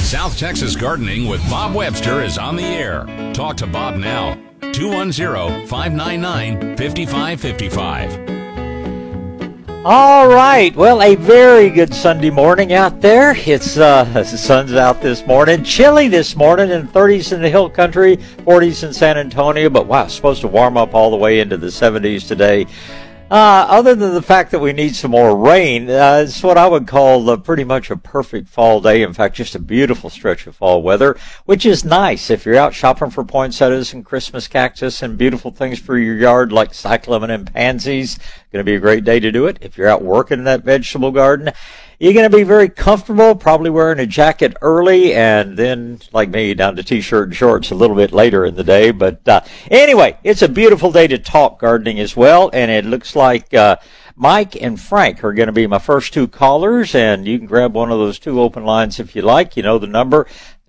South Texas Gardening with Bob Webster is on the air. Talk to Bob now. 210-599-5555. All right. Well, a very good Sunday morning out there. It's the sun's out this morning. Chilly this morning, in 30s in the hill country, 40s in San Antonio. But wow, it's supposed to warm up all the way into the 70s today. Other than the fact that we need some more rain, it's what I would call pretty much a perfect fall day. In fact, just a beautiful stretch of fall weather, which is nice if you're out shopping for poinsettias and Christmas cactus and beautiful things for your yard like cyclamen and pansies. Going to be a great day to do it. If you're out working in that vegetable garden, you're going to be very comfortable, probably wearing a jacket early, and then, like me, down to T-shirt and shorts a little bit later in the day. But anyway, it's a beautiful day to talk gardening as well, and it looks like Mike and Frank are going to be my first two callers, and you can grab one of those two open lines if you like. You know the number,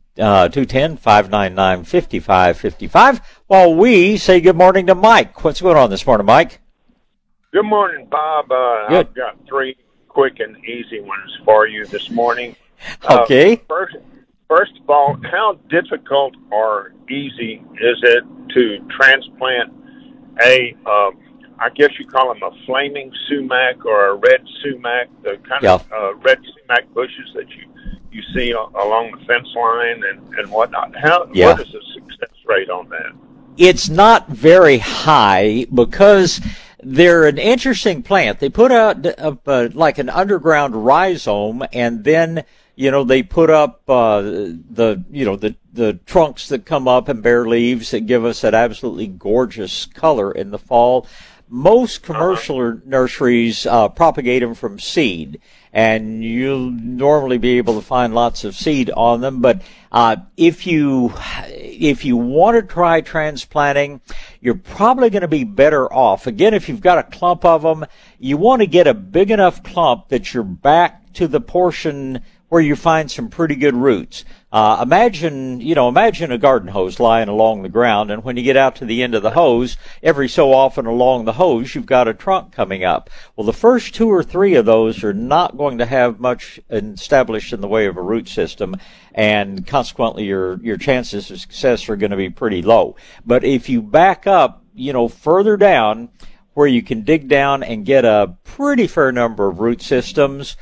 210-599-5555, while we say good morning to Mike. What's going on this morning, Mike? Good morning, Bob. I've got three quick and easy ones for you this morning. Okay. First of all, how difficult or easy is it to transplant I guess you call them a flaming sumac or a red sumac, the kind of red sumac bushes that you see along the fence line and whatnot. What is the success rate on that? It's not very high because they're an interesting plant. They put out like an underground rhizome, and then they put up the trunks that come up and bear leaves that give us that absolutely gorgeous color in the fall. Most commercial nurseries propagate them from seed, and you'll normally be able to find lots of seed on them. But if you want to try transplanting, you're probably going to be better off. Again, if you've got a clump of them, you want to get a big enough clump that you're back to the portion where you find some pretty good roots. Imagine a garden hose lying along the ground, and when you get out to the end of the hose, every so often along the hose, you've got a trunk coming up. Well, the first two or three of those are not going to have much established in the way of a root system, and consequently your chances of success are going to be pretty low. But if you back up, further down, where you can dig down and get a pretty fair number of root systems,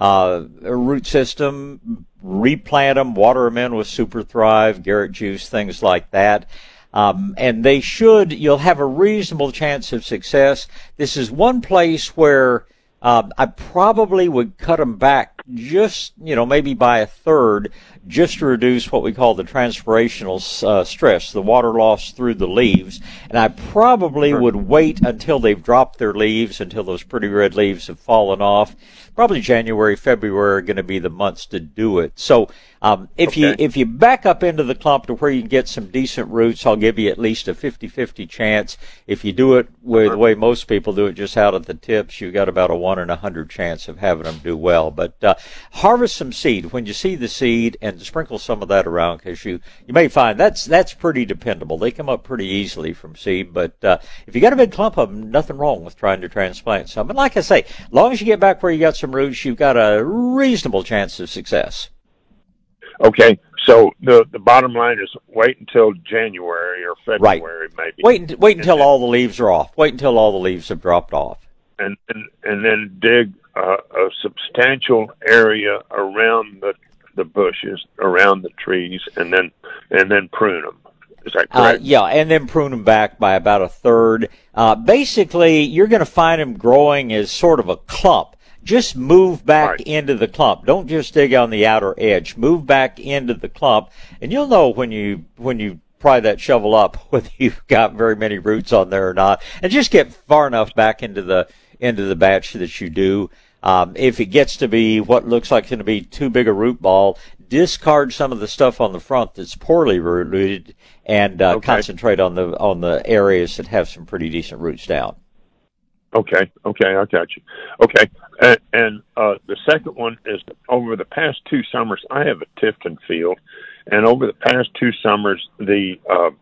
replant them, water them in with Super Thrive, Garrett juice, things like that. And you'll have a reasonable chance of success. This is one place where I probably would cut them back just, maybe by a third, just to reduce what we call the transpirational stress, the water loss through the leaves. And I probably would wait until they've dropped their leaves, until those pretty red leaves have fallen off. Probably January, February are going to be the months to do it. So if you back up into the clump to where you can get some decent roots, I'll give you at least a 50-50 chance. If you do it the way most people do it, just out at the tips, you've got about a 1 in 100 chance of having them do well. But harvest some seed when you see the seed, and sprinkle some of that around, because you may find that's pretty dependable. They come up pretty easily from seed. But if you got a big clump of them, nothing wrong with trying to transplant some. And like I say, as long as you get back where you got some roots, you've got a reasonable chance of success. Okay, so the bottom line is wait until January or February, maybe. Wait until all the leaves are off. Wait until all the leaves have dropped off. And then dig a substantial area around the bushes, around the trees, and then prune them. Is that correct? And then prune them back by about a third. Basically, you're going to find them growing as sort of a clump. Just move back into the clump. Don't just dig on the outer edge. Move back into the clump, and you'll know when you pry that shovel up whether you've got very many roots on there or not. And just get far enough back into the batch that you do. If it gets to be what looks like it's going to be too big a root ball, discard some of the stuff on the front that's poorly rooted, and concentrate on the areas that have some pretty decent roots down. Okay, I got you. Okay, and the second one is, over the past 2 summers, I have a Tifton field, and over the past 2 summers, the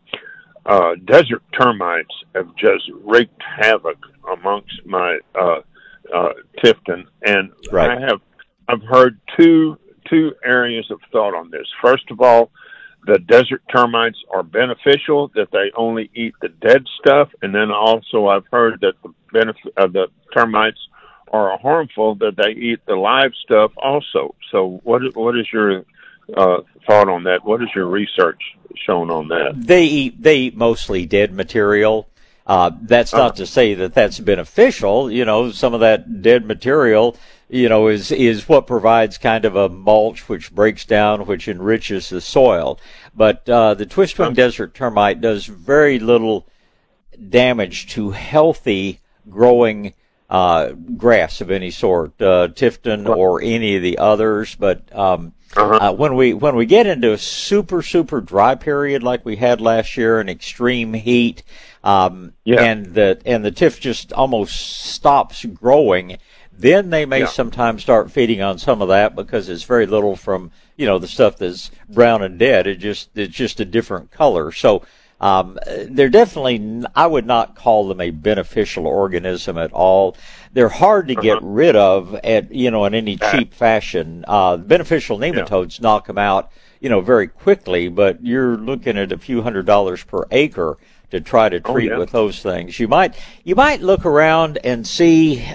desert termites have just wreaked havoc amongst my Tifton, and I've heard two two areas of thought on this. First of all, the desert termites are beneficial, that they only eat the dead stuff. And then also I've heard that the benefit of the termites are harmful, that they eat the live stuff also. So what is your thought on that? What is your research shown on that? They eat mostly dead material. That's not to say that that's beneficial. You know, some of that dead material, you know, is what provides kind of a mulch which breaks down, which enriches the soil. But the twist-wing desert termite does very little damage to healthy growing grass of any sort, Tifton or any of the others. But when we get into a super dry period like we had last year, in extreme heat, and the tiff just almost stops growing, then they may sometimes start feeding on some of that, because it's very little from, you know, the stuff that's brown and dead. It's just a different color. So they're definitely, I would not call them a beneficial organism at all. They're hard to get rid of in any cheap fashion. Beneficial nematodes knock them out, very quickly, but you're looking at a few $100s per acre to try to treat with those things. You might look around and see,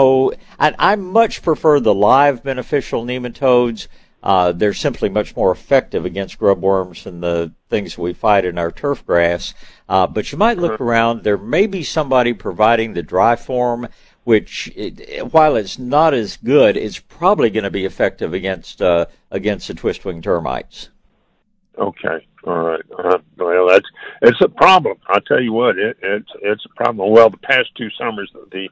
I much prefer the live beneficial nematodes. They're simply much more effective against grub worms than the things we fight in our turf grass. But you might look around. There may be somebody providing the dry form, which, while it's not as good, it's probably going to be effective against the twist-wing termites. Okay. All right. Well, it's a problem. I'll tell you what, it's a problem. Well, the past 2 summers,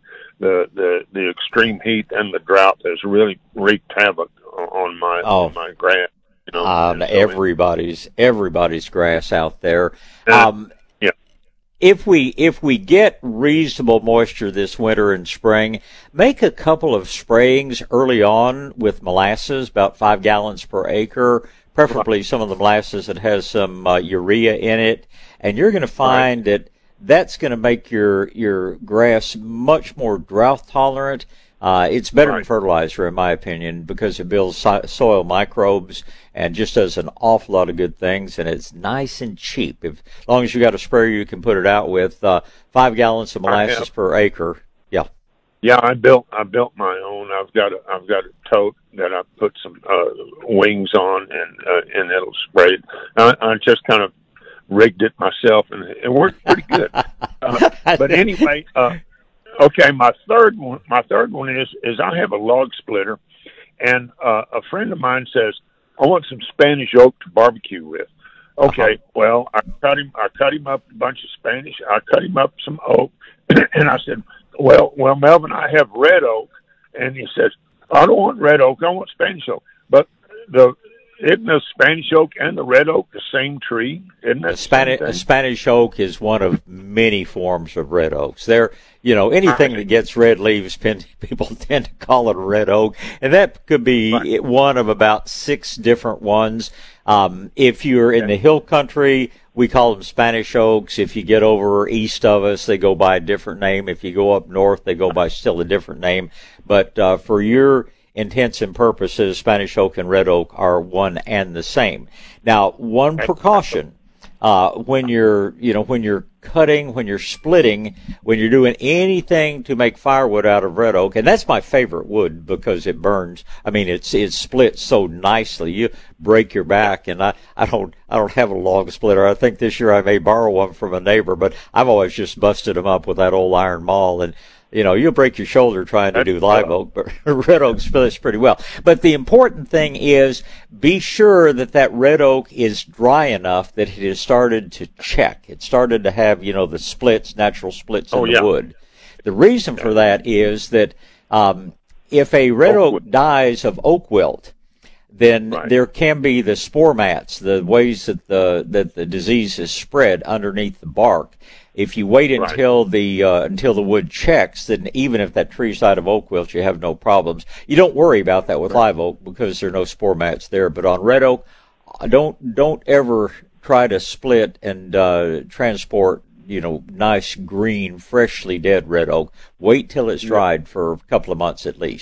the extreme heat and the drought has really wreaked havoc on my grass. On everybody's grass out there. If we get reasonable moisture this winter and spring, make a couple of sprayings early on with molasses, about 5 gallons per acre, preferably some of the molasses that has some urea in it, and you're going to find that that's going to make your grass much more drought tolerant. It's better than fertilizer, in my opinion, because it builds soil microbes and just does an awful lot of good things, and it's nice and cheap. As long as you got a sprayer you can put it out with, 5 gallons of molasses per acre. Yeah. Yeah, I built my own. I've got a tote that I put some wings on, and it'll spray it. I just kind of rigged it myself, and it worked pretty good. But anyway. Okay, my third one is I have a log splitter, and a friend of mine says, I want some Spanish oak to barbecue with. Okay, well, I cut him up a bunch of Spanish. I cut him up some oak, and I said, well, Melvin, I have red oak, and he says, I don't want red oak, I want Spanish oak. But isn't the Spanish oak and the red oak the same tree? Isn't that Spanish oak is one of many forms of red oaks. They're, anything that gets red leaves, people tend to call it a red oak, and that could be one of about 6 different ones. If you're in the hill country, we call them Spanish oaks. If you get over east of us, they go by a different name. If you go up north, they go by still a different name. But for your intents and purposes, Spanish oak and red oak are one and the same. Now, one precaution, when you're cutting, when you're splitting, when you're doing anything to make firewood out of red oak, and that's my favorite wood because it burns. I mean, it splits so nicely. You break your back, and I don't have a log splitter. I think this year I may borrow one from a neighbor, but I've always just busted them up with that old iron maul, and you'll break your shoulder trying to do live oak, but red oak splits pretty well. But the important thing is be sure that red oak is dry enough that it has started to check. It started to have, the splits, natural splits in the wood. The reason for that is that if a red oak dies of oak wilt, then there can be the spore mats, the ways that the disease is spread underneath the bark. If you wait until the wood checks, then even if that tree's died of oak wilt, you have no problems. You don't worry about that with live oak because there are no spore mats there. But on red oak, don't ever try to split and transport nice green, freshly dead red oak. Wait till it's dried for a couple of months at least.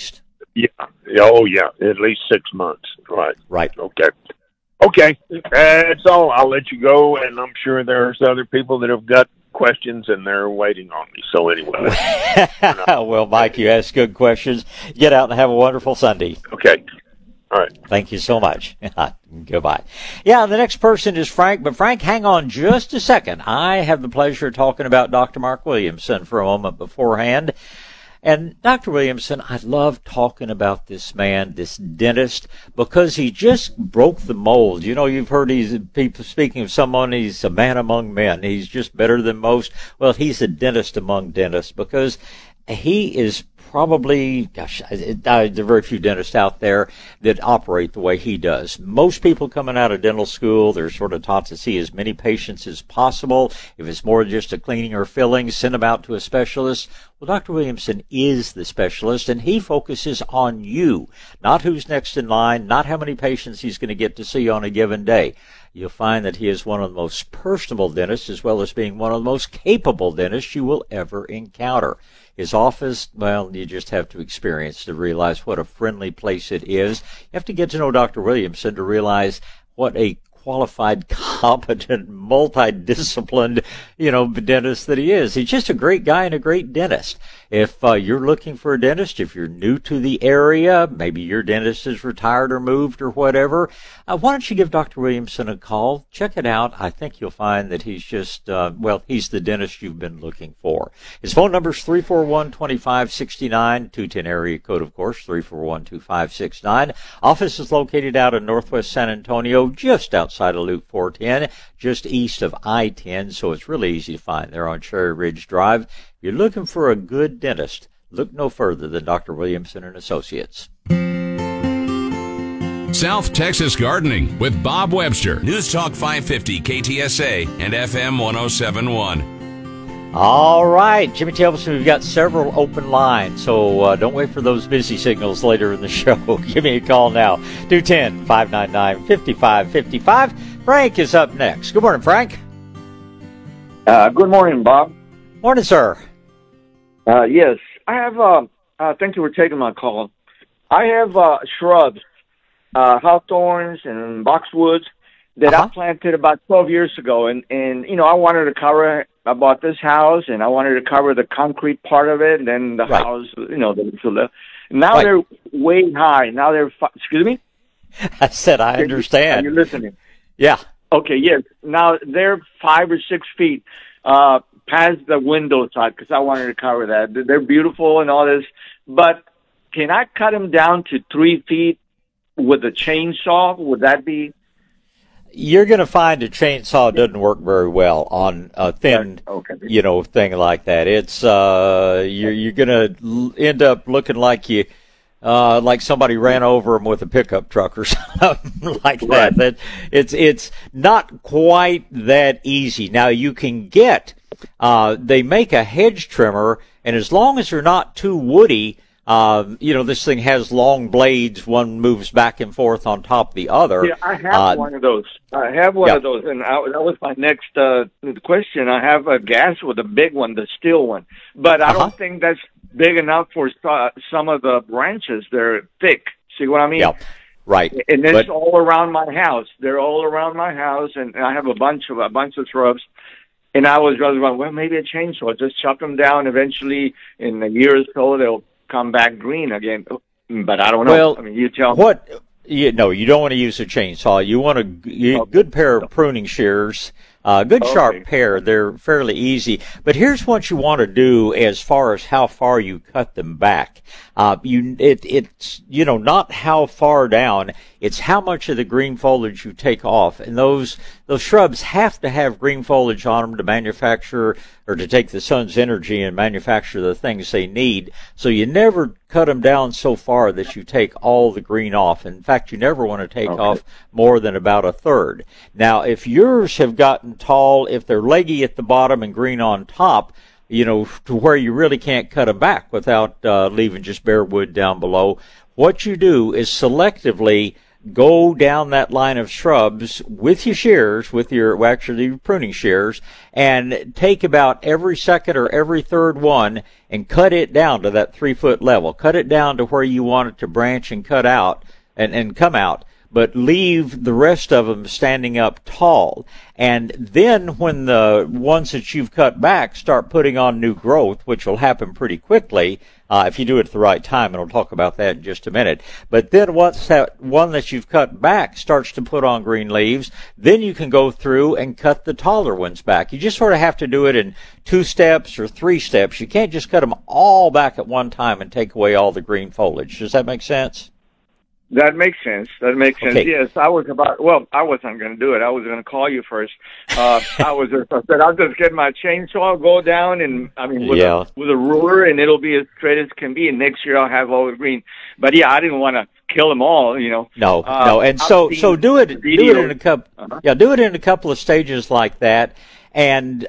Yeah. Oh, yeah. At least 6 months. Right. Right. Okay. Okay. That's all. I'll let you go, and I'm sure there's other people that have got questions, and they're waiting on me. So anyway. Well, Mike, you ask good questions. Get out and have a wonderful Sunday. Okay. All right. Thank you so much. Goodbye. Yeah, the next person is Frank, but Frank, hang on just a second. I have the pleasure of talking about Dr. Mark Williamson for a moment beforehand. And Dr. Williamson, I love talking about this man, this dentist, because he just broke the mold. You know, you've heard these people speaking of someone, he's a man among men. He's just better than most. Well, he's a dentist among dentists because he is probably, gosh, there are very few dentists out there that operate the way he does. Most people coming out of dental school, they're sort of taught to see as many patients as possible. If it's more than just a cleaning or filling, send them out to a specialist. Well, Dr. Williamson is the specialist, and he focuses on you, not who's next in line, not how many patients he's going to get to see on a given day. You'll find that he is one of the most personable dentists, as well as being one of the most capable dentists you will ever encounter. His office, well, you just have to experience to realize what a friendly place it is. You have to get to know Dr. Williamson to realize what a qualified, competent, multidisciplined, dentist that he is. He's just a great guy and a great dentist. If you're looking for a dentist, if you're new to the area, maybe your dentist is retired or moved or whatever, why don't you give Dr. Williamson a call? Check it out. I think you'll find that he's just, he's the dentist you've been looking for. His phone number is 341-2569, 210 area code, of course, 341-2569. Office is located out in northwest San Antonio, just outside of Loop 410, just east of I-10, so it's really easy to find. They're on Cherry Ridge Drive. If you're looking for a good dentist, look no further than Dr. Williamson and Associates. South Texas Gardening with Bob Webster. News Talk 550 KTSA and FM 107.1. All right, Jimmy Tilson, we've got several open lines, so don't wait for those busy signals later in the show. Give me a call now, 210-599-5555. Frank is up next. Good morning, Frank. Good morning, Bob. Morning, sir. Yes, I have, thank you for taking my call. I have shrubs, hawthorns and boxwoods that I planted about 12 years ago. And I wanted to cover, I bought this house and I wanted to cover the concrete part of it and then the house, Now they're way high. Now they're, excuse me? I said, I understand. Are you listening? Yeah. Okay, yes. Now they're 5 or 6 feet past the window side because I wanted to cover that. They're beautiful and all this, but can I cut them down to 3 feet with a chainsaw? Would that be? You're going to find a chainsaw doesn't work very well on a thin, thing like that. It's you're going to end up looking like like somebody ran over them with a pickup truck or something like that. That it's not quite that easy. Now you can get they make a hedge trimmer, and as long as they're not too woody, this thing has long blades. One moves back and forth on top of the other. Yeah, I have one of those. I have one of those, and that was my next question. I have a gas with a big one, the steel one, but I don't think that's big enough for some of the branches. They're thick. See what I mean? Yeah. Right. And it's all around my house. They're all around my house, and I have a bunch of shrubs. And I was rather going, well, maybe a chainsaw. Just chop them down. Eventually, in a year or so, they'll come back green again. But I don't know. Well, I mean, you tell me. You don't want to use a chainsaw. You want a good pair of pruning shears. Good sharp pair. They're fairly easy. But here's what you want to do as far as how far you cut them back. It's not how far down. It's how much of the green foliage you take off. And those shrubs have to have green foliage on them to manufacture or to take the sun's energy and manufacture the things they need. So you never cut them down so far that you take all the green off. In fact, you never want to take off more than about a third. Now, if yours have gotten tall, if they're leggy at the bottom and green on top, to where you really can't cut them back without leaving just bare wood down below, what you do is selectively go down that line of shrubs with your shears, with your, actually your pruning shears, and take about every second or every third one and cut it down to that 3-foot level. Cut it down to where you want it to branch and cut out and come out, but leave the rest of them standing up tall. And then when the ones that you've cut back start putting on new growth, which will happen pretty quickly if you do it at the right time, and we'll talk about that in just a minute. But then once that one that you've cut back starts to put on green leaves, then you can go through and cut the taller ones back. You just sort of have to do it in 2 steps or 3 steps. You can't just cut them all back at one time and take away all the green foliage. Does that make sense? That makes sense. Okay. Yes, I wasn't going to do it. I was going to call you first. I said, I'll just get my chainsaw, go down, and with a ruler, and it'll be as straight as can be. And next year I'll have all the green. But yeah, I didn't want to kill them all, No. And so do it in a couple. Yeah, do it in a couple of stages like that, and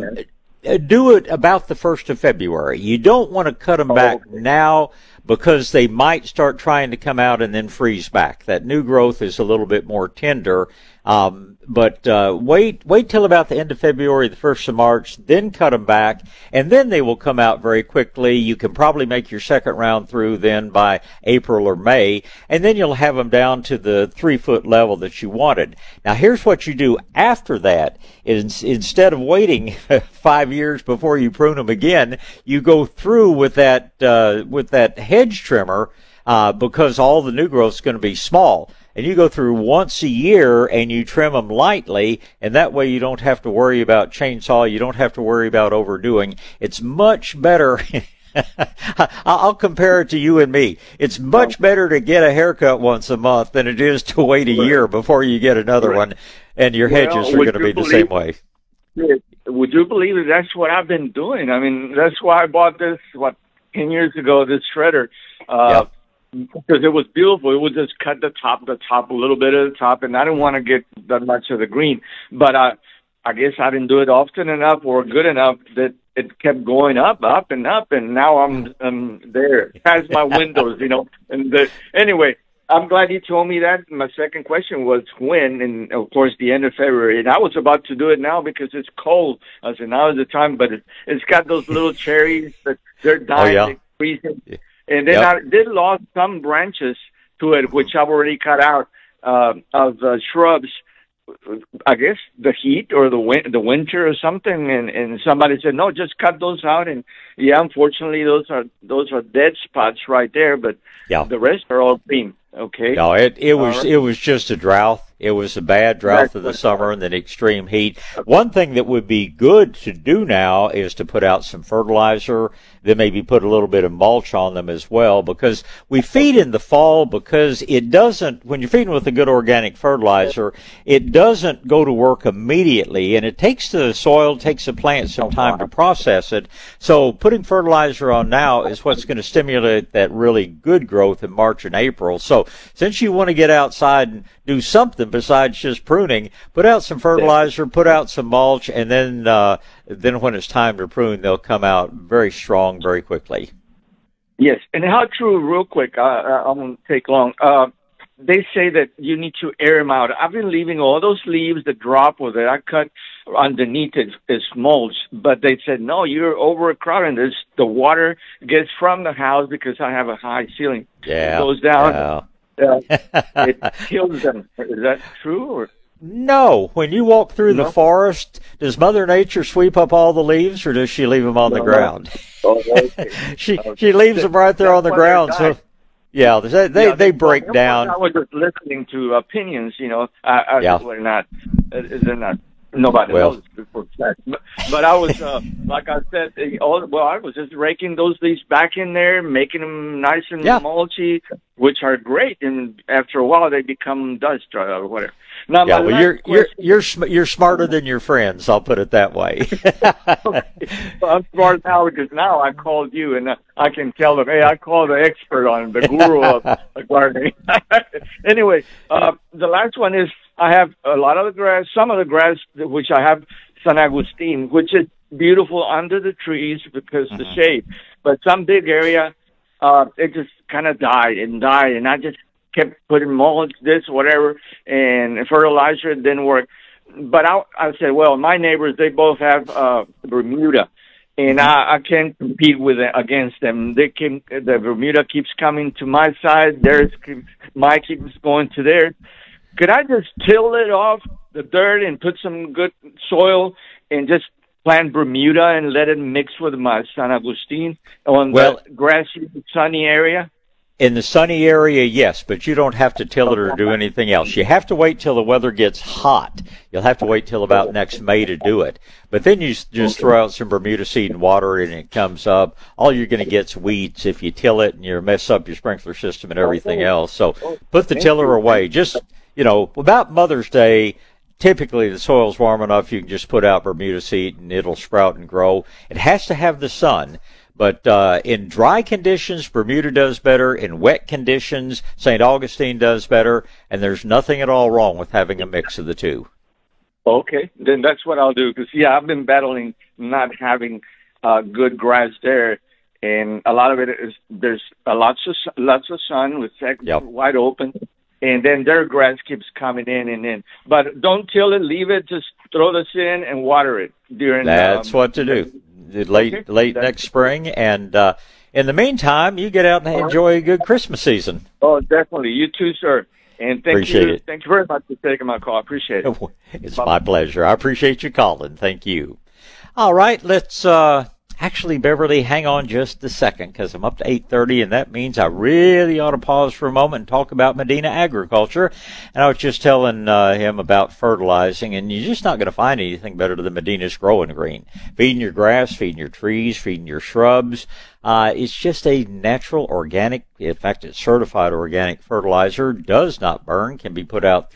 do it about the 1st of February. You don't want to cut them back now, because they might start trying to come out and then freeze back. That new growth is a little bit more tender. But wait till about the end of February, the 1st of March, then cut them back, and then they will come out very quickly. You can probably make your second round through then by April or May, and then you'll have them down to the 3-foot level that you wanted. Now, here's what you do after that. Instead of waiting 5 years before you prune them again, you go through with that hedge trimmer, because all the new growth is going to be small. And you go through once a year and you trim them lightly, and that way you don't have to worry about chainsaw. You don't have to worry about overdoing. It's much better. I'll compare it to you and me. It's much better to get a haircut once a month than it is to wait a year before you get another one, and your hedges are going to be the same way. Would you believe it? That's what I've been doing. That's why I bought this, 10 years ago, this shredder. Because it was beautiful. It would just cut the top a little bit at the top, and I didn't want to get that much of the green. But I guess I didn't do it often enough or good enough that it kept going up, and now I'm there past my windows, Anyway, I'm glad you told me that. My second question was when, and of course the end of February. And I was about to do it now because it's cold. I said now is the time, but it's got those little cherries that they're dying, they're freezing. And then I did lose some branches to it, which I've already cut out of shrubs. I guess the heat or the winter or something. And somebody said, no, just cut those out. And unfortunately, those are dead spots right there. But the rest are all green. Okay. No, it was just a drought. It was a bad drought of the summer and then extreme heat. One thing that would be good to do now is to put out some fertilizer, then maybe put a little bit of mulch on them as well, because we feed in the fall, because it doesn't, when you're feeding with a good organic fertilizer, it doesn't go to work immediately, and it takes the soil, takes the plant some time to process it. So putting fertilizer on now is what's going to stimulate that really good growth in March and April. So since you want to get outside and do something besides just pruning, put out some fertilizer, put out some mulch, and then when it's time to prune, they'll come out very strong very quickly. Yes, and how true, real quick, I won't take long, they say that you need to air them out. I've been leaving all those leaves that drop or that I cut underneath it as mulch, but they said, no, you're overcrowding. The water gets from the house because I have a high ceiling. Yeah. It goes down. It kills them. Is that true? Or? No. When you walk through the forest, does Mother Nature sweep up all the leaves, or does she leave them on the ground? She leaves them right there on the ground. So they break down. I was just listening to opinions. They're not. Nobody knows before that. But I was, like I said, I was just raking those leaves back in there, making them nice and mulchy, which are great. And after a while, they become dust or whatever. Now, you're smarter than your friends. I'll put it that way. Well, I'm smart now because now I called you and I can tell them, hey, I called the expert on the guru of gardening. Anyway, the last one is I have a lot of the grass, some of the grass, which I have San Agustin, which is beautiful under the trees because the shade. But some big area, it just kind of died, and I just kept putting mulch, this, whatever, and fertilizer. It didn't work. But I said, well, my neighbors, they both have Bermuda, and I can't compete against them. The Bermuda keeps coming to my side. Mine keeps going to theirs. Could I just till it off the dirt and put some good soil and just plant Bermuda and let it mix with my San Agustin on the grassy, sunny area? In the sunny area, yes, but you don't have to till it or do anything else. You have to wait till the weather gets hot. You'll have to wait till about next May to do it. But then you just throw out some Bermuda seed and water it, and it comes up. All you're going to get is weeds if you till it, and you mess up your sprinkler system and everything else. So put the tiller away. Just, about Mother's Day, typically the soil's warm enough you can just put out Bermuda seed and it'll sprout and grow. It has to have the sun. But in dry conditions, Bermuda does better. In wet conditions, St. Augustine does better. And there's nothing at all wrong with having a mix of the two. Okay, then that's what I'll do. Because, I've been battling not having good grass there. And a lot of it is there's lots of sun with wide open. And then their grass keeps coming in and in. But don't till it, leave it. Just throw this in and water it during. That's what to do. Late next spring, and in the meantime, you get out and enjoy a good Christmas season. Oh, definitely. You too, sir. And thank appreciate you. It. Thank you very much for taking my call. I appreciate it. It's my pleasure. I appreciate you calling. Thank you. All right, let's actually, Beverly, hang on just a second because I'm up to 8:30, and that means I really ought to pause for a moment and talk about Medina agriculture. And I was just telling him about fertilizing, and you're just not going to find anything better than Medina's Growing Green. Feeding your grass, feeding your trees, feeding your shrubs. It's just a natural, organic, in fact, it's certified organic fertilizer, does not burn, can be put out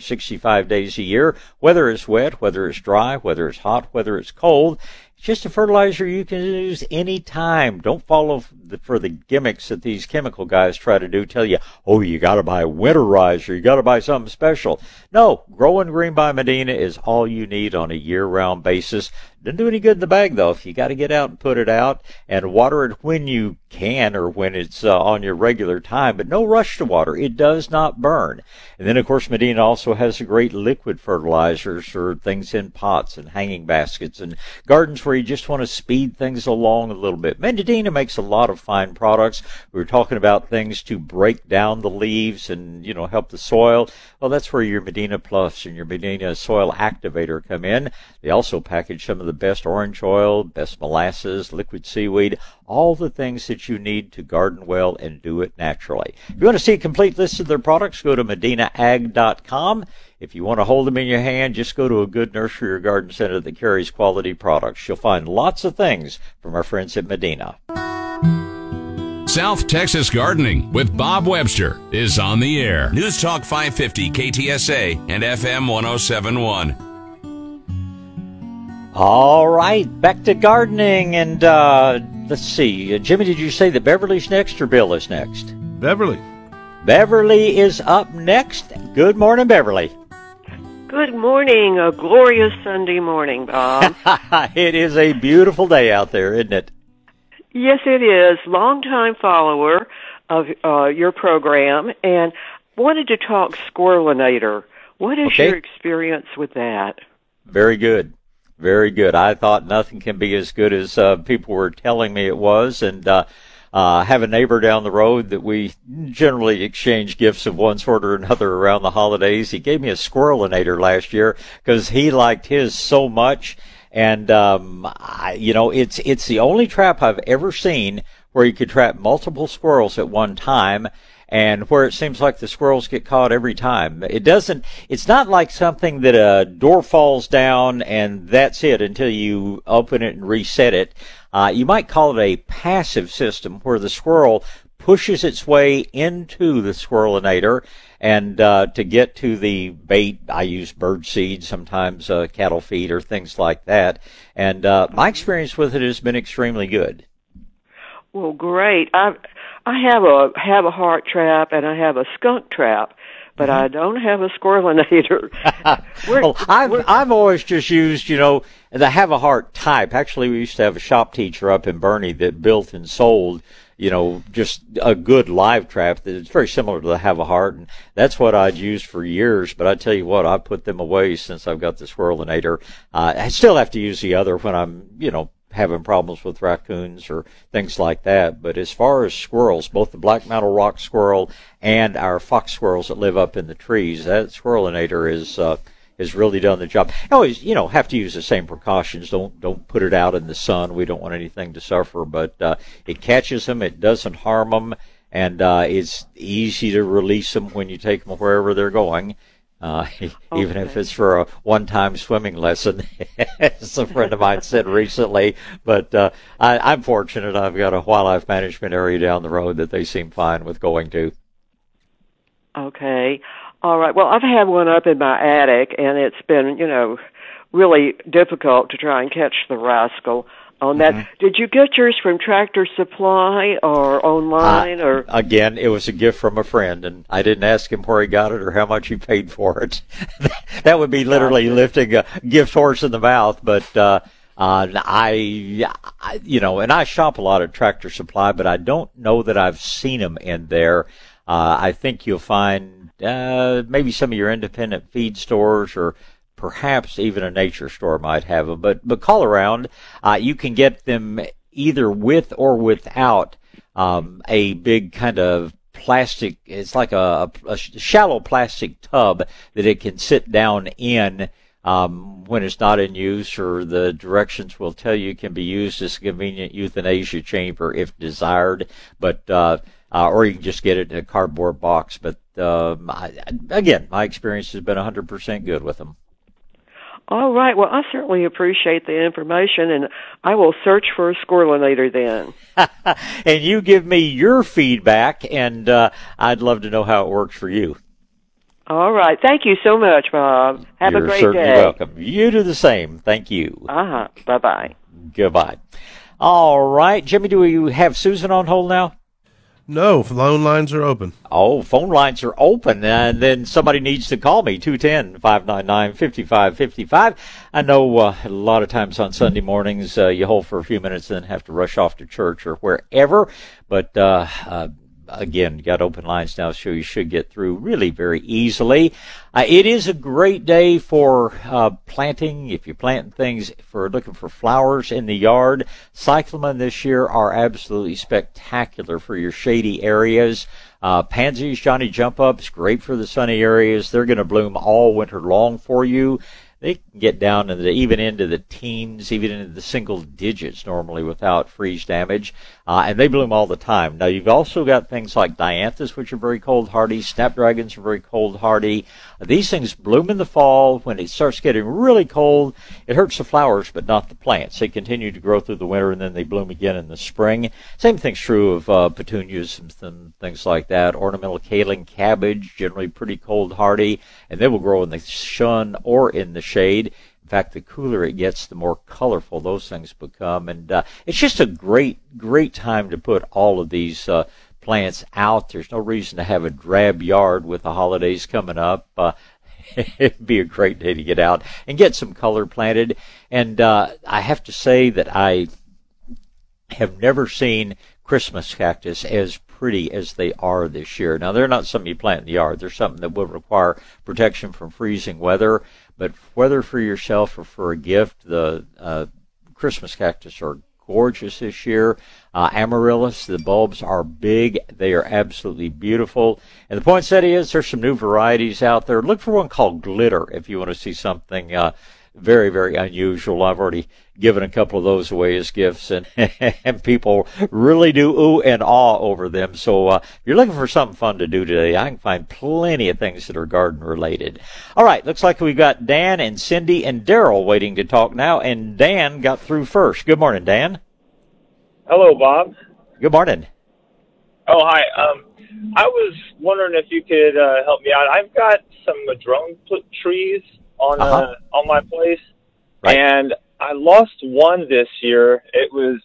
365 days a year, whether it's wet, whether it's dry, whether it's hot, whether it's cold. It's just a fertilizer you can use any time. Don't follow for the gimmicks that these chemical guys try to do. Tell you, you got to buy Winterizer, you got to buy something special. No, Growing Green by Medina is all you need on a year-round basis. Doesn't do any good in the bag, though. If you got to get out and put it out and water it when you can or when it's on your regular time, but no rush to water. It does not burn. And then, of course, Medina also has a great liquid fertilizers for things in pots and hanging baskets and gardens where you just want to speed things along a little bit. Medina makes a lot of fine products. We were talking about things to break down the leaves and, help the soil. Well, that's where your Medina Plus and your Medina Soil Activator come in. They also package some of the best orange oil, best molasses, liquid seaweed, all the things that you need to garden well and do it naturally. If you want to see a complete list of their products, go to medinaag.com. If you want to hold them in your hand, just go to a good nursery or garden center that carries quality products. You'll find lots of things from our friends at Medina. South Texas Gardening with Bob Webster is on the air. News Talk 550 KTSA and FM 1071. All right, back to gardening, and let's see. Jimmy, did you say that Beverly's next or Bill is next? Beverly. Beverly is up next. Good morning, Beverly. Good morning. A glorious Sunday morning, Bob. It is a beautiful day out there, isn't it? Yes, it is. Longtime follower of your program, and wanted to talk squirrelinator. What is your experience with that? Very good. Very good. I thought nothing can be as good as people were telling me it was, and have a neighbor down the road that we generally exchange gifts of one sort or another around the holidays. He gave me a squirrelinator last year because he liked his so much, and it's the only trap I've ever seen where you could trap multiple squirrels at one time, and where it seems like the squirrels get caught every time. It's not like something that a door falls down and that's it until you open it and reset it. You might call it a passive system where the squirrel pushes its way into the squirrelinator, and to get to the bait, I use bird seed, sometimes cattle feed or things like that. And my experience with it has been extremely good. Well, great. I have a heart trap and I have a skunk trap, but I don't have a squirrelinator. I've always just used, the have a heart type. Actually, we used to have a shop teacher up in Bernie that built and sold, just a good live trap. It's very similar to the Have-A-Heart, and that's what I'd used for years. But I tell you what, I put them away since I've got the Squirrelinator. I still have to use the other when I'm, having problems with raccoons or things like that. But as far as squirrels, both the black mantle rock squirrel and our fox squirrels that live up in the trees, that Squirrelinator has really done the job. Always, have to use the same precautions. Don't put it out in the sun. We don't want anything to suffer. But it catches them. It doesn't harm them. And it's easy to release them when you take them wherever they're going. Even if it's for a one-time swimming lesson, as a friend of mine said recently. But I'm fortunate. I've got a wildlife management area down the road that they seem fine with going to. Okay. All right. Well, I've had one up in my attic, and it's been, really difficult to try and catch the rascal on that. Mm-hmm. Did you get yours from Tractor Supply or online? Or again, it was a gift from a friend, and I didn't ask him where he got it or how much he paid for it. That would be literally lifting a gift horse in the mouth. But and I shop a lot at Tractor Supply, but I don't know that I've seen them in there. I think you'll find maybe some of your independent feed stores or perhaps even a nature store might have them, but call around. You can get them either with or without a big kind of plastic. It's like a shallow plastic tub that it can sit down in when it's not in use, or the directions will tell you it can be used as a convenient euthanasia chamber if desired. But or you can just get it in a cardboard box. But again, my experience has been 100% good with them. All right. Well, I certainly appreciate the information, and I will search for a Squirrelinator then. And you give me your feedback, and I'd love to know how it works for you. All right. Thank you so much, Bob. Have a great day. You're certainly welcome. You do the same. Thank you. Bye-bye. Goodbye. All right. Jimmy, do we have Susan on hold now? No, phone lines are open. Oh, phone lines are open, and then somebody needs to call me, 210-599-5555. I know a lot of times on Sunday mornings you hold for a few minutes and then have to rush off to church or wherever, but again, got open lines now, so you should get through really very easily. It is a great day for planting. If you're planting things for looking for flowers in the yard, cyclamen this year are absolutely spectacular for your shady areas. Pansies, Johnny Jump Ups, great for the sunny areas. They're going to bloom all winter long for you. They can get down even into the teens, even into the single digits normally without freeze damage, and they bloom all the time. Now, you've also got things like dianthus, which are very cold hardy. Snapdragons are very cold hardy. These things bloom in the fall. When it starts getting really cold, it hurts the flowers, but not the plants. They continue to grow through the winter, and then they bloom again in the spring. Same thing's true of petunias and things like that. Ornamental kaolin cabbage, generally pretty cold hardy, and they will grow in the sun or in the shade. In fact, the cooler it gets, the more colorful those things become. And it's just a great time to put all of these plants out. There's no reason to have a drab yard with the holidays coming up. It'd be a great day to get out and get some color planted. And I have to say that I have never seen Christmas cactus as pretty as they are this year. Now, they're not something you plant in the yard. They're something that will require protection from freezing weather. But whether for yourself or for a gift, the Christmas cactus are gorgeous this year. Amaryllis, the bulbs are big. They are absolutely beautiful. And the poinsettia is there's some new varieties out there. Look for one called Glitter if you want to see something very, very unusual. I've already given a couple of those away as gifts, and and people really do ooh and awe over them. So if you're looking for something fun to do today, I can find plenty of things that are garden related. All right, looks like we've got Dan and Cindy and Daryl waiting to talk now, and Dan got through first. Good morning, Dan. Hello, Bob. Good morning. Oh, hi. I was wondering if you could help me out. I've got some madrone trees on my place, right. And I lost one this year. It was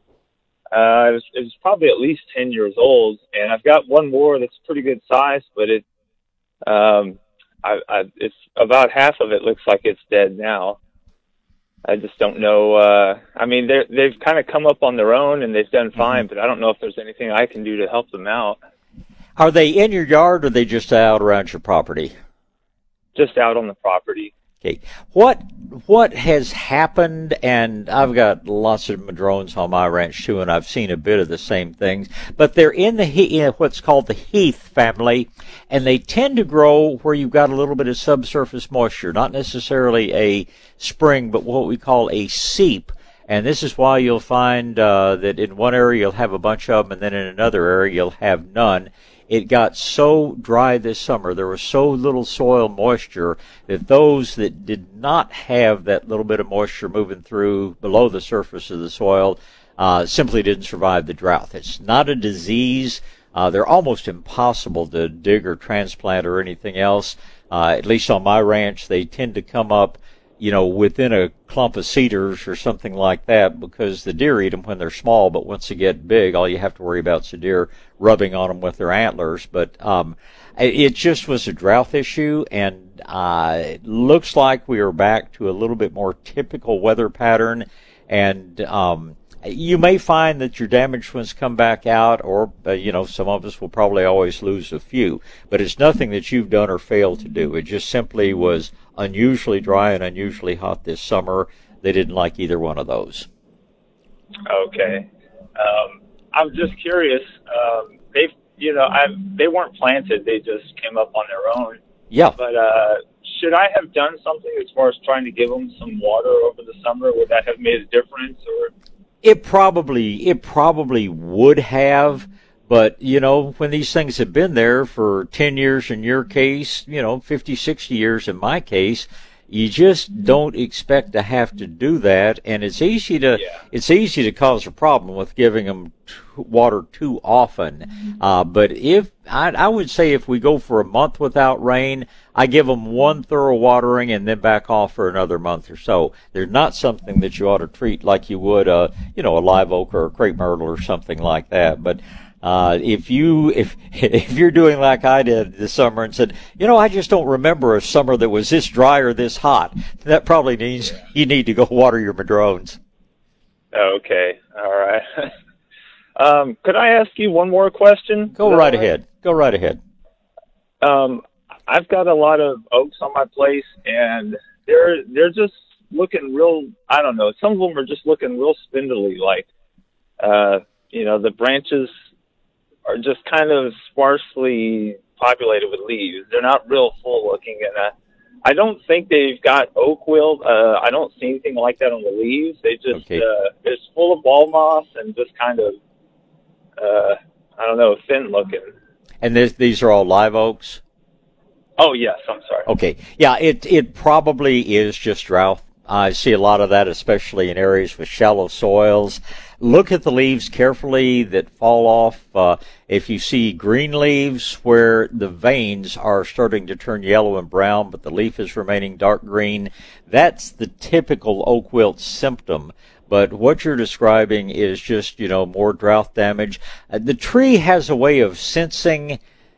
probably at least 10 years old, and I've got one more that's pretty good size, but it's about half of it looks like it's dead now. I just don't know. I mean, they've kind of come up on their own and they've done fine, but I don't know if there's anything I can do to help them out. Are they in your yard, or are they just out around your property? Just out on the property. Okay. What has happened, and I've got lots of madrones on my ranch too, and I've seen a bit of the same things, but they're in what's called the heath family, and they tend to grow where you've got a little bit of subsurface moisture, not necessarily a spring, but what we call a seep. And this is why you'll find that in one area you'll have a bunch of them, and then in another area you'll have none. It got so dry this summer, there was so little soil moisture, that those that did not have that little bit of moisture moving through below the surface of the soil simply didn't survive the drought. It's not a disease. They're almost impossible to dig or transplant or anything else. At least on my ranch, they tend to come up, within a clump of cedars or something like that, because the deer eat them when they're small, but once they get big, all you have to worry about is the deer rubbing on them with their antlers. But it just was a drought issue, and it looks like we are back to a little bit more typical weather pattern, and you may find that your damaged ones come back out, or, some of us will probably always lose a few, but it's nothing that you've done or failed to do. It just simply was unusually dry and unusually hot this summer. They didn't like either one of those. Okay. I'm just curious. They weren't planted. They just came up on their own. Yeah. But should I have done something as far as trying to give them some water over the summer? Would that have made a difference? Or It probably would have, but, when these things have been there for 10 years in your case, 50, 60 years in my case, you just don't expect to have to do that, and it's easy to cause a problem with giving them water too often. But I would say if we go for a month without rain, I give them one thorough watering and then back off for another month or so. They're not something that you ought to treat like you would a live oak or a crepe myrtle or something like that. But if you're doing like I did this summer and said, I just don't remember a summer that was this dry or this hot, that probably means you need to go water your madrones. Okay. All right. Could I ask you one more question? Go right ahead. I've got a lot of oaks on my place, and they're just looking real, I don't know, some of them are just looking real spindly, like, the branches are just kind of sparsely populated with leaves. They're not real full looking, and I don't think they've got oak wilt. I don't see anything like that on the leaves. They just, it's full of ball moss and just kind of, I don't know, thin looking. And these are all live oaks? Oh, yes, I'm sorry. Okay. Yeah, it probably is just drought. I see a lot of that, especially in areas with shallow soils. Look at the leaves carefully that fall off. If you see green leaves where the veins are starting to turn yellow and brown, but the leaf is remaining dark green, that's the typical oak wilt symptom. But what you're describing is just, more drought damage. The tree has a way of sensing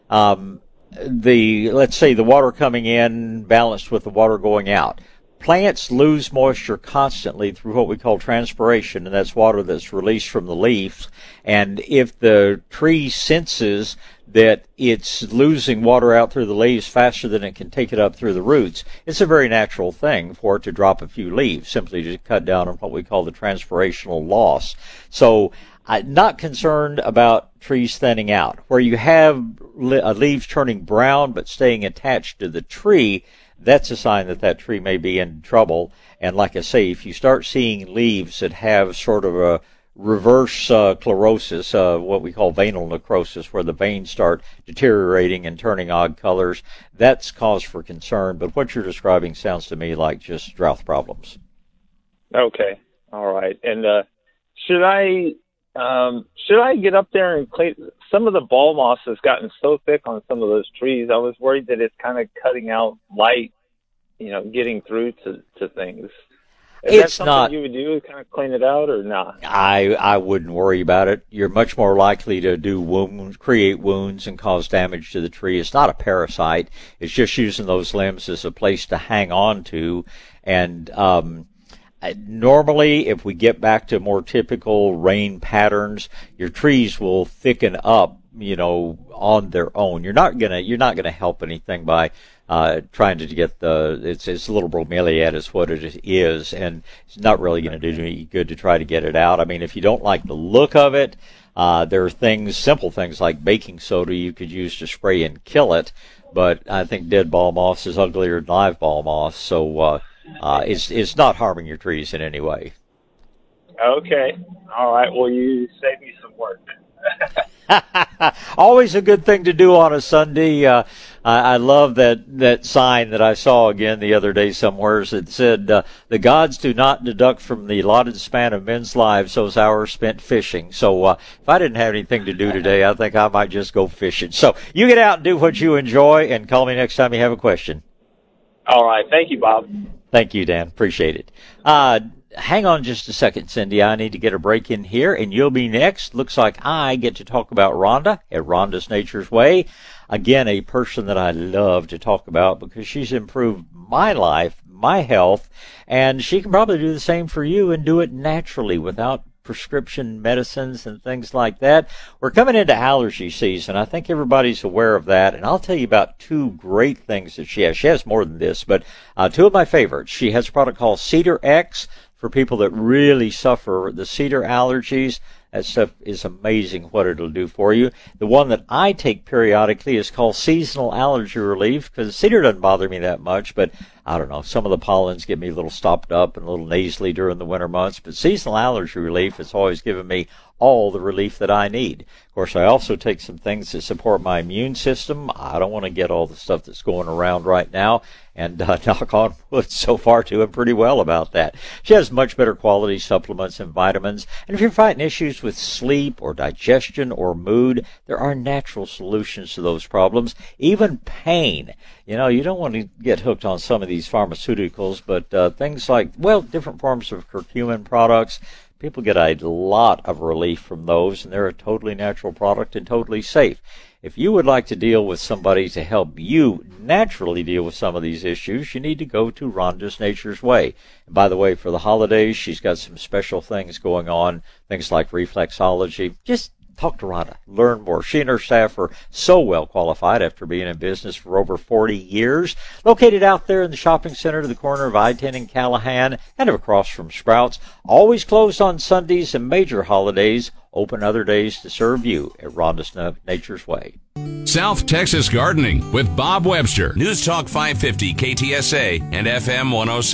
let's say the water coming in balanced with the water going out. Plants lose moisture constantly through what we call transpiration, and that's water that's released from the leaves. And if the tree senses that it's losing water out through the leaves faster than it can take it up through the roots, it's a very natural thing for it to drop a few leaves, simply to cut down on what we call the transpirational loss. So I'm not concerned about trees thinning out. Where you have leaves turning brown but staying attached to the tree, that's a sign that tree may be in trouble. And like I say, if you start seeing leaves that have sort of a reverse sclerosis, what we call veinal necrosis, where the veins start deteriorating and turning odd colors, that's cause for concern. But what you're describing sounds to me like just drought problems. Okay. All right. And should I get up there and clean? Some of the ball moss has gotten so thick on some of those trees. I was worried that it's kind of cutting out light, getting through to things. Is that something you would do, kind of clean it out, or not? I wouldn't worry about it. You're much more likely to create wounds and cause damage to the tree. It's not a parasite. It's just using those limbs as a place to hang on to. And Normally, if we get back to more typical rain patterns, your trees will thicken up, on their own. You're not gonna help anything by trying to get it's little bromeliad is what it is, and it's not really going to do any good to try to get it out. I mean, if you don't like the look of it, there are simple things like baking soda you could use to spray and kill it, but I think dead ball moss is uglier than live ball moss, so it's not harming your trees in any way. Okay. All right. Well, you saved me some work. Always a good thing to do on a Sunday. I love that sign that I saw again the other day somewhere that said, the gods do not deduct from the allotted span of men's lives those hours spent fishing. So if I didn't have anything to do today, I think I might just go fishing. So you get out and do what you enjoy, and call me next time you have a question. All right. Thank you, Bob. Thank you, Dan. Appreciate it. Hang on just a second, Cindy. I need to get a break in here, and you'll be next. Looks like I get to talk about Rhonda at Rhonda's Nature's Way. Again, a person that I love to talk about because she's improved my life, my health, and she can probably do the same for you and do it naturally without prescription medicines and things like that. We're coming into allergy season. I think everybody's aware of that, and I'll tell you about two great things that she has. She has more than this, but two of my favorites. She has a product called Cedar X for people that really suffer the cedar allergies. That stuff is amazing what it'll do for you. The one that I take periodically is called Seasonal Allergy Relief, because cedar doesn't bother me that much, but I don't know, some of the pollens get me a little stopped up and a little nasally during the winter months. But Seasonal Allergy Relief has always given me all the relief that I need. Of course, I also take some things that support my immune system. I don't want to get all the stuff that's going around right now, and knock on wood, so far doing pretty well about that. She has much better quality supplements and vitamins. And if you're fighting issues with sleep or digestion or mood, there are natural solutions to those problems. Even pain. You don't want to get hooked on some of these pharmaceuticals, but things like, different forms of curcumin products, people get a lot of relief from those, and they're a totally natural product and totally safe. If you would like to deal with somebody to help you naturally deal with some of these issues, you need to go to Rhonda's Nature's Way. And by the way, for the holidays, she's got some special things going on, things like reflexology. Just talk to Rhonda. Learn more. She and her staff are so well qualified after being in business for over 40 years. Located out there in the shopping center to the corner of I-10 and Callahan, kind of across from Sprouts. Always closed on Sundays and major holidays. Open other days to serve you at Rhonda's Nature's Way. South Texas Gardening with Bob Webster. News Talk 550 KTSA and FM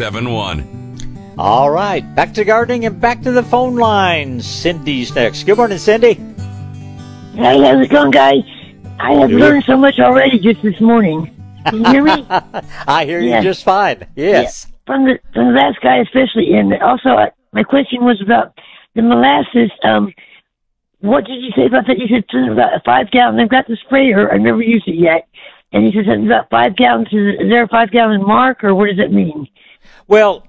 1071. All right. Back to gardening and back to the phone lines. Cindy's next. Good morning, Cindy. Hey, how's it going, guys? I have learned so much already just this morning. Can you hear me? I hear you just fine. Yes. Yeah. From the last guy especially. And also, my question was about the molasses. What did you say about that? You said something about a 5 gallon. I've got the sprayer. I've never used it yet. And you said something about 5 gallons. Is there a 5 gallon mark, or what does that mean? Well,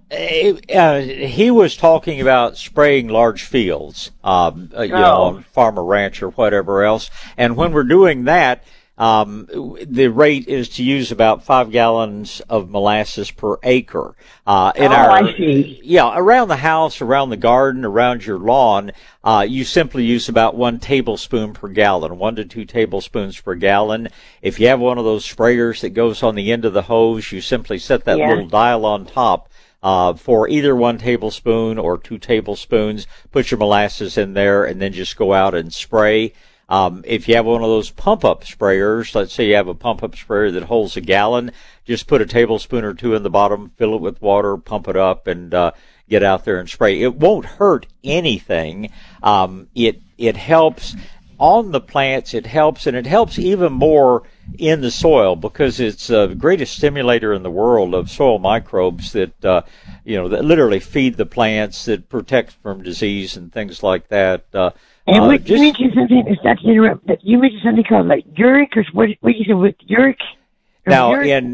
he was talking about spraying large fields, on farm or ranch or whatever else. And when we're doing that, the rate is to use about 5 gallons of molasses per acre. I see. Yeah, around the house, around the garden, around your lawn, you simply use about 1 tablespoon per gallon, 1 to 2 tablespoons per gallon. If you have one of those sprayers that goes on the end of the hose, you simply set that little dial on top for either 1 tablespoon or 2 tablespoons. Put your molasses in there and then just go out and spray. If you have one of those pump-up sprayers, let's say you have a pump-up sprayer that holds a gallon, just put a tablespoon or 2 in the bottom, fill it with water, pump it up, and get out there and spray. It won't hurt anything. It helps on the plants. It helps, and it helps even more in the soil because it's the greatest stimulator in the world of soil microbes that that literally feed the plants, that protect from disease and things like that. And you mentioned something, not to interrupt, but you mentioned something called like uric, or what you said with uric? Now,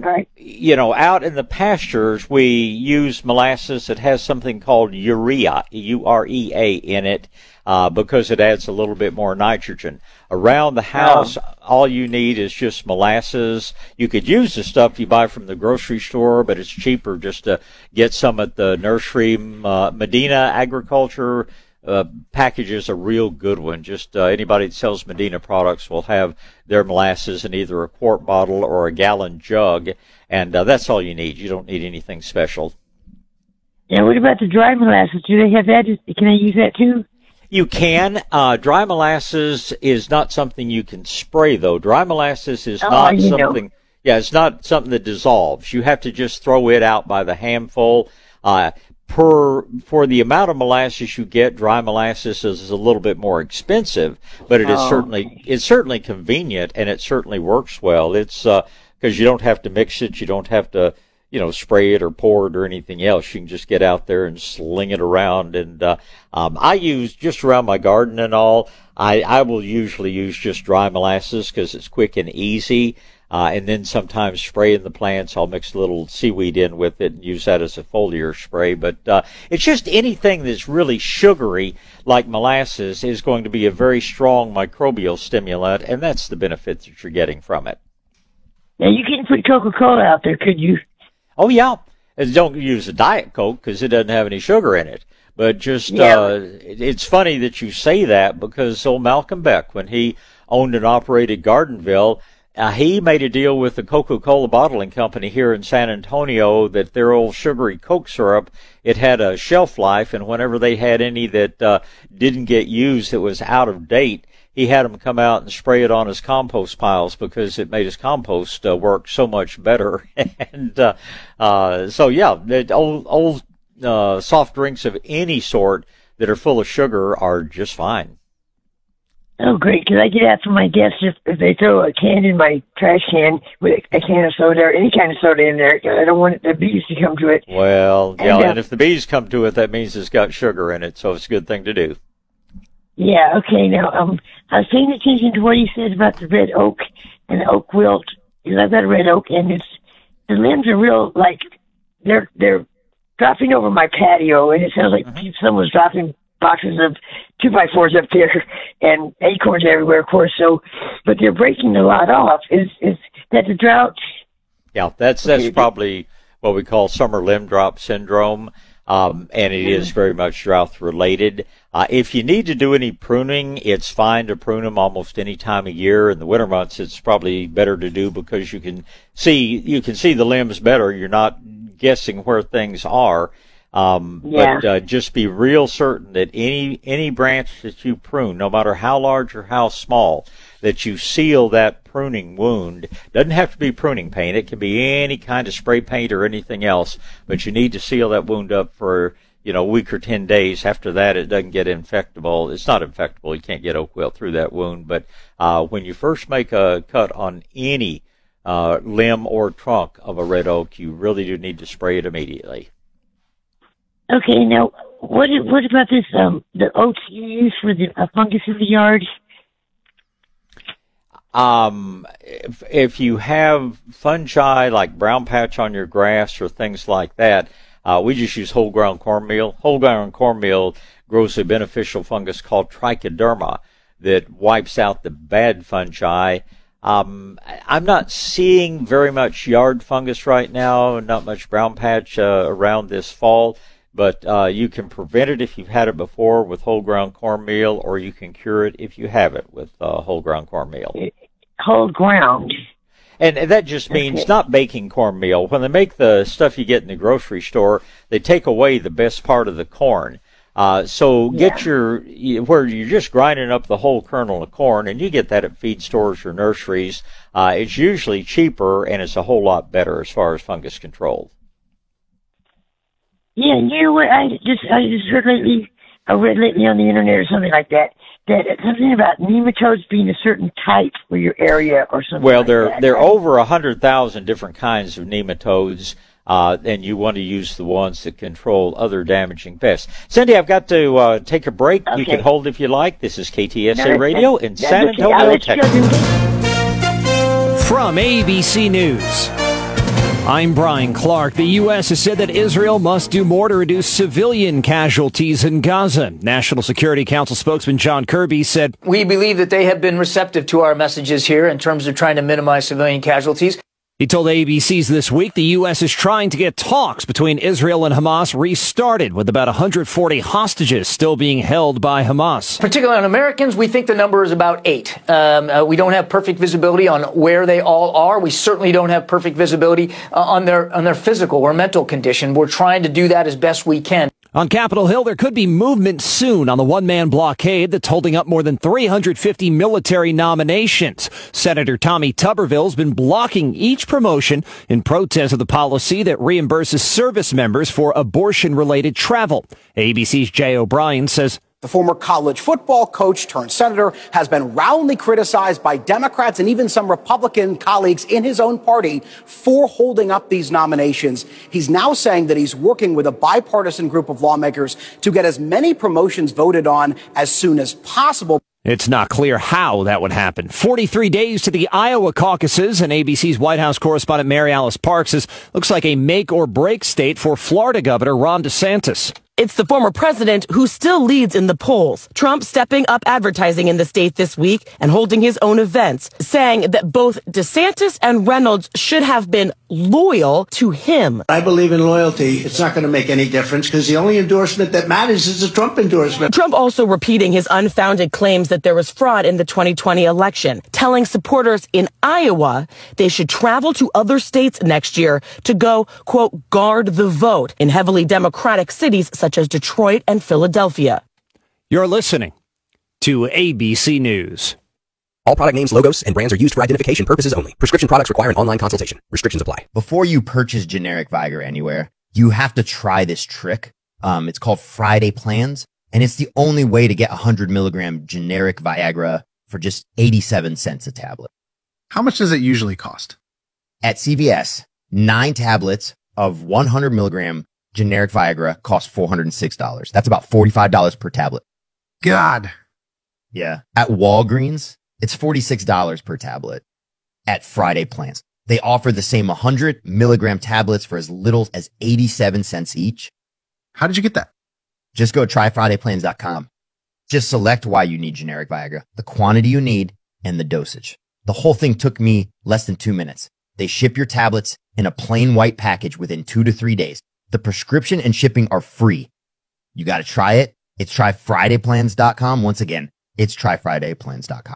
out in the pastures, we use molasses that has something called urea, U-R-E-A in it, because it adds a little bit more nitrogen. Around the house, all you need is just molasses. You could use the stuff you buy from the grocery store, but it's cheaper just to get some at the nursery. Medina Agriculture packages a real good one. Just anybody that sells Medina products will have their molasses in either a quart bottle or a gallon jug, and that's all you need. You don't need anything special. Yeah, what about the dry molasses? Do they have that? Can I use that too? You can. Dry molasses is not something you can spray, though. Dry molasses is not something. Yeah, it's not something that dissolves. You have to just throw it out by the handful. For the amount of molasses you get, dry molasses is a little bit more expensive, but it is certainly convenient, and it certainly works well. It's because you don't have to mix it, you don't have to spray it or pour it or anything else. You can just get out there and sling it around. And I use just around my garden and all. I will usually use just dry molasses because it's quick and easy. And then sometimes spray in the plants. I'll mix a little seaweed in with it and use that as a foliar spray. But it's just anything that's really sugary, like molasses, is going to be a very strong microbial stimulant, and that's the benefit that you're getting from it. Now, you couldn't put Coca-Cola out there, could you? Oh, yeah. And don't use a Diet Coke because it doesn't have any sugar in it. But just, it's funny that you say that because old Malcolm Beck, when he owned and operated Gardenville, he made a deal with the Coca-Cola bottling company here in San Antonio that their old sugary Coke syrup, it had a shelf life, and whenever they had any that didn't get used, that was out of date, he had them come out and spray it on his compost piles because it made his compost work so much better. And old soft drinks of any sort that are full of sugar are just fine. Oh, great, because I get out from my guests if they throw a can in my trash can with a can of soda or any kind of soda in there. I don't want the bees to come to it. Well, and if the bees come to it, that means it's got sugar in it, so it's a good thing to do. Yeah, okay. Now, I was paying attention to what you said about the red oak and the oak wilt. Because I've got a red oak, and the limbs are real, like, they're dropping over my patio, and it sounds like someone's dropping boxes of 2x4s up there and acorns everywhere, of course. So, but they're breaking a lot off. Is that the drought? Yeah, that's probably what we call summer limb drop syndrome. And it is very much drought related. If you need to do any pruning, it's fine to prune them almost any time of year. In the winter months, it's probably better to do because you can see the limbs better. You're not guessing where things are. But just be real certain that any branch that you prune, no matter how large or how small, that you seal that pruning wound. Doesn't have to be pruning paint. It can be any kind of spray paint or anything else, but you need to seal that wound up for, a week or 10 days. After that, it doesn't get infectable. It's not infectable. You can't get oak wilt through that wound. But when you first make a cut on any limb or trunk of a red oak, you really do need to spray it immediately. Okay, now, what about this, the oats you use for the fungus in the yard? If you have fungi like brown patch on your grass or things like that, we just use whole ground cornmeal. Whole ground cornmeal grows a beneficial fungus called trichoderma that wipes out the bad fungi. I'm not seeing very much yard fungus right now, not much brown patch around this fall. But you can prevent it if you've had it before with whole ground cornmeal, or you can cure it if you have it with whole ground cornmeal. Whole ground. And that just means not baking cornmeal. When they make the stuff you get in the grocery store, they take away the best part of the corn. So get where you're just grinding up the whole kernel of corn, and you get that at feed stores or nurseries. It's usually cheaper, and it's a whole lot better as far as fungus control. Yeah, you know what? I just heard lately, I read lately on the internet or something like that something about nematodes being a certain type for your area or something. Well, like that. there are over 100,000 different kinds of nematodes, and you want to use the ones that control other damaging pests. Cindy, I've got to take a break. Okay. You can hold if you like. This is KTSA Radio in San Antonio, Texas. From ABC News. I'm Brian Clark. The U.S. has said that Israel must do more to reduce civilian casualties in Gaza. National Security Council spokesman John Kirby said, "We believe that they have been receptive to our messages here in terms of trying to minimize civilian casualties." He told ABC's This Week the U.S. is trying to get talks between Israel and Hamas restarted, with about 140 hostages still being held by Hamas. Particularly on Americans, we think the number is about 8. We don't have perfect visibility on where they all are. We certainly don't have perfect visibility on their physical or mental condition. We're trying to do that as best we can. On Capitol Hill, there could be movement soon on the one-man blockade that's holding up more than 350 military nominations. Senator Tommy Tuberville's been blocking each promotion in protest of the policy that reimburses service members for abortion-related travel. ABC's Jay O'Brien says, the former college football coach turned senator has been roundly criticized by Democrats and even some Republican colleagues in his own party for holding up these nominations. He's now saying that he's working with a bipartisan group of lawmakers to get as many promotions voted on as soon as possible. It's not clear how that would happen. 43 days to the Iowa caucuses, and ABC's White House correspondent Mary Alice Parks says looks like a make or break state for Florida Governor Ron DeSantis. It's the former president who still leads in the polls. Trump stepping up advertising in the state this week and holding his own events, saying that both DeSantis and Reynolds should have been loyal to him. I believe in loyalty. It's not going to make any difference because the only endorsement that matters is a Trump endorsement. Trump also repeating his unfounded claims that there was fraud in the 2020 election, telling supporters in Iowa they should travel to other states next year to go, quote, guard the vote in heavily Democratic cities such as Detroit and Philadelphia. You're listening to ABC News. All product names, logos, and brands are used for identification purposes only. Prescription products require an online consultation. Restrictions apply. Before you purchase generic Viagra anywhere, you have to try this trick. It's called Friday Plans, and it's the only way to get 100 milligram generic Viagra for just 87 cents a tablet. How much does it usually cost? At CVS, 9 tablets of 100 milligram generic Viagra costs $406. That's about $45 per tablet. God. Yeah. At Walgreens, it's $46 per tablet. At Friday Plans, they offer the same 100 milligram tablets for as little as 87 cents each. How did you get that? Just go to tryfridayplans.com. Just select why you need generic Viagra, the quantity you need, and the dosage. The whole thing took me less than 2 minutes. They ship your tablets in a plain white package within 2 to 3 days. The prescription and shipping are free. You got to try it. It's tryfridayplans.com. Once again, it's tryfridayplans.com.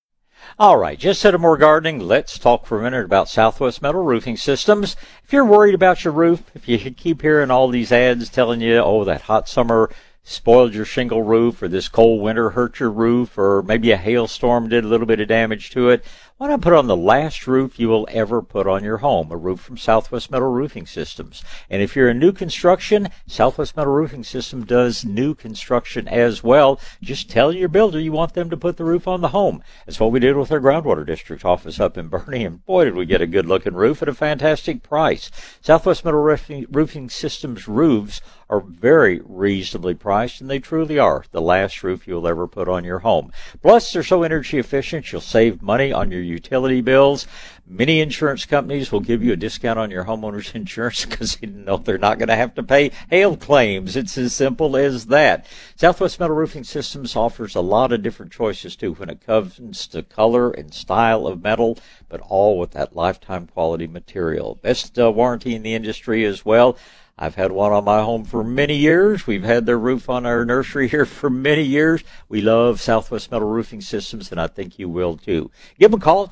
All right, just said more gardening. Let's talk for a minute about Southwest Metal Roofing Systems. If you're worried about your roof, if you keep hearing all these ads telling you, oh, that hot summer spoiled your shingle roof, or this cold winter hurt your roof, or maybe a hailstorm did a little bit of damage to it, why not put on the last roof you will ever put on your home, a roof from Southwest Metal Roofing Systems. And if you're in new construction, Southwest Metal Roofing System does new construction as well. Just tell your builder you want them to put the roof on the home. That's what we did with our groundwater district office up in Bernie, and boy, did we get a good-looking roof at a fantastic price. Southwest Metal Roofing Systems roofs are very reasonably priced, and they truly are the last roof you'll ever put on your home. Plus, they're so energy efficient, you'll save money on your utility bills. Many insurance companies will give you a discount on your homeowner's insurance because they know they're not going to have to pay hail claims. It's as simple as that. Southwest Metal Roofing Systems offers a lot of different choices, too, when it comes to color and style of metal, but all with that lifetime quality material. Best warranty in the industry as well. I've had one on my home for many years. We've had their roof on our nursery here for many years. We love Southwest Metal Roofing Systems, and I think you will too. Give them a call,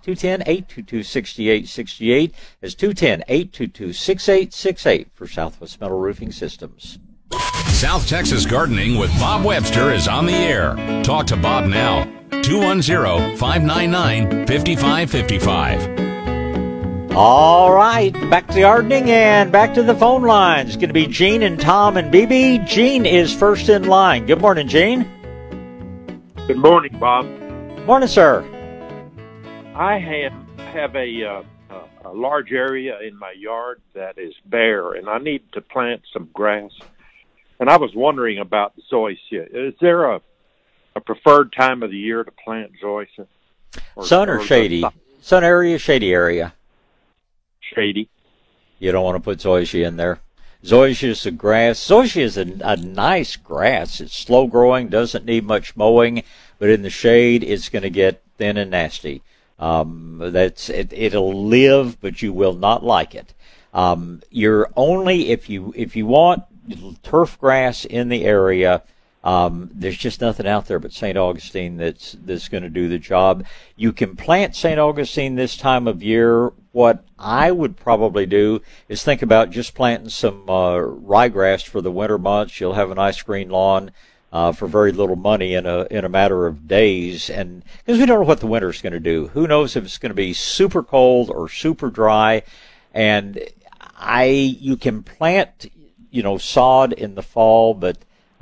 210-822-6868. That's 210-822-6868 for Southwest Metal Roofing Systems. South Texas Gardening with Bob Webster is on the air. Talk to Bob now. 210-599-5555. All right, back to gardening and back to the phone lines. It's going to be Gene and Tom and BB. Gene is first in line. Good morning, Gene. Good morning, Bob. Morning, sir. I have a large area in my yard that is bare, and I need to plant some grass. And I was wondering about the zoysia. Is there a preferred time of the year to plant zoysia? Sun or shady? Sun area, shady area? Shady. you don't want to put zoysia in there. Zoysia is a grass. Zoysia is a nice grass. It's slow growing, doesn't need much mowing, but in the shade, it's going to get thin and nasty. It'll live, but you will not like it. You're only if you want turf grass in the area. There's just nothing out there but St. Augustine that's going to do the job. You can plant St. Augustine this time of year. What I would probably do is think about just planting some ryegrass for the winter months. You'll have a nice green lawn for very little money in a matter of days, and because we don't know what the winter's going to do. Who knows if it's going to be super cold or super dry? And you can plant, sod in the fall, but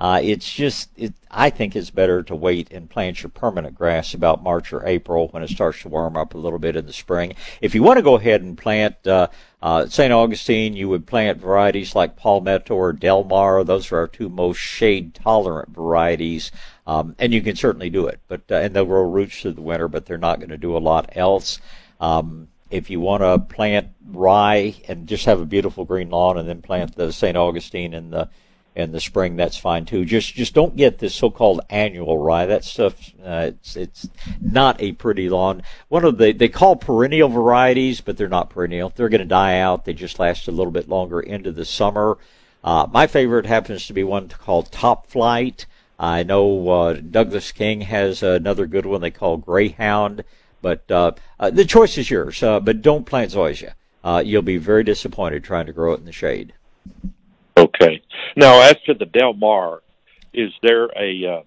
I think it's better to wait and plant your permanent grass about March or April when it starts to warm up a little bit in the spring. If you want to go ahead and plant St. Augustine, you would plant varieties like Palmetto or Del Mar. Those are our two most shade-tolerant varieties, and you can certainly do it. And they'll grow roots through the winter, but they're not going to do a lot else. If you want to plant rye and just have a beautiful green lawn and then plant the St. Augustine in the spring, that's fine too. Just don't get this so-called annual rye. That stuff, it's not a pretty lawn. They call perennial varieties, but they're not perennial. They're going to die out. They just last a little bit longer into the summer. My favorite happens to be one called Top Flight. I know Douglas King has another good one they call Greyhound. But the choice is yours. But don't plant zoysia. You'll be very disappointed trying to grow it in the shade. Okay. Now, as to the Del Mar, is there a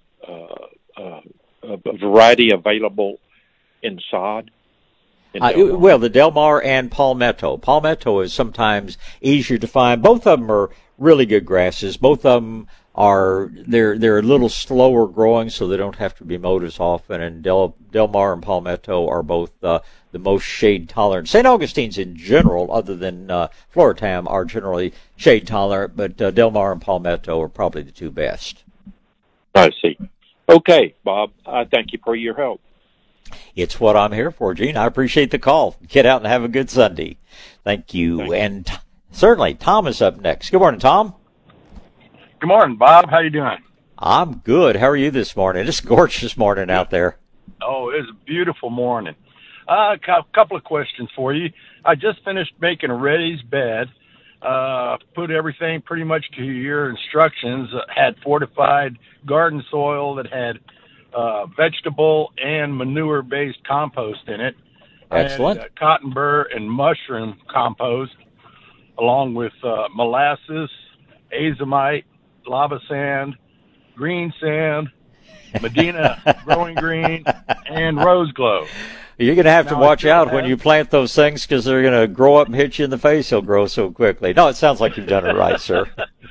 variety available in sod? Well, the Del Mar and Palmetto. Palmetto is sometimes easier to find. Both of them are really good grasses. Both of them they're a little slower growing, so they don't have to be mowed as often. And Del Mar and Palmetto are both the most shade tolerant. St. Augustine's in general, other than Floritam, are generally shade tolerant, but Del Mar and Palmetto are probably the two best. I see. Okay, Bob, I thank you for your help. It's what I'm here for, Gene. I appreciate the call. Get out and have a good Sunday. Thank you. And certainly, Tom is up next. Good morning, Tom. Good morning, Bob. How you doing? I'm good. How are you this morning? It's a gorgeous morning out there. Oh, it's a beautiful morning. A couple of questions for you. I just finished making a raised bed. Put everything pretty much to your instructions. Had fortified garden soil that had vegetable and manure-based compost in it. Excellent. And, cotton burr and mushroom compost, along with molasses, azomite, lava sand, green sand, Medina growing green, and rose glow. You're going to have to watch out when you plant those things because they're going to grow up and hit you in the face. They'll grow so quickly. No, it sounds like you've done it right, sir.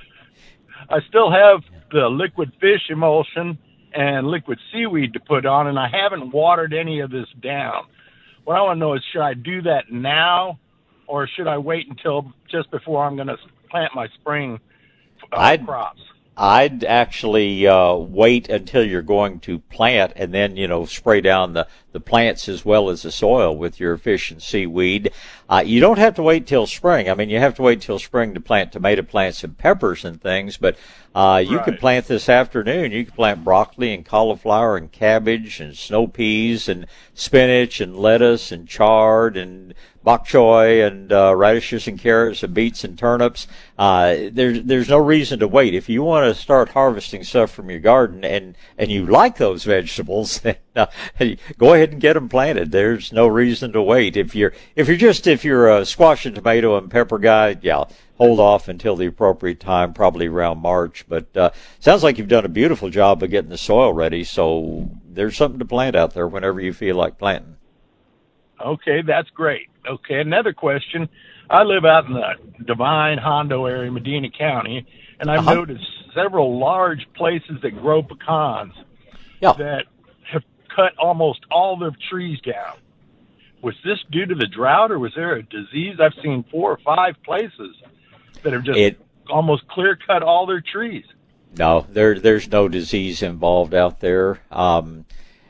I still have the liquid fish emulsion and liquid seaweed to put on, and I haven't watered any of this down. What I want to know is, should I do that now, or should I wait until just before I'm going to plant my spring crops? I'd actually wait until you're going to plant and then, spray down the plants as well as the soil with your fish and seaweed. You don't have to wait till spring. I mean, you have to wait till spring to plant tomato plants and peppers and things, but you can plant this afternoon. You can plant broccoli and cauliflower and cabbage and snow peas and spinach and lettuce and chard and bok choy and radishes and carrots and beets and turnips. There's no reason to wait. If you want to start harvesting stuff from your garden and you like those vegetables, then go ahead and get them planted. There's no reason to wait. If you're a squash and tomato and pepper guy, hold off until the appropriate time, probably around March. But sounds like you've done a beautiful job of getting the soil ready, so there's something to plant out there whenever you feel like planting. Okay, that's great. Okay, another question. I live out in the Divine Hondo area, Medina County, and I've noticed several large places that grow pecans that have cut almost all their trees down. Was this due to the drought, or was there a disease? I've seen 4 or 5 places that have just almost clear-cut all their trees. No, there's no disease involved out there.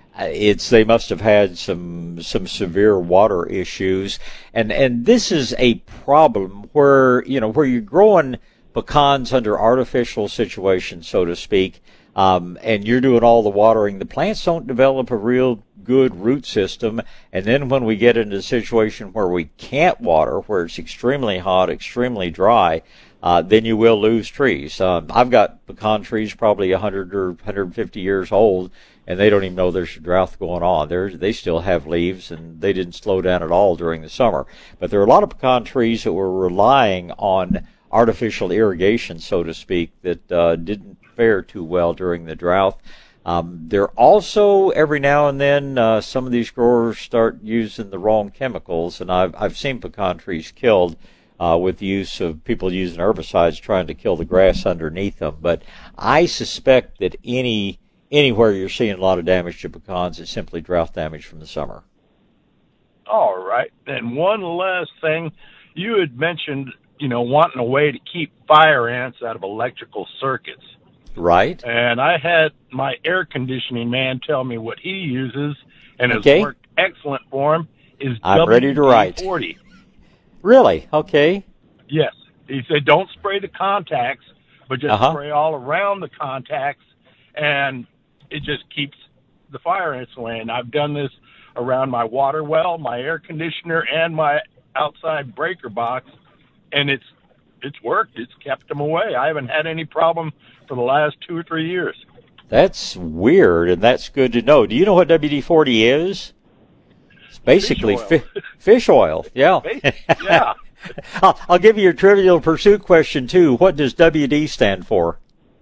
they must have had some severe water issues, and this is a problem where you're growing pecans under artificial situations, so to speak, and you're doing all the watering. The plants don't develop a real good root system, and then when we get into a situation where we can't water, where it's extremely hot, extremely dry, then you will lose trees. I've got pecan trees probably 100 or 150 years old, and they don't even know there's a drought going on. They still have leaves, and they didn't slow down at all during the summer. But there are a lot of pecan trees that were relying on artificial irrigation, so to speak, that didn't fare too well during the drought. There also, every now and then, some of these growers start using the wrong chemicals, and I've seen pecan trees killed with the use of people using herbicides trying to kill the grass underneath them. But I suspect that anywhere you're seeing a lot of damage to pecans, it's simply drought damage from the summer. All right. And one last thing, you had mentioned, wanting a way to keep fire ants out of electrical circuits. Right. And I had my air conditioning man tell me what he uses, and it's worked excellent for him, is I'm ready to write. WD-40. Really? Okay. Yes. He said don't spray the contacts, but just spray all around the contacts, and it just keeps the fire ants away. And I've done this around my water well, my air conditioner, and my outside breaker box, and it's worked. It's kept them away. I haven't had any problem for the last 2 or 3 years. That's weird, and that's good to know. Do you know what WD-40 is? It's basically fish oil. Yeah. Yeah. I'll give you your Trivial Pursuit question, too. What does WD stand for?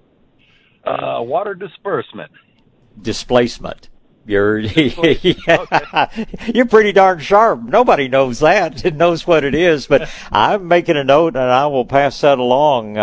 Water disbursement. Displacement. You're pretty darn sharp. Nobody knows that. It knows what it is, but I'm making a note, and I will pass that along.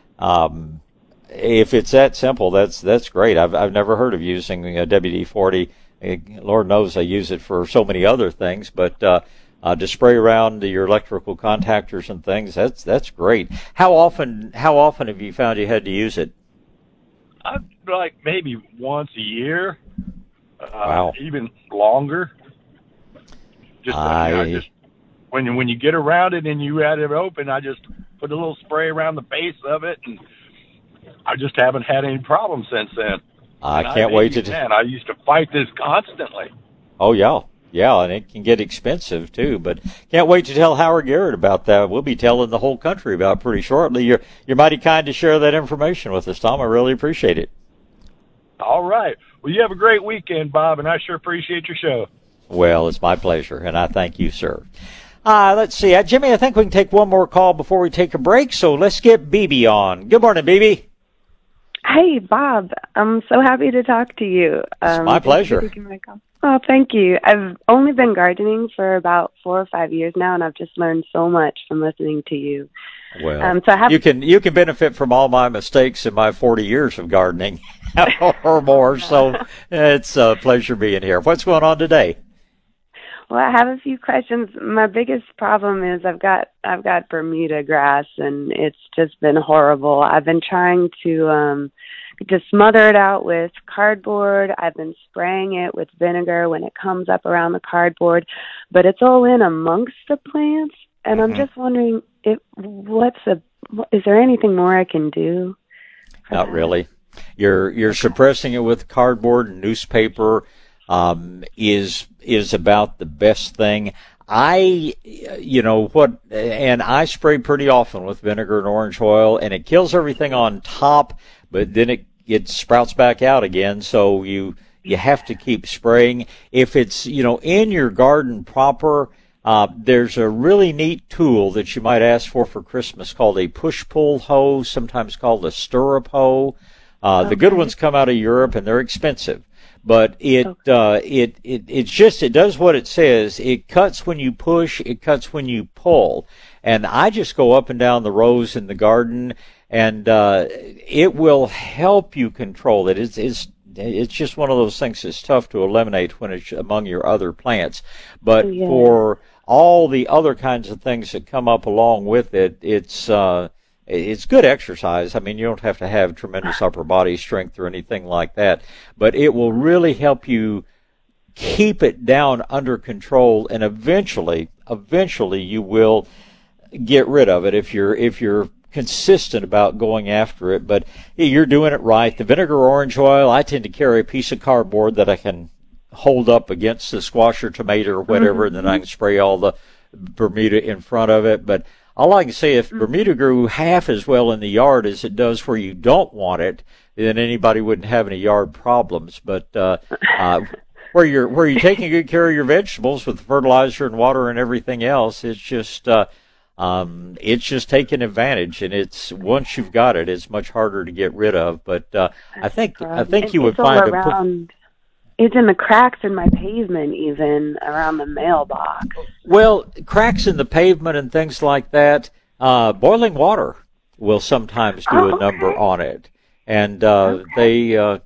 If it's that simple, that's great. I've never heard of using WD-40. Lord knows I use it for so many other things, but to spray around your electrical contactors and things, that's great. How often have you found you had to use it? Like maybe once a year. Wow. Even longer. Just when you get around it and you had it open, I just put a little spray around the base of it, and I just haven't had any problems since then. I can't wait to. Man, I used to fight this constantly. Oh yeah, and it can get expensive too. But can't wait to tell Howard Garrett about that. We'll be telling the whole country about it pretty shortly. You're mighty kind to share that information with us, Tom. I really appreciate it. All right. Well, you have a great weekend, Bob, and I sure appreciate your show. Well, it's my pleasure, and I thank you, sir. Let's see. Jimmy, I think we can take one more call before we take a break, so let's get BB on. Good morning, BB. Hey, Bob. I'm so happy to talk to you. It's my pleasure. Thank you for taking my call. Oh, thank you. I've only been gardening for about 4 or 5 years now, and I've just learned so much from listening to you. Well, you can benefit from all my mistakes in my 40 years of gardening or more, so it's a pleasure being here. What's going on today? Well, I have a few questions. My biggest problem is I've got Bermuda grass, and it's just been horrible. I've been trying to smother it out with cardboard. I've been spraying it with vinegar when it comes up around the cardboard, but it's all in amongst the plants, and I'm just wondering is there anything more I can do? Not really. You're suppressing it with cardboard and newspaper. Is about the best thing. I spray pretty often with vinegar and orange oil, and it kills everything on top, but then it sprouts back out again, so you have to keep spraying. If it's, in your garden proper, there's a really neat tool that you might ask for Christmas called a push-pull hoe, sometimes called a stirrup hoe. The good ones come out of Europe, and they're expensive. But it does what it says. It cuts when you push, it cuts when you pull. And I just go up and down the rows in the garden, and it will help you control it. It's just one of those things that's tough to eliminate when it's among your other plants. But for all the other kinds of things that come up along with it, it's good exercise. I mean, you don't have to have tremendous upper body strength or anything like that, but it will really help you keep it down under control, and eventually you will get rid of it if you're consistent about going after it. But you're doing it right. The vinegar orange oil, I tend to carry a piece of cardboard that I can hold up against the squash or tomato or whatever, and then I can spray all the Bermuda in front of it. But all I can say, if Bermuda grew half as well in the yard as it does where you don't want it, then anybody wouldn't have any yard problems. But where you're taking good care of your vegetables with fertilizer and water and everything else, it's just taking advantage, and it's once you've got it, it's much harder to get rid of. But I think you would find it's in the cracks in my pavement, even around the mailbox. Well, cracks in the pavement and things like that, boiling water will sometimes do a number on it. And they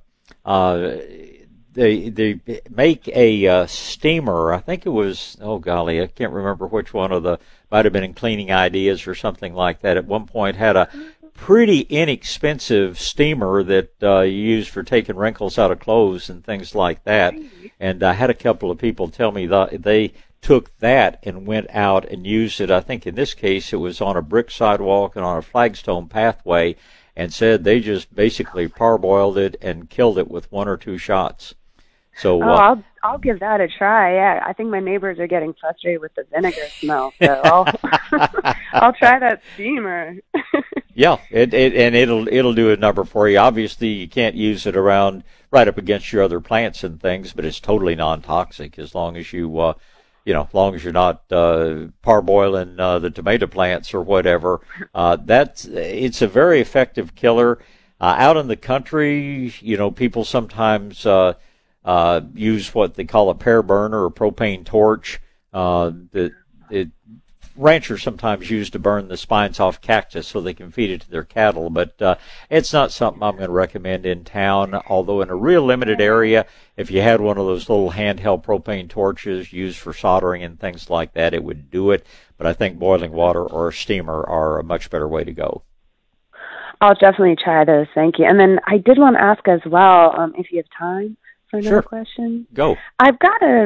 make a steamer. I think it was, oh golly, I can't remember which one of the, might have been in Cleaning Ideas or something like that. At one point had a pretty inexpensive steamer that you use for taking wrinkles out of clothes and things like that. And I had a couple of people tell me that they took that and went out and used it. I think in this case it was on a brick sidewalk and on a flagstone pathway, and said they just basically parboiled it and killed it with 1 or 2 shots. So I'll give that a try. Yeah, I think my neighbors are getting frustrated with the vinegar smell, so I'll try that steamer. Yeah, it'll do a number for you. Obviously, you can't use it around right up against your other plants and things, but it's totally non-toxic as long as you as long as you're not parboiling the tomato plants or whatever. It's a very effective killer. Out in the country, people sometimes use what they call a pear burner or propane torch. Ranchers sometimes use to burn the spines off cactus so they can feed it to their cattle, but it's not something I'm going to recommend in town, although in a real limited area, if you had one of those little handheld propane torches used for soldering and things like that, it would do it. But I think boiling water or a steamer are a much better way to go. I'll definitely try those. Thank you. And then I did want to ask as well, if you have time for another question. Go. I'm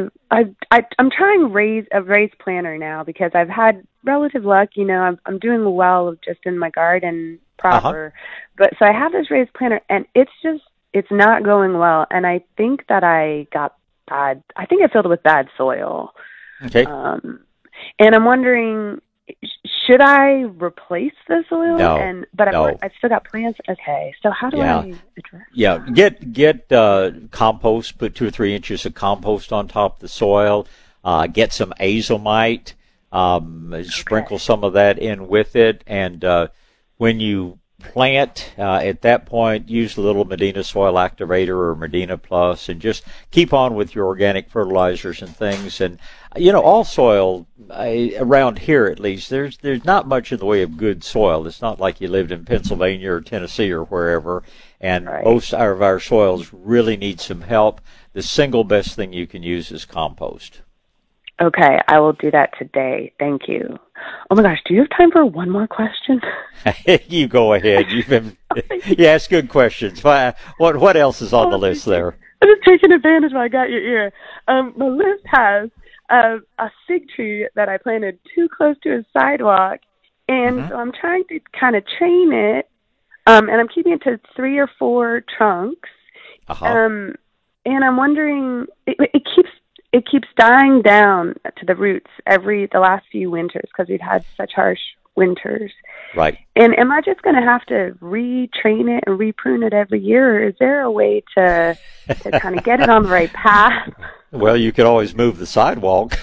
trying a raised planter now because I've had relative luck. I'm doing well just in my garden proper. But so I have this raised planter, and it's not going well. And I think that I filled it with bad soil. Okay. And I'm wondering, should I replace the soil? No. I've still got plants. Okay. So how do I address? Yeah. Get compost. Put 2 or 3 inches of compost on top of the soil. Get some azomite. Sprinkle some of that in with it. And when you plant, at that point, use a little Medina Soil Activator or Medina Plus, and just keep on with your organic fertilizers and things. And all soil around here, at least, there's not much in the way of good soil. It's not like you lived in Pennsylvania or Tennessee or wherever. And most of our soils really need some help. The single best thing you can use is compost. Okay, I will do that today. Thank you. Oh my gosh, do you have time for one more question? You go ahead. You ask good questions. What else is on the list there? I'm just taking advantage while I got your ear. My list has a fig tree that I planted too close to a sidewalk, and so I'm trying to kind of train it, and I'm keeping it to 3 or 4 trunks. And I'm wondering, it keeps dying down to the roots the last few winters because we've had such harsh winters. Right. And am I just going to have to retrain it and reprune it every year, or is there a way to kind of get it on the right path? Well, you could always move the sidewalk.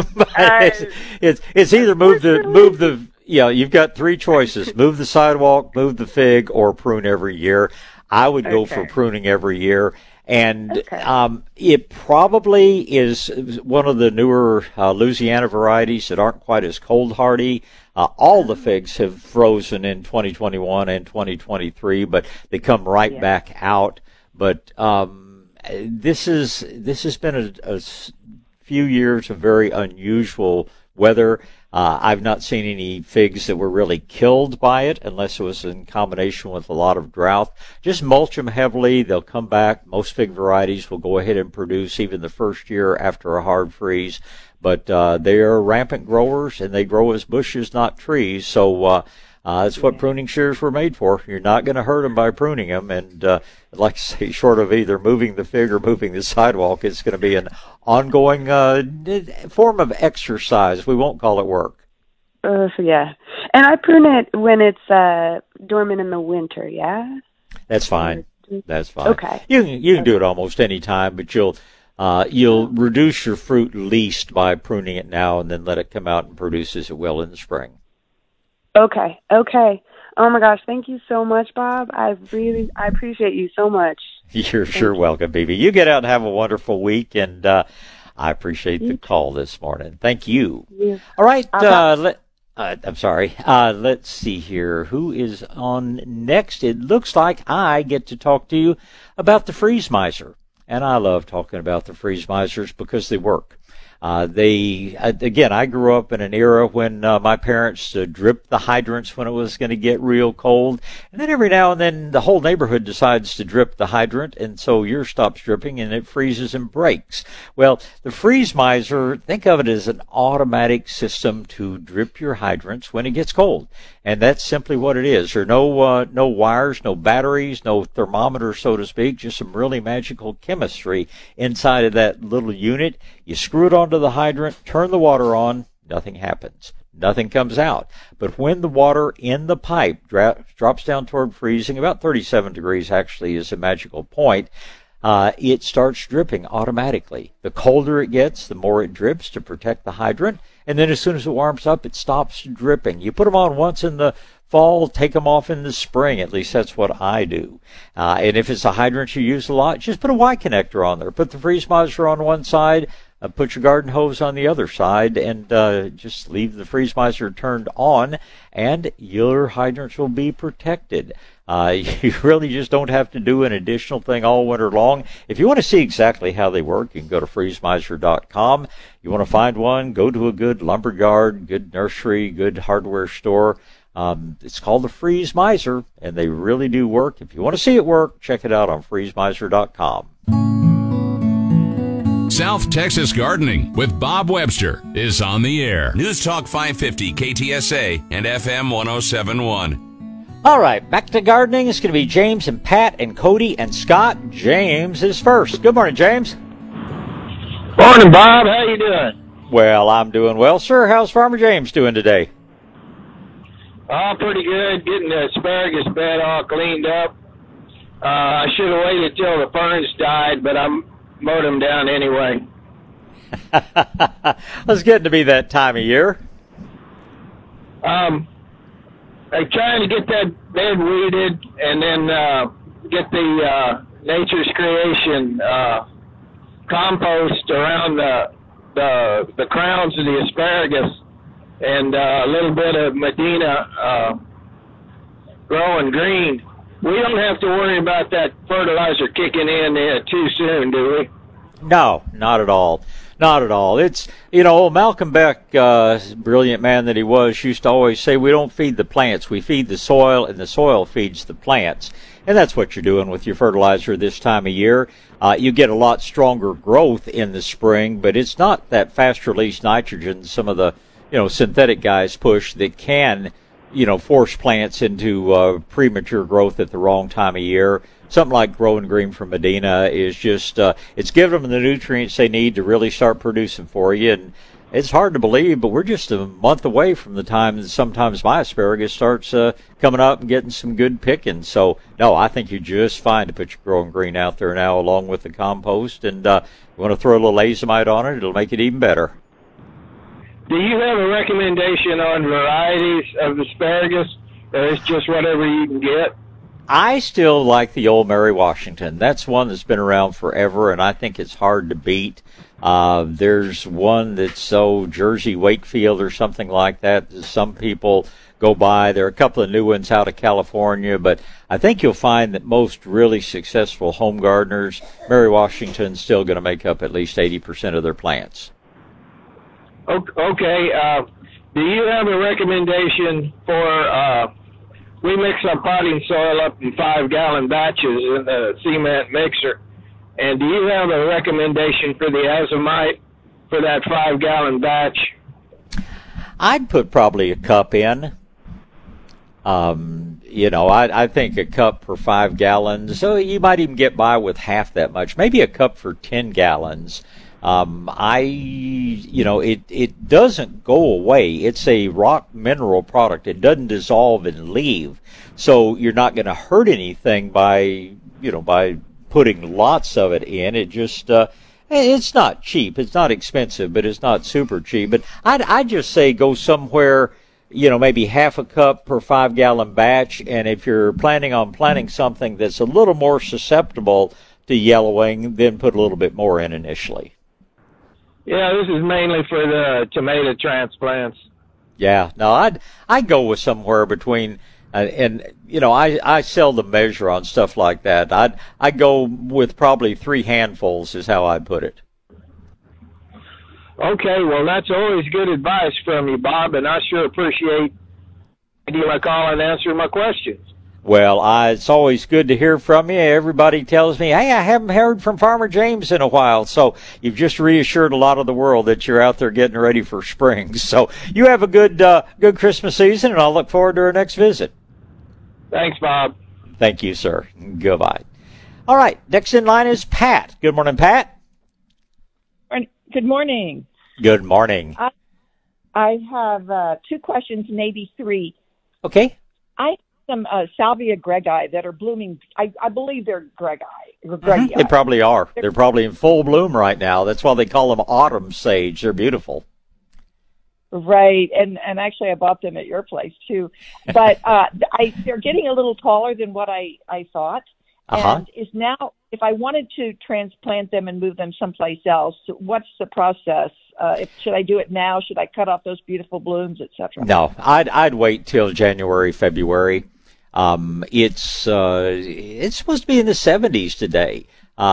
It's either move the you've got 3 choices: move the sidewalk, move the fig, or prune every year. I would go for pruning every year. And it probably is one of the newer Louisiana varieties that aren't quite as cold hardy. All the figs have frozen in 2021 and 2023, but they come right back out. But this has been a few years of very unusual weather. I've not seen any figs that were really killed by it unless it was in combination with a lot of drought. Just mulch them heavily. They'll come back. Most fig varieties will go ahead and produce even the first year after a hard freeze. But they are rampant growers, and they grow as bushes, not trees. So that's what pruning shears were made for. You're not going to hurt them by pruning them. And like I say, short of either moving the fig or moving the sidewalk, it's going to be an ongoing form of exercise. We won't call it work. Yeah. And I prune it when it's dormant in the winter, yeah? That's fine. That's fine. Okay. You can do it almost any time, but you'll reduce your fruit least by pruning it now and then let it come out and produce as it will in the spring. Okay. Oh my gosh, thank you so much, Bob. I appreciate you so much. You're sure welcome, Bibi. You get out and have a wonderful week, and I appreciate the call this morning. Thank you. Yeah. All right, I'm sorry. Let's see here. Who is on next? It looks like I get to talk to you about the freeze miser, and I love talking about the freeze misers because they work. Again, I grew up in an era when my parents dripped the hydrants when it was going to get real cold. And then every now and then the whole neighborhood decides to drip the hydrant, and so yours stops dripping and it freezes and breaks. Well, the freeze miser, think of it as an automatic system to drip your hydrants when it gets cold. And that's simply what it is. There are no wires, no batteries, no thermometer, so to speak, just some really magical chemistry inside of that little unit. You screw it onto the hydrant, turn the water on, nothing happens. Nothing comes out. But when the water in the pipe drops down toward freezing, about 37 degrees actually is a magical point, it starts dripping automatically. The colder it gets, the more it drips to protect the hydrant. And then as soon as it warms up, it stops dripping. You put them on once in the fall, take them off in the spring. At least that's what I do. And if it's a hydrant you use a lot, just put a Y connector on there. Put the freeze miser on one side, put your garden hose on the other side, and just leave the freeze miser turned on, and your hydrants will be protected. You really just don't have to do an additional thing all winter long. If you want to see exactly how they work, you can go to freezemiser.com. You want to find one, go to a good lumberyard, good nursery, good hardware store. It's called the Freeze Miser, and they really do work. If you want to see it work, check it out on freezemiser.com. South Texas Gardening with Bob Webster is on the air. News Talk 550 KTSA and FM 1071. All right, back to gardening. It's going to be James and Pat and Cody and Scott. James is first. Good morning, James. Morning, Bob. How you doing? Well, I'm doing well, sir. How's Farmer James doing today? Oh, pretty good. Getting the asparagus bed all cleaned up. I should have waited till the ferns died, but I mowed them down anyway. It's getting to be that time of year. I'm trying to get that bed weeded and then get the Nature's Creation compost around the crowns of the asparagus and a little bit of Medina growing green. We don't have to worry about that fertilizer kicking in too soon, do we? No, not at all. Not at all. It's, Malcolm Beck, brilliant man that he was, used to always say, we don't feed the plants, we feed the soil, and the soil feeds the plants. And that's what you're doing with your fertilizer this time of year. You get a lot stronger growth in the spring, but it's not that fast-release nitrogen some of the, synthetic guys push that can, force plants into premature growth at the wrong time of year. Something like Growing Green from Medina is just, it's giving them the nutrients they need to really start producing for you. And it's hard to believe, but we're just a month away from the time that sometimes my asparagus starts coming up and getting some good pickings. So, no, I think you're just fine to put your Growing Green out there now along with the compost. And you want to throw a little azomite on it, it'll make it even better. Do you have a recommendation on varieties of asparagus, or is just whatever you can get? I still like the old Mary Washington. That's one that's been around forever, and I think it's hard to beat. There's one that's Jersey Wakefield or something like that some people go by. There are a couple of new ones out of California, but I think you'll find that most really successful home gardeners, Mary Washington's still going to make up at least 80% of their plants. Okay. do you have a recommendation for, we mix our potting soil up in 5-gallon batches in the cement mixer, and do you have a recommendation for the azomite for that 5-gallon batch? I'd put probably a cup in. I think a cup per 5 gallons. So you might even get by with half that much. Maybe a cup for 10 gallons. It doesn't go away. It's a rock mineral product. It doesn't dissolve and leave. So you're not going to hurt anything by putting lots of it in. It just, it's not cheap. It's not expensive, but it's not super cheap. But I'd just say go somewhere, maybe half a cup per 5-gallon batch. And if you're planning on planting something that's a little more susceptible to yellowing, then put a little bit more in initially. Yeah, this is mainly for the tomato transplants. Yeah, no, I'd go with somewhere between, I seldom measure on stuff like that. I'd go with probably 3 handfuls is how I'd put it. Okay, well, that's always good advice from you, Bob, and I sure appreciate you calling and answering my questions. Well, it's always good to hear from you. Everybody tells me, hey, I haven't heard from Farmer James in a while. So you've just reassured a lot of the world that you're out there getting ready for spring. So you have a good Christmas season, and I'll look forward to our next visit. Thanks, Bob. Thank you, sir. Goodbye. All right, next in line is Pat. Good morning, Pat. Good morning. Good morning. I have 2 questions, maybe 3. Okay. I some Salvia greggii that are blooming. I believe they're greggii. They probably are. They're probably in full bloom right now. That's why they call them autumn sage. They're beautiful. Right, and actually I bought them at your place too. But they're getting a little taller than what I thought. And is now, if I wanted to transplant them and move them someplace else, what's the process? Should I do it now? Should I cut off those beautiful blooms, etc.? No, I'd wait till January, February. It's supposed to be in the 70s today.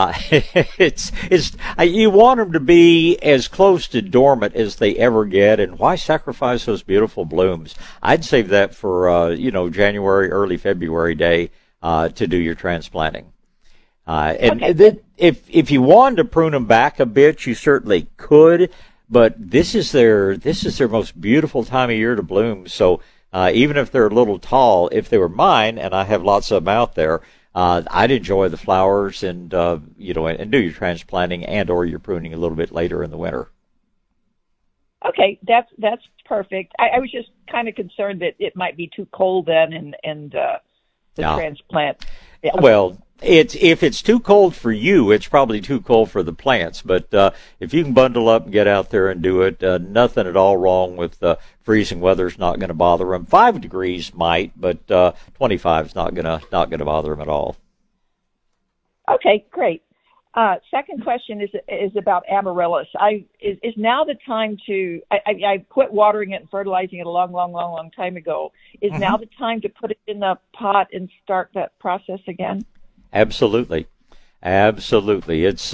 You want them to be as close to dormant as they ever get, and why sacrifice those beautiful blooms? I'd save that for January, early February day to do your transplanting. And then if you wanted to prune them back a bit, you certainly could. But this is their most beautiful time of year to bloom. So even if they're a little tall, if they were mine, and I have lots of them out there, I'd enjoy the flowers and and do your transplanting and or your pruning a little bit later in the winter. Okay, that's perfect. I was just kind of concerned that it might be too cold then, and the transplant. Yeah. Well, if it's too cold for you, it's probably too cold for the plants. But if you can bundle up and get out there and do it, nothing at all wrong with freezing weather's not going to bother them. 5 degrees might, but 25 is not going to bother them at all. Okay, great. Second question is about amaryllis. Is now the time to? I quit watering it and fertilizing it a long time ago. Is now the time to put it in the pot and start that process again? Absolutely. It's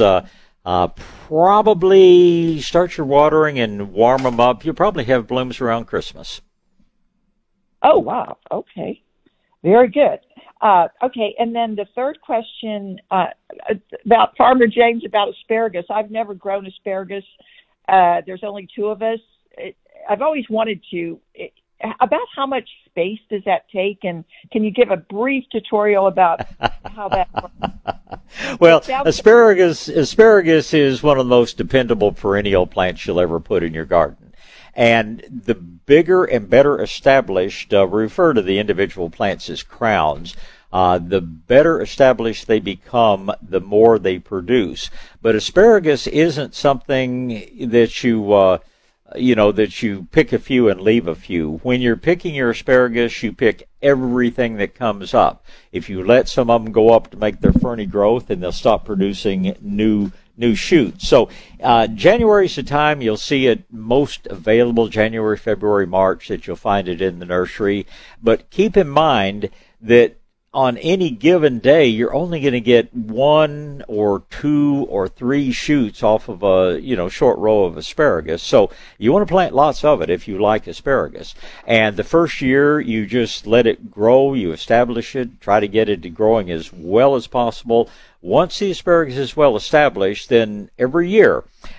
probably start your watering and warm them up. You'll probably have blooms around Christmas. Oh, wow. Okay. Very good. Okay, and then the third question about Farmer James, about asparagus. I've never grown asparagus. There's only 2 of us. I've always wanted to. About how much space does that take, and can you give a brief tutorial about how that works? Well, asparagus is one of the most dependable perennial plants you'll ever put in your garden. And the bigger and better established, refer to the individual plants as crowns, the better established they become, the more they produce. But asparagus isn't something that you pick a few and leave a few. When you're picking your asparagus, you pick everything that comes up. If you let some of them go up to make their ferny growth, then they'll stop producing new shoots. So January is the time you'll see it most available, January, February, March, that you'll find it in the nursery. But keep in mind that on any given day, you're only going to get 1 or 2 or 3 shoots off of a, short row of asparagus. So you want to plant lots of it if you like asparagus. And the first year, you just let it grow, you establish it, try to get it to growing as well as possible. Once the asparagus is well established, then every year,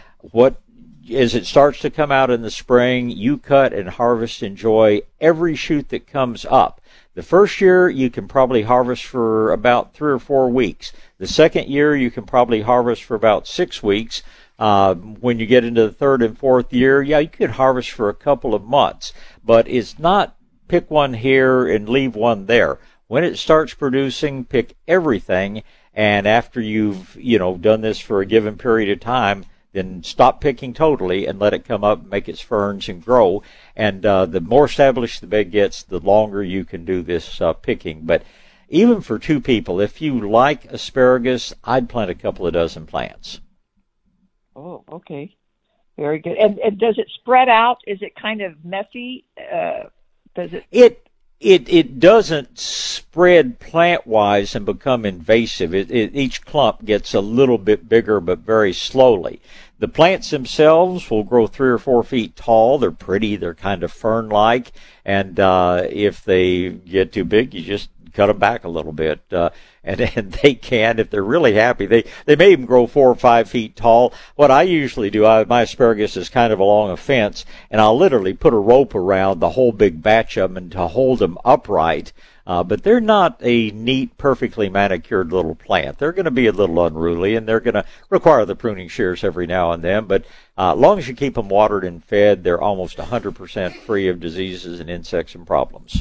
as it starts to come out in the spring, you cut and harvest, enjoy every shoot that comes up. The first year, you can probably harvest for about 3 or 4 weeks. The second year, you can probably harvest for about 6 weeks. When you get into the third and fourth year, you could harvest for a couple of months. But it's not pick one here and leave one there. When it starts producing, pick everything. And after you've, done this for a given period of time, then stop picking totally and let it come up, make its ferns and grow. And the more established the bed gets, the longer you can do this picking. But even for 2 people, if you like asparagus, I'd plant a couple of dozen plants. Oh, okay. Very good. And does it spread out? Is it kind of messy? Does it? It doesn't spread plant-wise and become invasive. Each clump gets a little bit bigger, but very slowly. The plants themselves will grow 3 or 4 feet tall. They're pretty. They're kind of fern-like. And if they get too big, you just cut them back a little bit. And they can, if they're really happy, they may even grow 4 or 5 feet tall. What I usually do, my asparagus is kind of along a fence, and I'll literally put a rope around the whole big batch of them to hold them upright. But they're not a neat, perfectly manicured little plant. They're going to be a little unruly, and they're going to require the pruning shears every now and then. But as long as you keep them watered and fed, they're almost 100% free of diseases and insects and problems.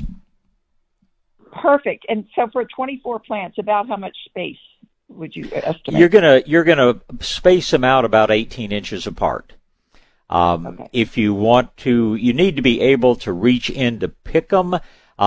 Perfect. And so for 24 plants, about how much space would you estimate? You're gonna space them out about 18 inches apart. Okay. If you want to, you need to be able to reach in to pick them.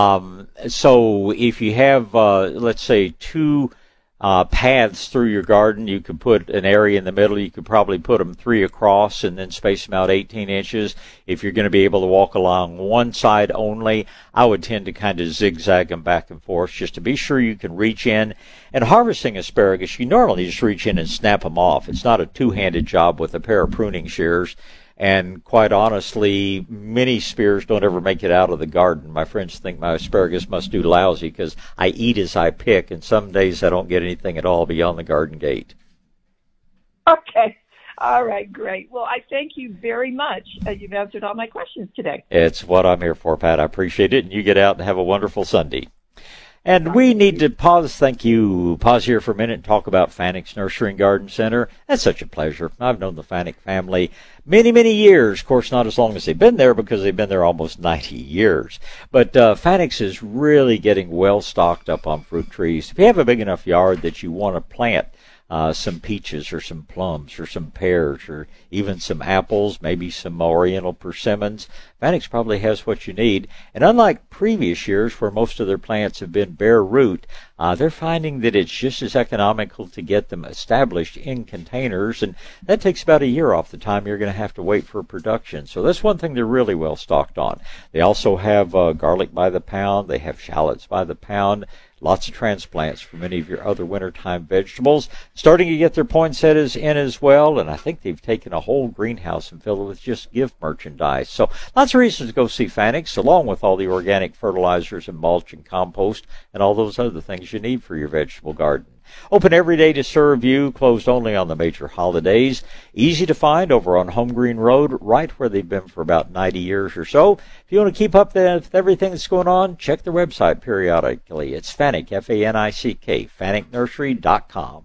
So if you have, let's say, 2 paths through your garden, you could put an area in the middle. You could probably put them 3 across and then space them out 18 inches. If you're going to be able to walk along one side only, I would tend to kind of zigzag them back and forth just to be sure you can reach in. And harvesting asparagus, you normally just reach in and snap them off. It's not a two-handed job with a pair of pruning shears. And quite honestly, many spears don't ever make it out of the garden. My friends think my asparagus must do lousy because I eat as I pick, and some days I don't get anything at all beyond the garden gate. Okay. All right, great. Well, I thank you very much. You've answered all my questions today. It's what I'm here for, Pat. I appreciate it, and you get out and have a wonderful Sunday. And we need to pause here for a minute and talk about Fanick's Nursery and Garden Center. That's such a pleasure. I've known the Fanick family many, many years. Of course, not as long as they've been there because they've been there almost 90 years. But Fanick's is really getting well stocked up on fruit trees. If you have a big enough yard that you want to plant some peaches or some plums or some pears or even some apples, maybe some oriental persimmons, Fanick's probably has what you need. And unlike previous years where most of their plants have been bare root, they're finding that it's just as economical to get them established in containers, and that takes about a year off the time you're going to have to wait for production. So that's one thing they're really well stocked on. They also have garlic by the pound. They have shallots by the pound. Lots of transplants for many of your other wintertime vegetables. Starting to get their poinsettias in as well, and I think they've taken a whole greenhouse and filled it with just gift merchandise. So lots of reasons to go see Fanick's, along with all the organic fertilizers and mulch and compost and all those other things you need for your vegetable garden. Open every day to serve you, closed only on the major holidays. Easy to find over on Home Green Road, right where they've been for about 90 years or so. If you want to keep up with everything that's going on, check their website periodically. It's Fanick, F-A-N-I-C-K, FanickNursery.com.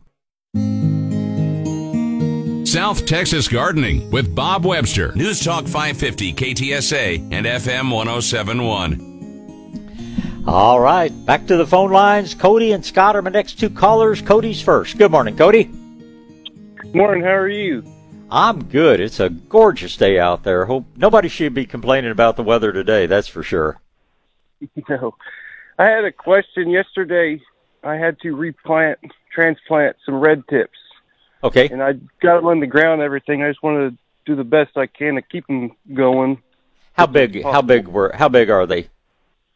South Texas Gardening with Bob Webster. News Talk 550 KTSA and FM 1071. All right, back to the phone lines. Cody and Scott are my next 2 callers. Cody's first. Good morning, Cody. Morning, how are you? I'm good. It's a gorgeous day out there. Hope nobody should be complaining about the weather today, that's for sure. No. I had a question yesterday. I had to transplant some red tips. Okay. And I got them on the ground and everything. I just wanted to do the best I can to keep them going. How big are they?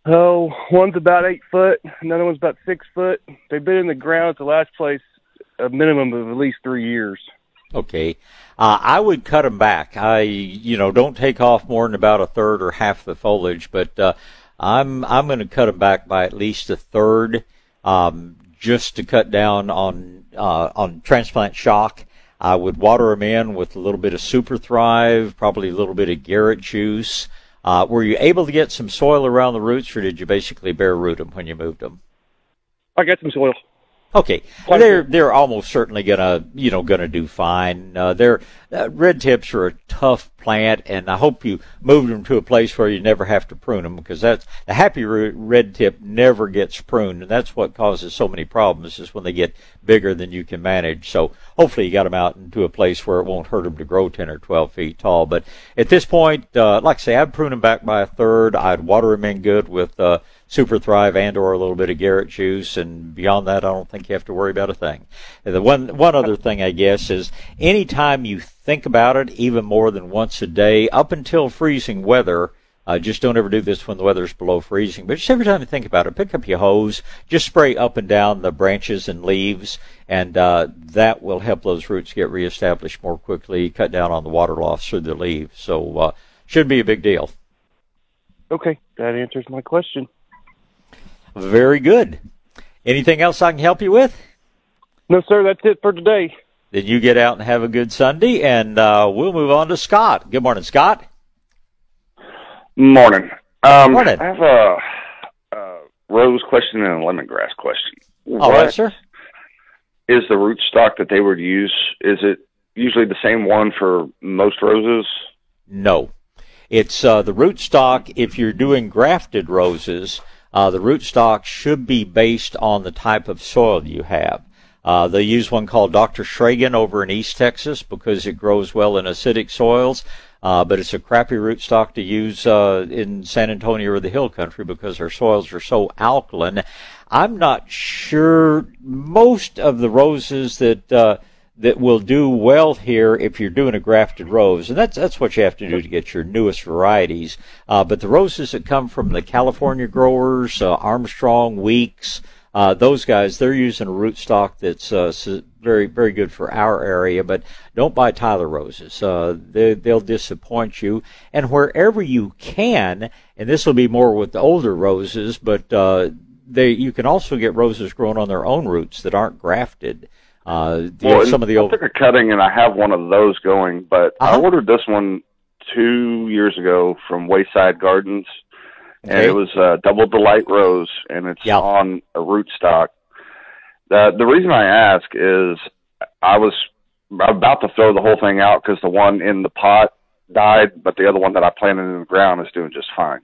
Oh, one's about 8 foot, another one's about 6 foot. They've been in the ground at the last place a minimum of at least 3 years. Okay. I would cut them back. Don't take off more than about a third or half the foliage, but I'm going to cut them back by at least a third, just to cut down on transplant shock. I would water them in with a little bit of Super Thrive, probably a little bit of Garrett juice. Were you able to get some soil around the roots, or did you basically bare root them when you moved them? I got some soil. Okay, they're almost certainly gonna do fine. Red tips are a tough plant, and I hope you moved them to a place where you never have to prune them, because the happy red tip never gets pruned, and that's what causes so many problems, is when they get bigger than you can manage. So hopefully you got them out into a place where it won't hurt them to grow 10 or 12 feet tall. But at this point, like I say, I'd prune them back by a third. I'd water them in good with Super Thrive and/or a little bit of Garrett juice, and beyond that, I don't think you have to worry about a thing. The one other thing, I guess, is anytime you think about it, even more than once a day, up until freezing weather. Just don't ever do this when the weather's below freezing, but just every time you think about it, pick up your hose, just spray up and down the branches and leaves, and that will help those roots get reestablished more quickly, cut down on the water loss through the leaves. So shouldn't be a big deal. Okay, that answers my question. Very good. Anything else I can help you with? No, sir, that's it for today. Then you get out and have a good Sunday, and we'll move on to Scott. Good morning, Scott. Morning. Morning. I have a rose question and a lemongrass question. All right, sir. Is the rootstock that they would use, is it usually the same one for most roses? No. It's the rootstock, if you're doing grafted roses, the rootstock should be based on the type of soil you have. They use one called Dr. Schragen over in East Texas because it grows well in acidic soils, but it's a crappy rootstock to use in San Antonio or the Hill Country because our soils are so alkaline. I'm not sure most of the roses that will do well here if you're doing a grafted rose, and that's what you have to do to get your newest varieties. But the roses that come from the California growers, Armstrong, Weeks, those guys, they're using a rootstock that's very, very good for our area, but don't buy Tyler roses. They'll disappoint you. And wherever you can, and this will be more with the older roses, but you can also get roses grown on their own roots that aren't grafted. Some of the old... I took a cutting, and I have one of those going, but I ordered this one 2 years ago from Wayside Gardens. And it was a Double Delight Rose, and it's on a rootstock. The reason I ask is I was about to throw the whole thing out because the one in the pot died, but the other one that I planted in the ground is doing just fine.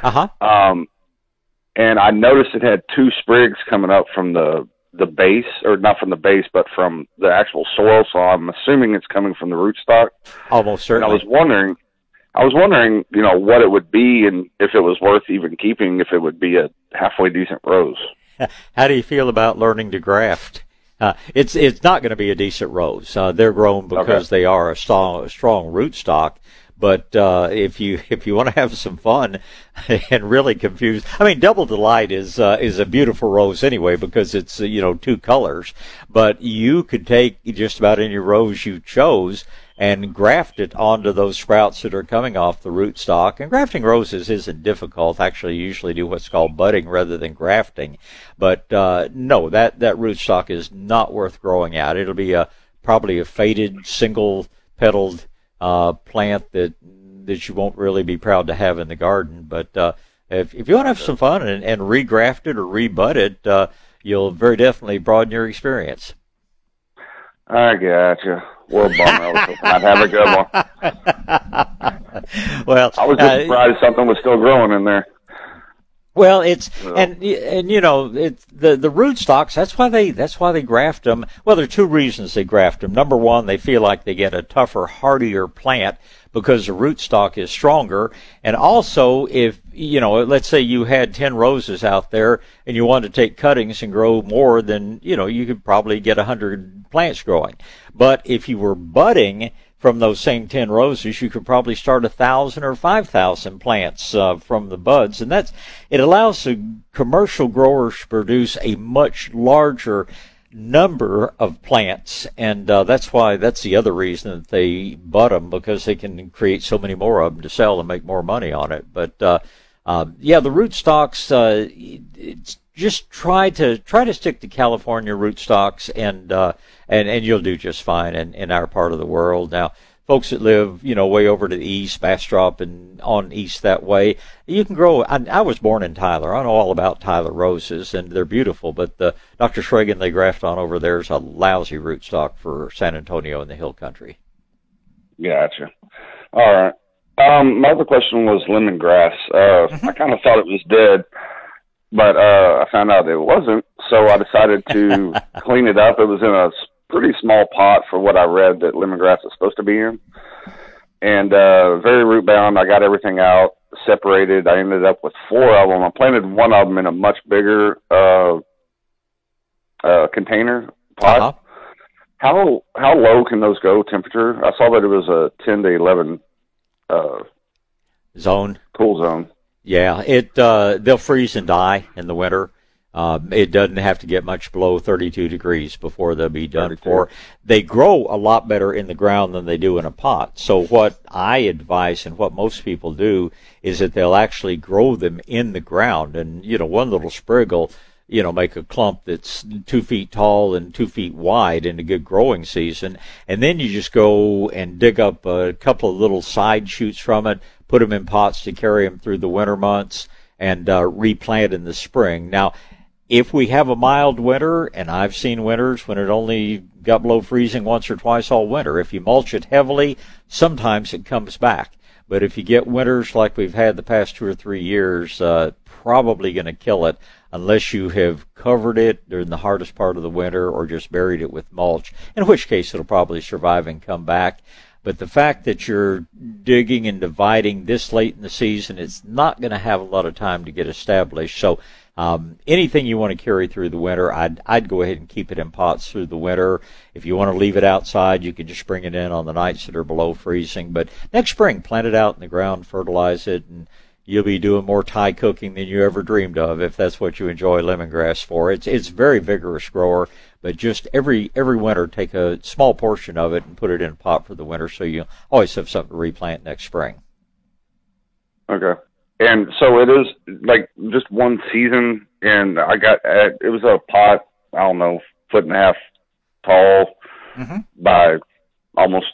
And I noticed it had 2 sprigs coming up from the base, or not from the base, but from the actual soil, so I'm assuming it's coming from the rootstock. Almost certainly. And I was wondering, what it would be and if it was worth even keeping, if it would be a halfway decent rose. How do you feel about learning to graft? It's not going to be a decent rose. They're grown because they are a strong rootstock. But if you want to have some fun and really confuse, Double Delight is a beautiful rose anyway because it's 2 colors. But you could take just about any rose you chose and graft it onto those sprouts that are coming off the rootstock. And grafting roses isn't difficult. Actually, you usually do what's called budding rather than grafting. But no, that rootstock is not worth growing out. It'll be probably a faded, single-petaled plant that you won't really be proud to have in the garden. But if you want to have some fun and regraft it or rebud it, you'll very definitely broaden your experience. I gotcha. Well, bummer. I was hoping I'd have a good one. Well, I was just surprised something was still growing in there. Well, it's and it's the rootstocks. That's why they graft them. Well, there are 2 reasons they graft them. Number one, they feel like they get a tougher, hardier plant because the rootstock is stronger. And also, if let's say you had 10 roses out there and you wanted to take cuttings and grow more, then you could probably get 100 plants growing. But if you were budding from those same 10 roses, you could probably start 1,000 or 5,000 plants from the buds, and it allows the commercial growers to produce a much larger number of plants, and that's the other reason that they bud them, because they can create so many more of them to sell and make more money on it. But the rootstocks, just try to stick to California rootstocks, and you'll do just fine in our part of the world. Now, folks that live, way over to the east, Bastrop and on east that way, you can grow. I was born in Tyler. I know all about Tyler roses, and they're beautiful, but the Dr. Schragen they graft on over there is a lousy rootstock for San Antonio and the hill country. Gotcha. All right. My other question was lemongrass. I kind of thought it was dead, but I found out it wasn't, so I decided to clean it up. It was in a pretty small pot for what I read that lemongrass is supposed to be in, and very root bound. I got everything out, separated. I ended up with 4 of them. I planted one of them in a much bigger container pot. Uh-huh. How low can those go temperature? I saw that it was a 10 to 11 zone, cool zone. Yeah, they'll freeze and die in the winter. It doesn't have to get much below 32 degrees before they'll be done 32. For. They grow a lot better in the ground than they do in a pot. So what I advise and what most people do is that they'll actually grow them in the ground. And, one little sprig will, make a clump that's 2 feet tall and 2 feet wide in a good growing season. And then you just go and dig up a couple of little side shoots from it, put them in pots to carry them through the winter months, and replant in the spring. Now, if we have a mild winter, and I've seen winters when it only got below freezing once or twice all winter, if you mulch it heavily, sometimes it comes back. But if you get winters like we've had the past 2 or 3 years, probably going to kill it unless you have covered it during the hardest part of the winter or just buried it with mulch, in which case it'll probably survive and come back. But the fact that you're digging and dividing this late in the season, it's not going to have a lot of time to get established. So anything you want to carry through the winter, I'd go ahead and keep it in pots through the winter. If you want to leave it outside, you can just bring it in on the nights that are below freezing. But next spring, plant it out in the ground, fertilize it, and you'll be doing more Thai cooking than you ever dreamed of, if that's what you enjoy lemongrass for. It's very vigorous grower, but just every winter take a small portion of it and put it in a pot for the winter, so you always have something to replant next spring. Okay. And so it is like just one season, and it was a pot, I don't know, 1.5 feet tall by almost,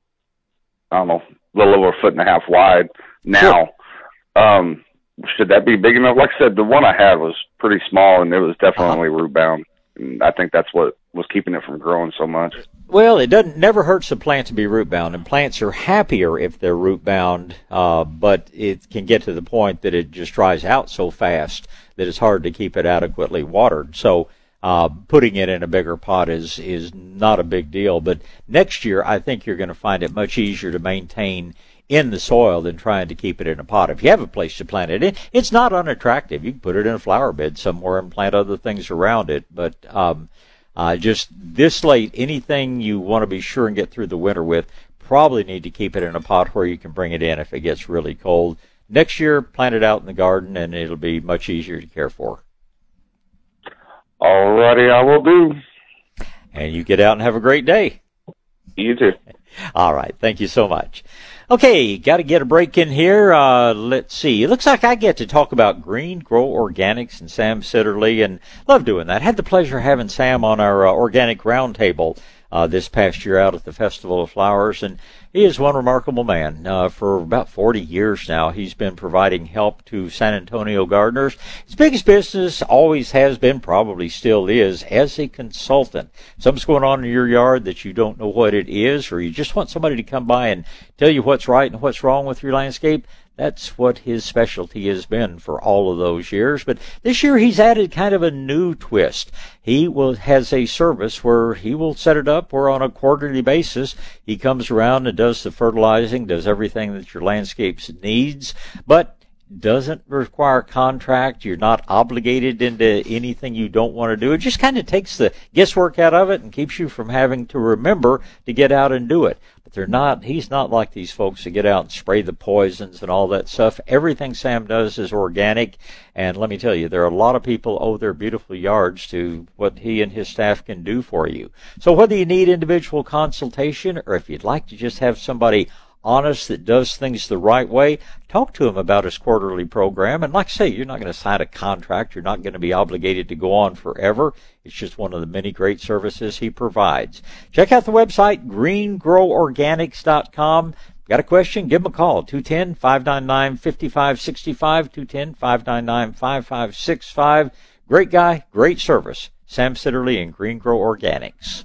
I don't know, a little over 1.5 feet wide now. Sure. Should that be big enough? Like I said, the one I had was pretty small, and it was definitely root bound. And I think that's what was keeping it from growing so much. Well, it never hurts a plant to be root bound, and plants are happier if they're root bound, but it can get to the point that it just dries out so fast that it's hard to keep it adequately watered. So putting it in a bigger pot is not a big deal. But next year, I think you're going to find it much easier to maintain in the soil than trying to keep it in a pot. If you have a place to plant it in, it's not unattractive. You can put it in a flower bed somewhere and plant other things around it. But just this late, anything you want to be sure and get through the winter with, probably need to keep it in a pot where you can bring it in if it gets really cold. Next year, plant it out in the garden, and it'll be much easier to care for. All righty, I will do. And you get out and have a great day. You too. All right, thank you so much. Okay, got to get a break in here. Let's see. It looks like I get to talk about Green Grow Organics and Sam Sitterly, and love doing that. Had the pleasure of having Sam on our organic roundtable this past year out at the Festival of Flowers, and he is one remarkable man. For about 40 years now, he's been providing help to San Antonio gardeners. His biggest business always has been, probably still is, as a consultant. Something's going on in your yard that you don't know what it is, or you just want somebody to come by and tell you what's right and what's wrong with your landscape. That's what his specialty has been for all of those years. But this year he's added kind of a new twist. He has a service where he will set it up where on a quarterly basis he comes around and does the fertilizing, does everything that your landscape needs. But doesn't require a contract. You're not obligated into anything you don't want to do. It just kind of takes the guesswork out of it and keeps you from having to remember to get out and do it. But he's not like these folks that get out and spray the poisons and all that stuff. Everything Sam does is organic. And let me tell you, there are a lot of people owe their beautiful yards to what he and his staff can do for you. So whether you need individual consultation or if you'd like to just have somebody honest that does things the right way, talk to him about his quarterly program. And like I say, you're not going to sign a contract. You're not going to be obligated to go on forever. It's just one of the many great services he provides. Check out the website, greengroworganics.com. Got a question? Give him a call, 210-599-5565, 210-599-5565. Great guy, great service. Sam Sitterly and Green Grow Organics.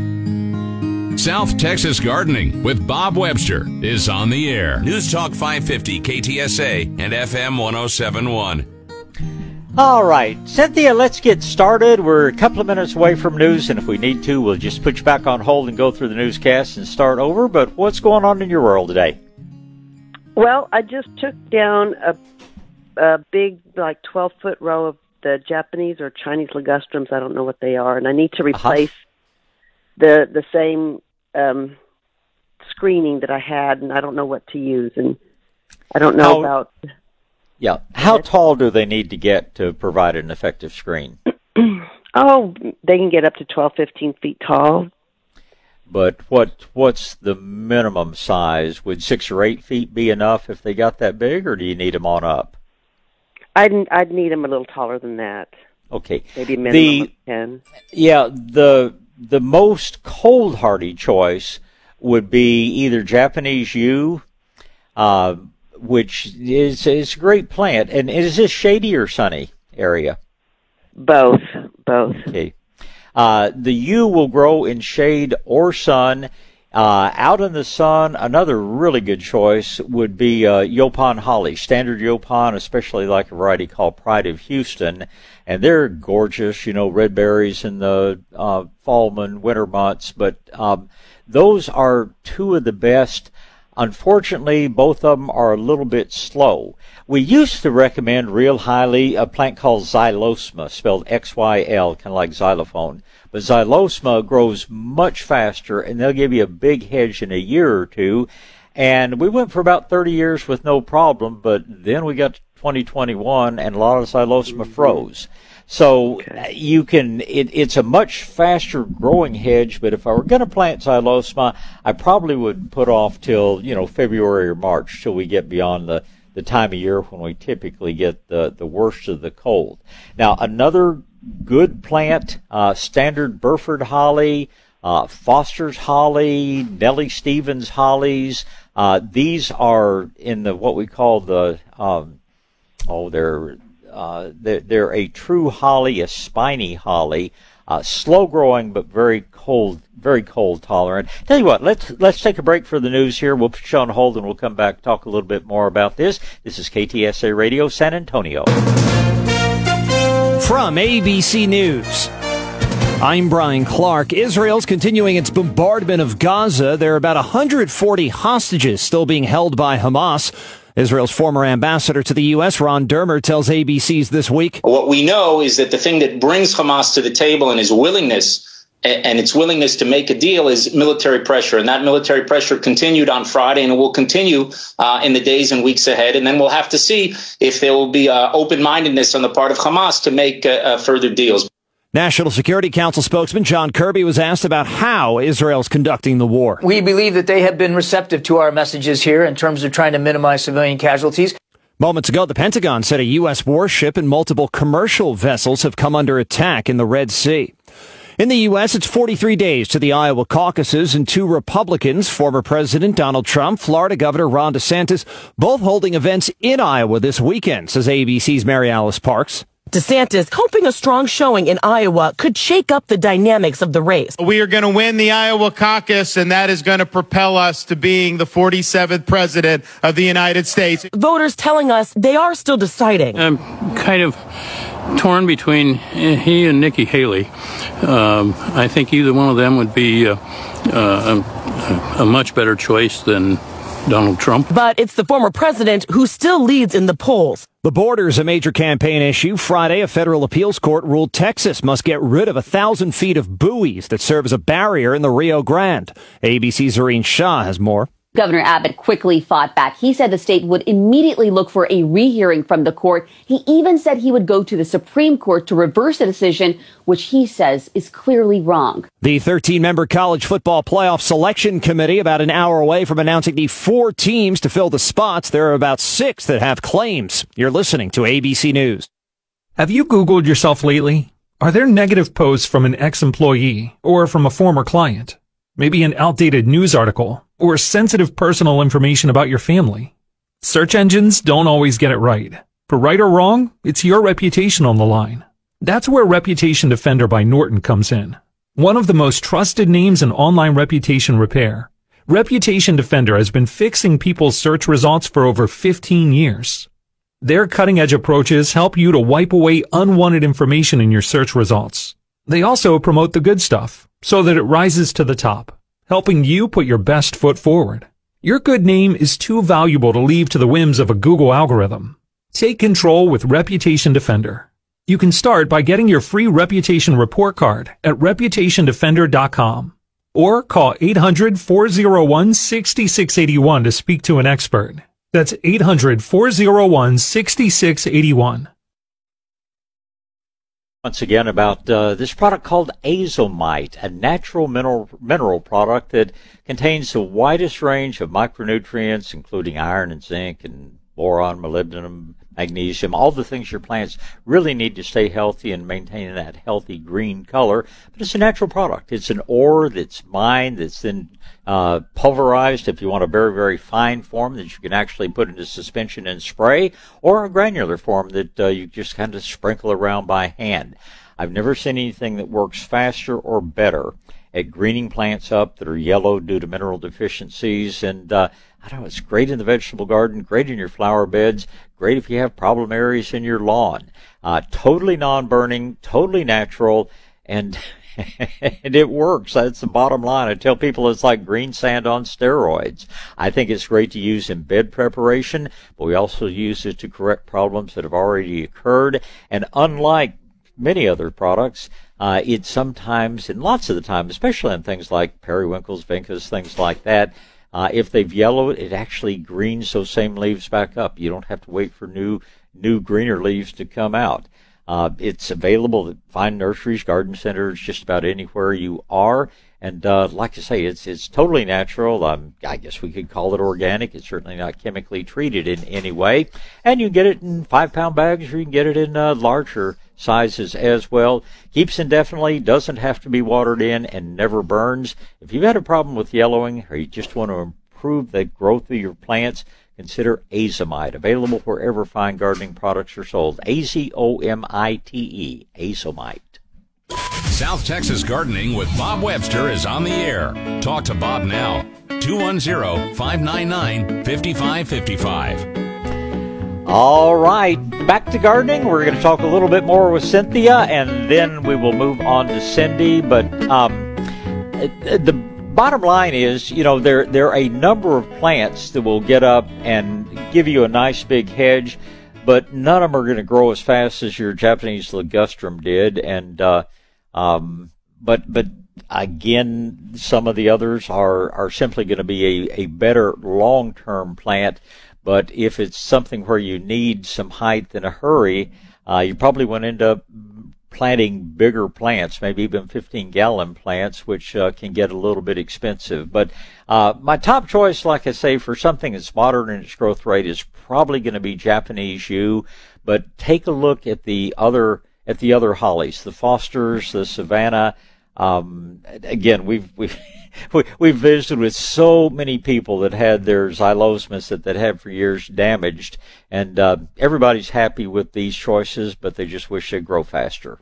South Texas Gardening with Bob Webster is on the air. News Talk 550 KTSA and FM 1071. All right, Cynthia, let's get started. We're a couple of minutes away from news, and if we need to, we'll just put you back on hold and go through the newscast and start over. But what's going on in your world today? Well, I just took down a big, 12-foot row of the Japanese or Chinese ligustrums. I don't know what they are, and I need to replace the same screening that I had, and I don't know what to use, and I don't know about... Yeah. How tall do they need to get to provide an effective screen? Oh, they can get up to 12, 15 feet tall. But what's the minimum size? Would 6 or 8 feet be enough if they got that big, or do you need them on up? I'd need them a little taller than that. Okay. Maybe a minimum of 10. Yeah, the most cold-hardy choice would be either Japanese yew, which is a great plant. And is this shady or sunny area? Both. Okay. The yew will grow in shade or sun. Out in the sun, another really good choice would be Yaupon holly, standard Yaupon, especially like a variety called Pride of Houston. And they're gorgeous, red berries in the fall and winter months. But those are two of the best. Unfortunately, both of them are a little bit slow. We used to recommend real highly a plant called Xylosma, spelled XYL, kind of like xylophone. But Xylosma grows much faster, and they'll give you a big hedge in a year or two. And we went for about 30 years with no problem, but then we got to 2021, and a lot of Xylosma froze. So you can, it's a much faster growing hedge, but if I were going to plant Xylosma, I probably would put off till, February or March till we get beyond the time of year when we typically get the worst of the cold. Now, another good plant, standard Burford holly, Foster's holly, Nellie Stevens hollies. These are in what we call they're a true holly, a spiny holly, slow growing but very cold tolerant. Tell you what, let's take a break for the news here. We'll put you on hold and we'll come back and talk a little bit more about this. This is KTSA Radio San Antonio. From ABC News, I'm Brian Clark. Israel's continuing its bombardment of Gaza. There are about 140 hostages still being held by Hamas. Israel's former ambassador to the U.S., Ron Dermer, tells ABC's This Week. What we know is that the thing that brings Hamas to the table and its willingness to make a deal is military pressure. And that military pressure continued on Friday, and it will continue in the days and weeks ahead. And then we'll have to see if there will be open-mindedness on the part of Hamas to make further deals. National Security Council spokesman John Kirby was asked about how Israel's conducting the war. We believe that they have been receptive to our messages here in terms of trying to minimize civilian casualties. Moments ago, the Pentagon said a U.S. warship and multiple commercial vessels have come under attack in the Red Sea. In the U.S., it's 43 days to the Iowa caucuses, and 2 Republicans, former President Donald Trump, Florida Governor Ron DeSantis, both holding events in Iowa this weekend, says ABC's Mary Alice Parks. DeSantis hoping a strong showing in Iowa could shake up the dynamics of the race. We are going to win the Iowa caucus, and that is going to propel us to being the 47th president of the United States. Voters telling us they are still deciding. I'm kind of torn between he and Nikki Haley. I think either one of them would be a much better choice than Donald Trump. But it's the former president who still leads in the polls. The border's a major campaign issue. Friday, a federal appeals court ruled Texas must get rid of 1,000 feet of buoys that serve as a barrier in the Rio Grande. ABC's Zareen Shah has more. Governor Abbott quickly fought back. He said the state would immediately look for a rehearing from the court. He even said he would go to the Supreme Court to reverse a decision, which he says is clearly wrong. The 13-member college football playoff selection committee about an hour away from announcing the 4 teams to fill the spots. There are about 6 that have claims. You're listening to ABC News. Have you Googled yourself lately? Are there negative posts from an ex-employee or from a former client? Maybe an outdated news article or sensitive personal information about your family. Search engines don't always get it right. For right or wrong, it's your reputation on the line. That's where Reputation Defender by Norton comes in. One of the most trusted names in online reputation repair. Reputation Defender has been fixing people's search results for over 15 years. Their cutting-edge approaches help you to wipe away unwanted information in your search results. They also promote the good stuff so that it rises to the top, helping you put your best foot forward. Your good name is too valuable to leave to the whims of a Google algorithm. Take control with Reputation Defender. You can start by getting your free reputation report card at reputationdefender.com or call 800-401-6681 to speak to an expert. That's 800-401-6681. Once again about this product called Azomite, a natural mineral product that contains the widest range of micronutrients, including iron and zinc and boron, molybdenum, magnesium, all the things your plants really need to stay healthy and maintain that healthy green color. But it's a natural product. It's an ore that's mined, that's then pulverized if you want a very, very fine form that you can actually put into suspension and spray, or a granular form that you just kind of sprinkle around by hand. I've never seen anything that works faster or better at greening plants up that are yellow due to mineral deficiencies. And I don't know, it's great in the vegetable garden, great in your flower beds, great if you have problem areas in your lawn. Totally non-burning, totally natural, and and it works. That's the bottom line. I tell people it's like green sand on steroids. I think it's great to use in bed preparation, but we also use it to correct problems that have already occurred. And unlike many other products, it sometimes, and lots of the time, especially in things like periwinkles, vincas, things like that, if they've yellowed, it actually greens those same leaves back up. You don't have to wait for new greener leaves to come out. It's available at fine nurseries, garden centers, just about anywhere you are. And like I say, it's totally natural. I guess we could call it organic. It's certainly not chemically treated in any way. And you can get it in 5-pound bags, or you can get it in larger sizes as well. Keeps indefinitely, doesn't have to be watered in, and never burns. If you've had a problem with yellowing, or you just want to improve the growth of your plants, consider Azomite, available wherever fine gardening products are sold. Azomite, Azomite. South Texas Gardening with Bob Webster is on the air. Talk to Bob now. 210-599-5555. All right, back to gardening. We're going to talk a little bit more with Cynthia, and then we will move on to Cindy. But the bottom line is, there are a number of plants that will get up and give you a nice big hedge, but none of them are going to grow as fast as your Japanese ligustrum did. And but again, some of the others are simply going to be a better long-term plant. But if it's something where you need some height in a hurry, you probably want to end up planting bigger plants, maybe even 15-gallon plants, which can get a little bit expensive. But my top choice, like I say, for something that's modern in its growth rate is probably going to be Japanese yew. But take a look at the other hollies, the Fosters, the Savannah. Again, we've visited with so many people that had their xylosmus that had for years damaged, and everybody's happy with these choices, but they just wish they'd grow faster.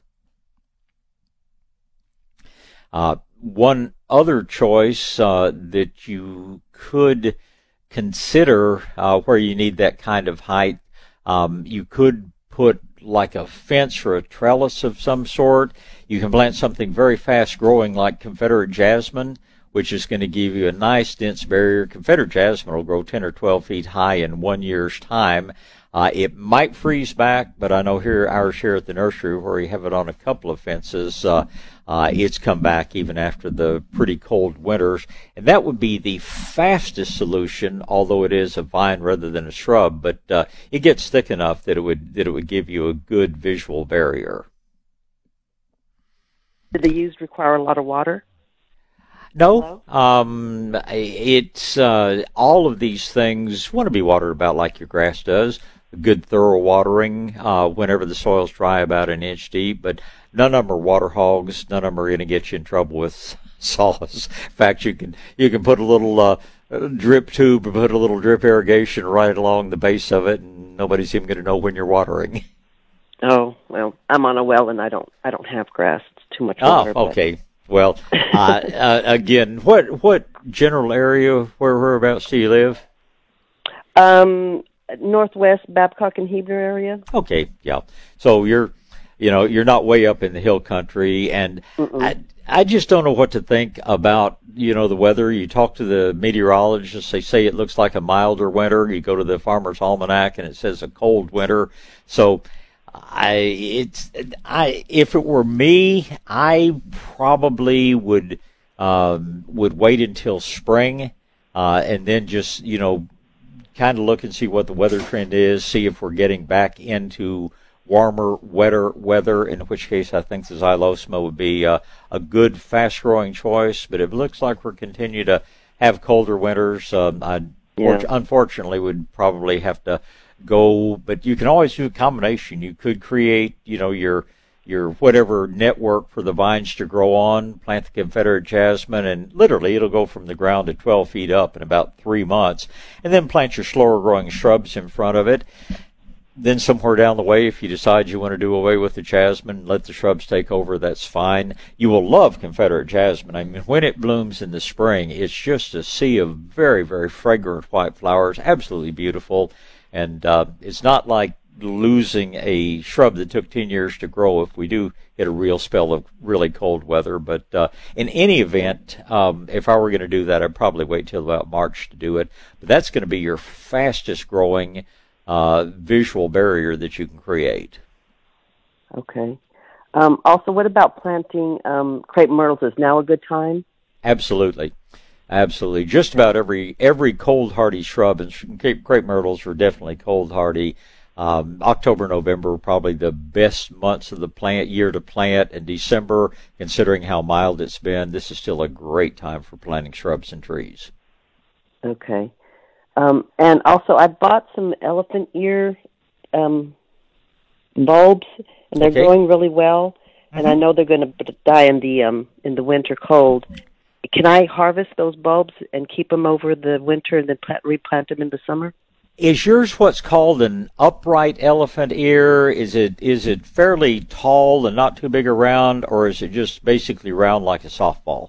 One other choice that you could consider where you need that kind of height, you could put like a fence or a trellis of some sort. You can plant something very fast growing like Confederate jasmine, which is going to give you a nice dense barrier. Confederate jasmine will grow 10 or 12 feet high in 1 year's time. It might freeze back, but I know ours here at the nursery, where we have it on a couple of fences, it's come back even after the pretty cold winters. And that would be the fastest solution, although it is a vine rather than a shrub. But it gets thick enough that it would give you a good visual barrier. Did the yeast require a lot of water? No, it's all of these things want to be watered about like your grass does. Good thorough watering whenever the soil's dry, about an inch deep, but none of them are water hogs. None of them are going to get you in trouble with solids. In fact, you can put a little drip tube or put a little drip irrigation right along the base of it, and nobody's even going to know when you're watering. Oh, well, I'm on a well and I don't have grass. It's too much water. Oh, okay. Well, again, what general area, whereabouts do you live? Northwest Babcock and Heber area. Okay, yeah. So you're not way up in the hill country, and I just don't know what to think about, the weather. You talk to the meteorologists, they say it looks like a milder winter. You go to the Farmer's Almanac and it says a cold winter. So if it were me, I probably would wait until spring, and then just, kind of look and see what the weather trend is, see if we're getting back into warmer, wetter weather, in which case I think the Xylosma would be a good, fast-growing choice. But if it looks like we're continuing to have colder winters, unfortunately would probably have to go. But you can always do a combination. You could create, your whatever network for the vines to grow on, plant the Confederate jasmine, and literally it'll go from the ground to 12 feet up in about 3 months, and then plant your slower growing shrubs in front of it. Then somewhere down the way, if you decide you want to do away with the jasmine, let the shrubs take over, that's fine. You will love Confederate jasmine. I mean, when it blooms in the spring, it's just a sea of very, very fragrant white flowers, absolutely beautiful. And it's not like losing a shrub that took 10 years to grow if we do get a real spell of really cold weather. But in any event, if I were going to do that, I'd probably wait till about March to do it. But that's going to be your fastest growing visual barrier that you can create. Okay. Also, what about planting crepe myrtles? Is now a good time? Absolutely. Absolutely. Just about every cold hardy shrub, and crepe myrtles are definitely cold hardy. October, November are probably the best months of the year to plant, and December, considering how mild it's been, this is still a great time for planting shrubs and trees. Okay. And also, I bought some elephant ear bulbs, and they're growing really well. And I know they're going to die in the winter cold. Can I harvest those bulbs and keep them over the winter and then replant them in the summer? Is yours what's called an upright elephant ear? Is it fairly tall and not too big around, or is it just basically round like a softball?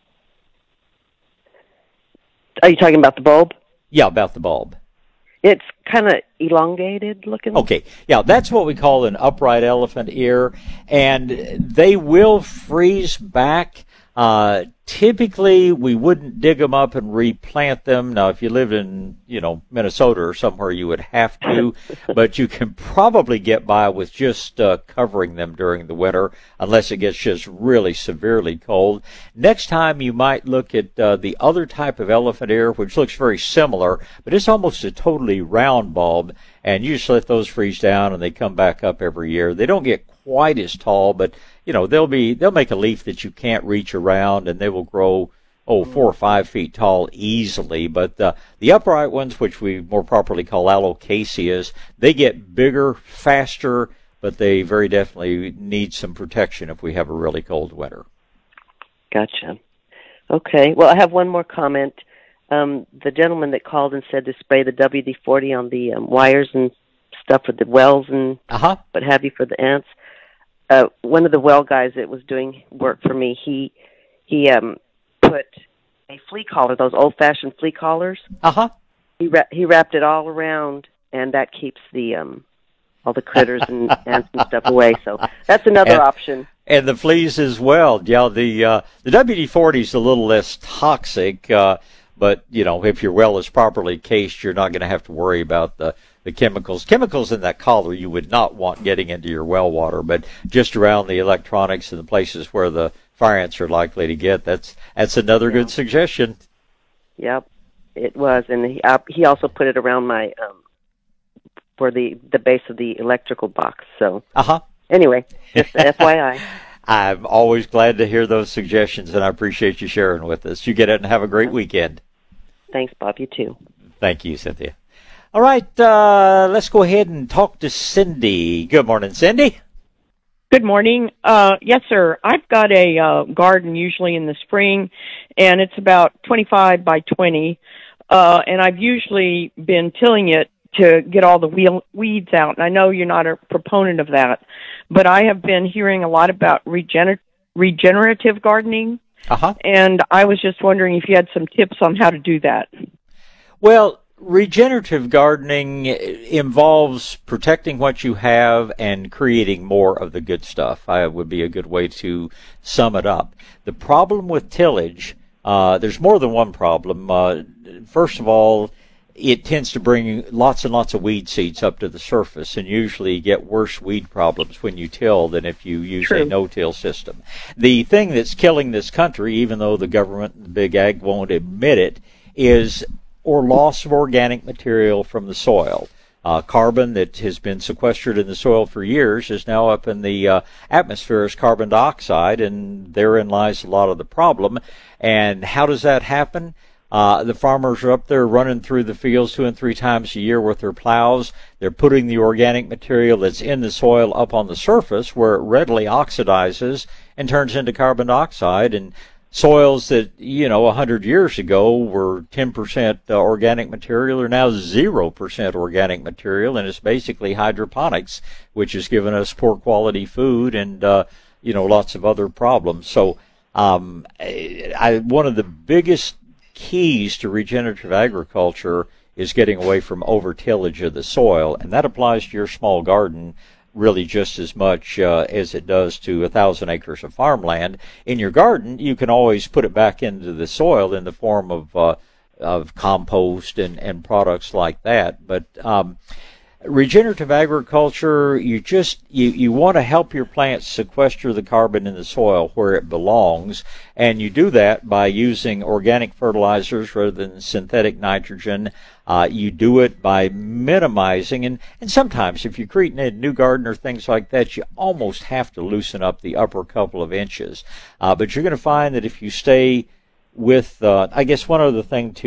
Are you talking about the bulb? Yeah, about the bulb. It's kind of elongated looking. Okay, yeah, that's what we call an upright elephant ear, and they will freeze back. Typically, we wouldn't dig them up and replant them. Now, if you live in, Minnesota or somewhere, you would have to, but you can probably get by with just covering them during the winter, unless it gets just really severely cold. Next time, you might look at the other type of elephant ear, which looks very similar, but it's almost a totally round bulb, and you just let those freeze down, and they come back up every year. They don't get quite as tall, but they'll make a leaf that you can't reach around, and they will grow 4 or 5 feet tall easily. But the upright ones, which we more properly call alocaceas, they get bigger, faster, but they very definitely need some protection if we have a really cold winter. Gotcha. Okay. Well, I have one more comment. The gentleman that called and said to spray the WD-40 on the wires and stuff with the wells and what have you for the ants. One of the well guys that was doing work for me, he put a flea collar, those old-fashioned flea collars. He wrapped it all around, and that keeps the all the critters and ants and stuff away. So that's another option. And the fleas as well. Yeah, the WD-40 is a little less toxic, but, if your well is properly cased, you're not going to have to worry about the chemicals. Chemicals in that collar you would not want getting into your well water, but just around the electronics and the places where the fire ants are likely to get, that's another good suggestion. Yep, it was. And he also put it around my, for the base of the electrical box. So, anyway, just FYI. I'm always glad to hear those suggestions, and I appreciate you sharing with us. You get it and have a great weekend. Thanks, Bob. You too. Thank you, Cynthia. All right, let's go ahead and talk to Cindy. Good morning, Cindy. Good morning. Yes, sir. I've got a garden usually in the spring, and it's about 25 by 20, and I've usually been tilling it to get all the weeds out. And I know you're not a proponent of that, but I have been hearing a lot about regenerative gardening, and I was just wondering if you had some tips on how to do that. Well, regenerative gardening involves protecting what you have and creating more of the good stuff. Would be a good way to sum it up. The problem with tillage, there's more than one problem. First of all, it tends to bring lots and lots of weed seeds up to the surface, and usually you get worse weed problems when you till than if you use a no-till system. The thing that's killing this country, even though the government and the big ag won't admit it, is loss of organic material from the soil. Carbon that has been sequestered in the soil for years is now up in the atmosphere as carbon dioxide, and therein lies a lot of the problem. And how does that happen? The farmers are up there running through the fields 2 and 3 times a year with their plows. They're putting the organic material that's in the soil up on the surface where it readily oxidizes and turns into carbon dioxide. And soils that, 100 years ago were 10% organic material are now 0% organic material, and it's basically hydroponics, which has given us poor quality food and, lots of other problems. So one of the biggest keys to regenerative agriculture is getting away from over-tillage of the soil, and that applies to your small garden really just as much as it does to 1,000 acres of farmland. In your garden, you can always put it back into the soil in the form of compost and products like that. But regenerative agriculture, you want to help your plants sequester the carbon in the soil where it belongs, and you do that by using organic fertilizers rather than synthetic nitrogen. You do it by minimizing, and sometimes if you're creating a new garden or things like that, you almost have to loosen up the upper couple of inches. But you're going to find that if you stay with, I guess one other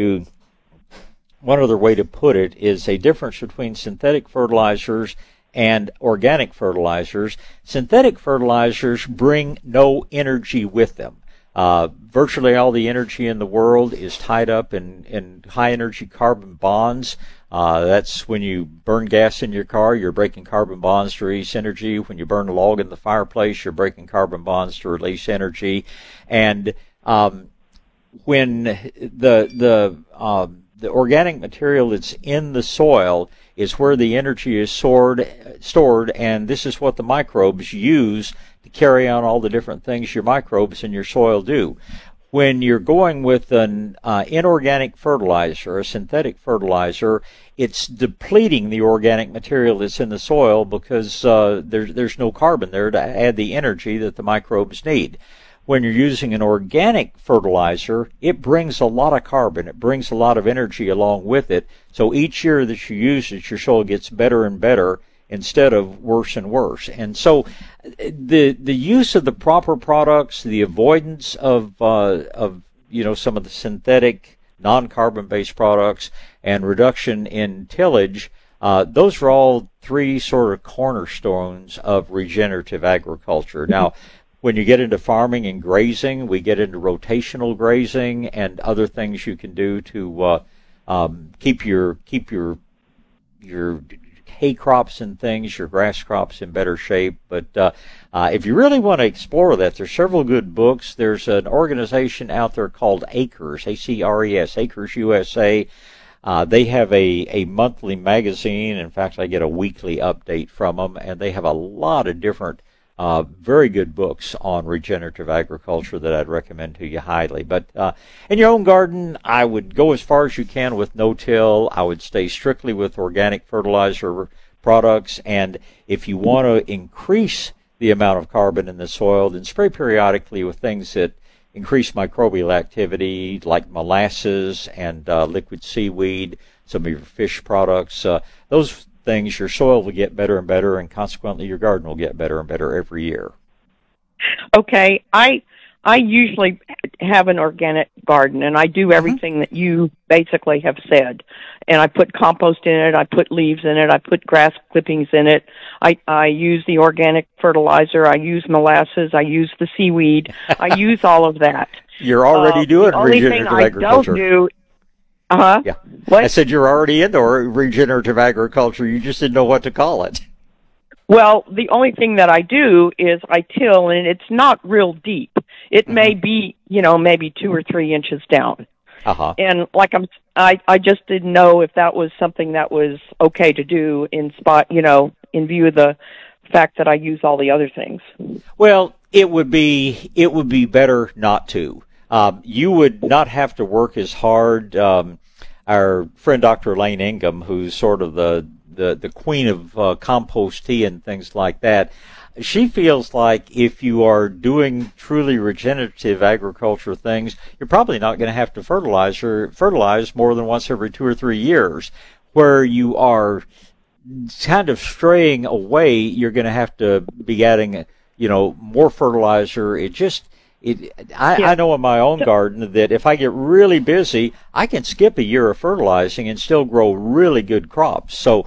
way to put it is a difference between synthetic fertilizers and organic fertilizers. Synthetic fertilizers bring no energy with them. Virtually all the energy in the world is tied up in high-energy carbon bonds. That's when you burn gas in your car, you're breaking carbon bonds to release energy. When you burn a log in the fireplace, you're breaking carbon bonds to release energy. And when the organic material that's in the soil is where the energy is stored, and this is what the microbes use to carry on all the different things your microbes in your soil do. When you're going with an inorganic fertilizer, a synthetic fertilizer, it's depleting the organic material that's in the soil because there's no carbon there to add the energy that the microbes need. When you're using an organic fertilizer, it brings a lot of carbon. It brings a lot of energy along with it. So each year that you use it, your soil gets better and better instead of worse and worse. And so the use of the proper products, the avoidance of some of the synthetic non-carbon based products, and reduction in tillage, those are all 3 sort of cornerstones of regenerative agriculture. Now, when you get into farming and grazing, we get into rotational grazing and other things you can do to keep your hay crops and things, your grass crops in better shape. But if you really want to explore that, there's several good books. There's an organization out there called Acres, ACRES, Acres USA. They have a monthly magazine. In fact, I get a weekly update from them, and they have a lot of different Very good books on regenerative agriculture that I'd recommend to you highly. But in your own garden, I would go as far as you can with no-till. I would stay strictly with organic fertilizer products. And if you want to increase the amount of carbon in the soil, then spray periodically with things that increase microbial activity, like molasses and liquid seaweed, some of your fish products. Those things, your soil will get better and better, and consequently your garden will get better and better every year. Okay, I usually have an organic garden, and I do everything that you basically have said. And I put compost in it, I put leaves in it, I put grass clippings in it. I use the organic fertilizer, I use molasses, I use the seaweed, I use all of that. You're already doing regenerative agriculture. The only thing I don't do. Yeah. What? I said you're already into regenerative agriculture. You just didn't know what to call it. Well, the only thing that I do is I till, and it's not real deep. It may be, maybe 2 or 3 inches down. Uh-huh. And I just didn't know if that was something that was okay to do in view of the fact that I use all the other things. Well, it would be better not to. You would not have to work as hard. Our friend Dr. Elaine Ingham, who's sort of the queen of compost tea and things like that, she feels like if you are doing truly regenerative agriculture things, you're probably not going to have to fertilize more than once every 2 or 3 years. Where you are kind of straying away, you're going to have to be adding, more fertilizer. I know in my own garden that if I get really busy, I can skip a year of fertilizing and still grow really good crops. So,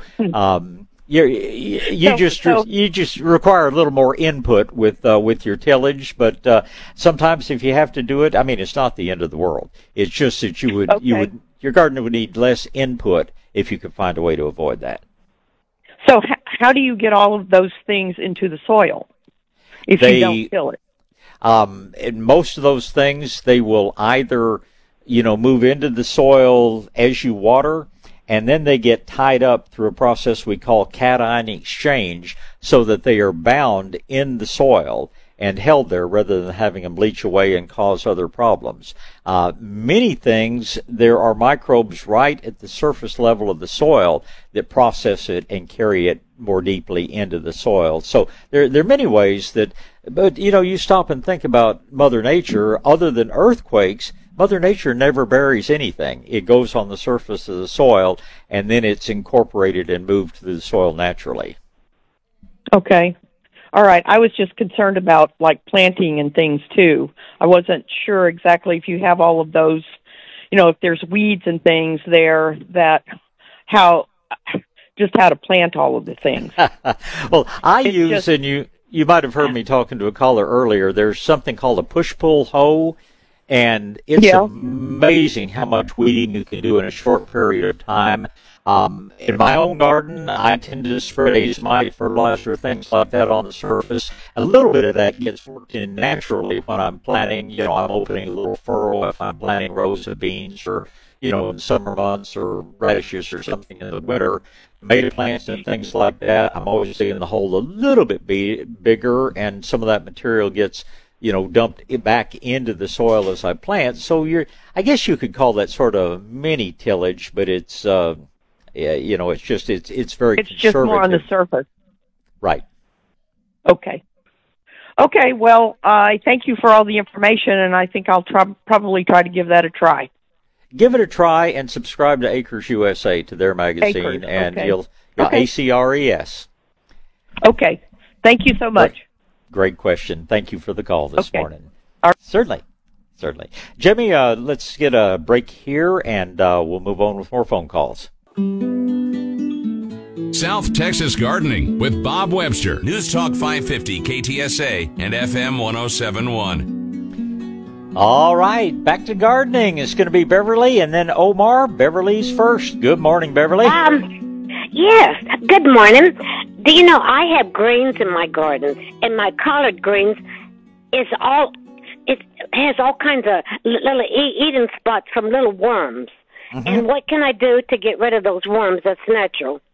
you just require a little more input with your tillage. But sometimes if you have to do it, I mean, it's not the end of the world. It's just that your garden would need less input if you could find a way to avoid that. So how do you get all of those things into the soil if you don't till it? And most of those things, they will either, move into the soil as you water, and then they get tied up through a process we call cation exchange, so that they are bound in the soil and held there rather than having them bleach away and cause other problems. Many things, there are microbes right at the surface level of the soil that process it and carry it more deeply into the soil. So there are many ways that, but you stop and think about Mother Nature. Other than earthquakes, Mother Nature never buries anything. It goes on the surface of the soil, and then it's incorporated and moved through the soil naturally. Okay. All right. I was just concerned about planting and things too. I wasn't sure exactly if you have all of those, if there's weeds and things there how to plant all of the things. Well, and you might have heard me talking to a caller earlier, there's something called a push-pull hoe, and it's amazing how much weeding you can do in a short period of time. In my own garden, I tend to spread azomite fertilizer, things like that on the surface. A little bit of that gets worked in naturally when I'm planting. I'm opening a little furrow if I'm planting rows of beans or, in summer months, or radishes or something in the winter. Tomato plants and things like that, I'm always digging the hole a little bit bigger, and some of that material gets dumped back into the soil as I plant. So I guess you could call that sort of mini tillage, but it's it's very conservative. It's just more on the surface. Right. Okay. Okay, well, I thank you for all the information, and I think I'll probably try to give that a try. Give it a try and subscribe to Acres USA, to their magazine, and you'll ACRES. Okay. Thank you so much. Great question. Thank you for the call this morning. Certainly. Jimmy, let's get a break here, and we'll move on with more phone calls. South Texas Gardening with Bob Webster. News Talk 550 KTSA and FM 1071. All right, back to gardening. It's going to be Beverly and then Omar. Beverly's first. Good morning, Beverly. Yes, good morning. Do you know, I have greens in my garden, and my collard greens it has all kinds of little eating spots from little worms. Mm-hmm. And what can I do to get rid of those worms? That's natural.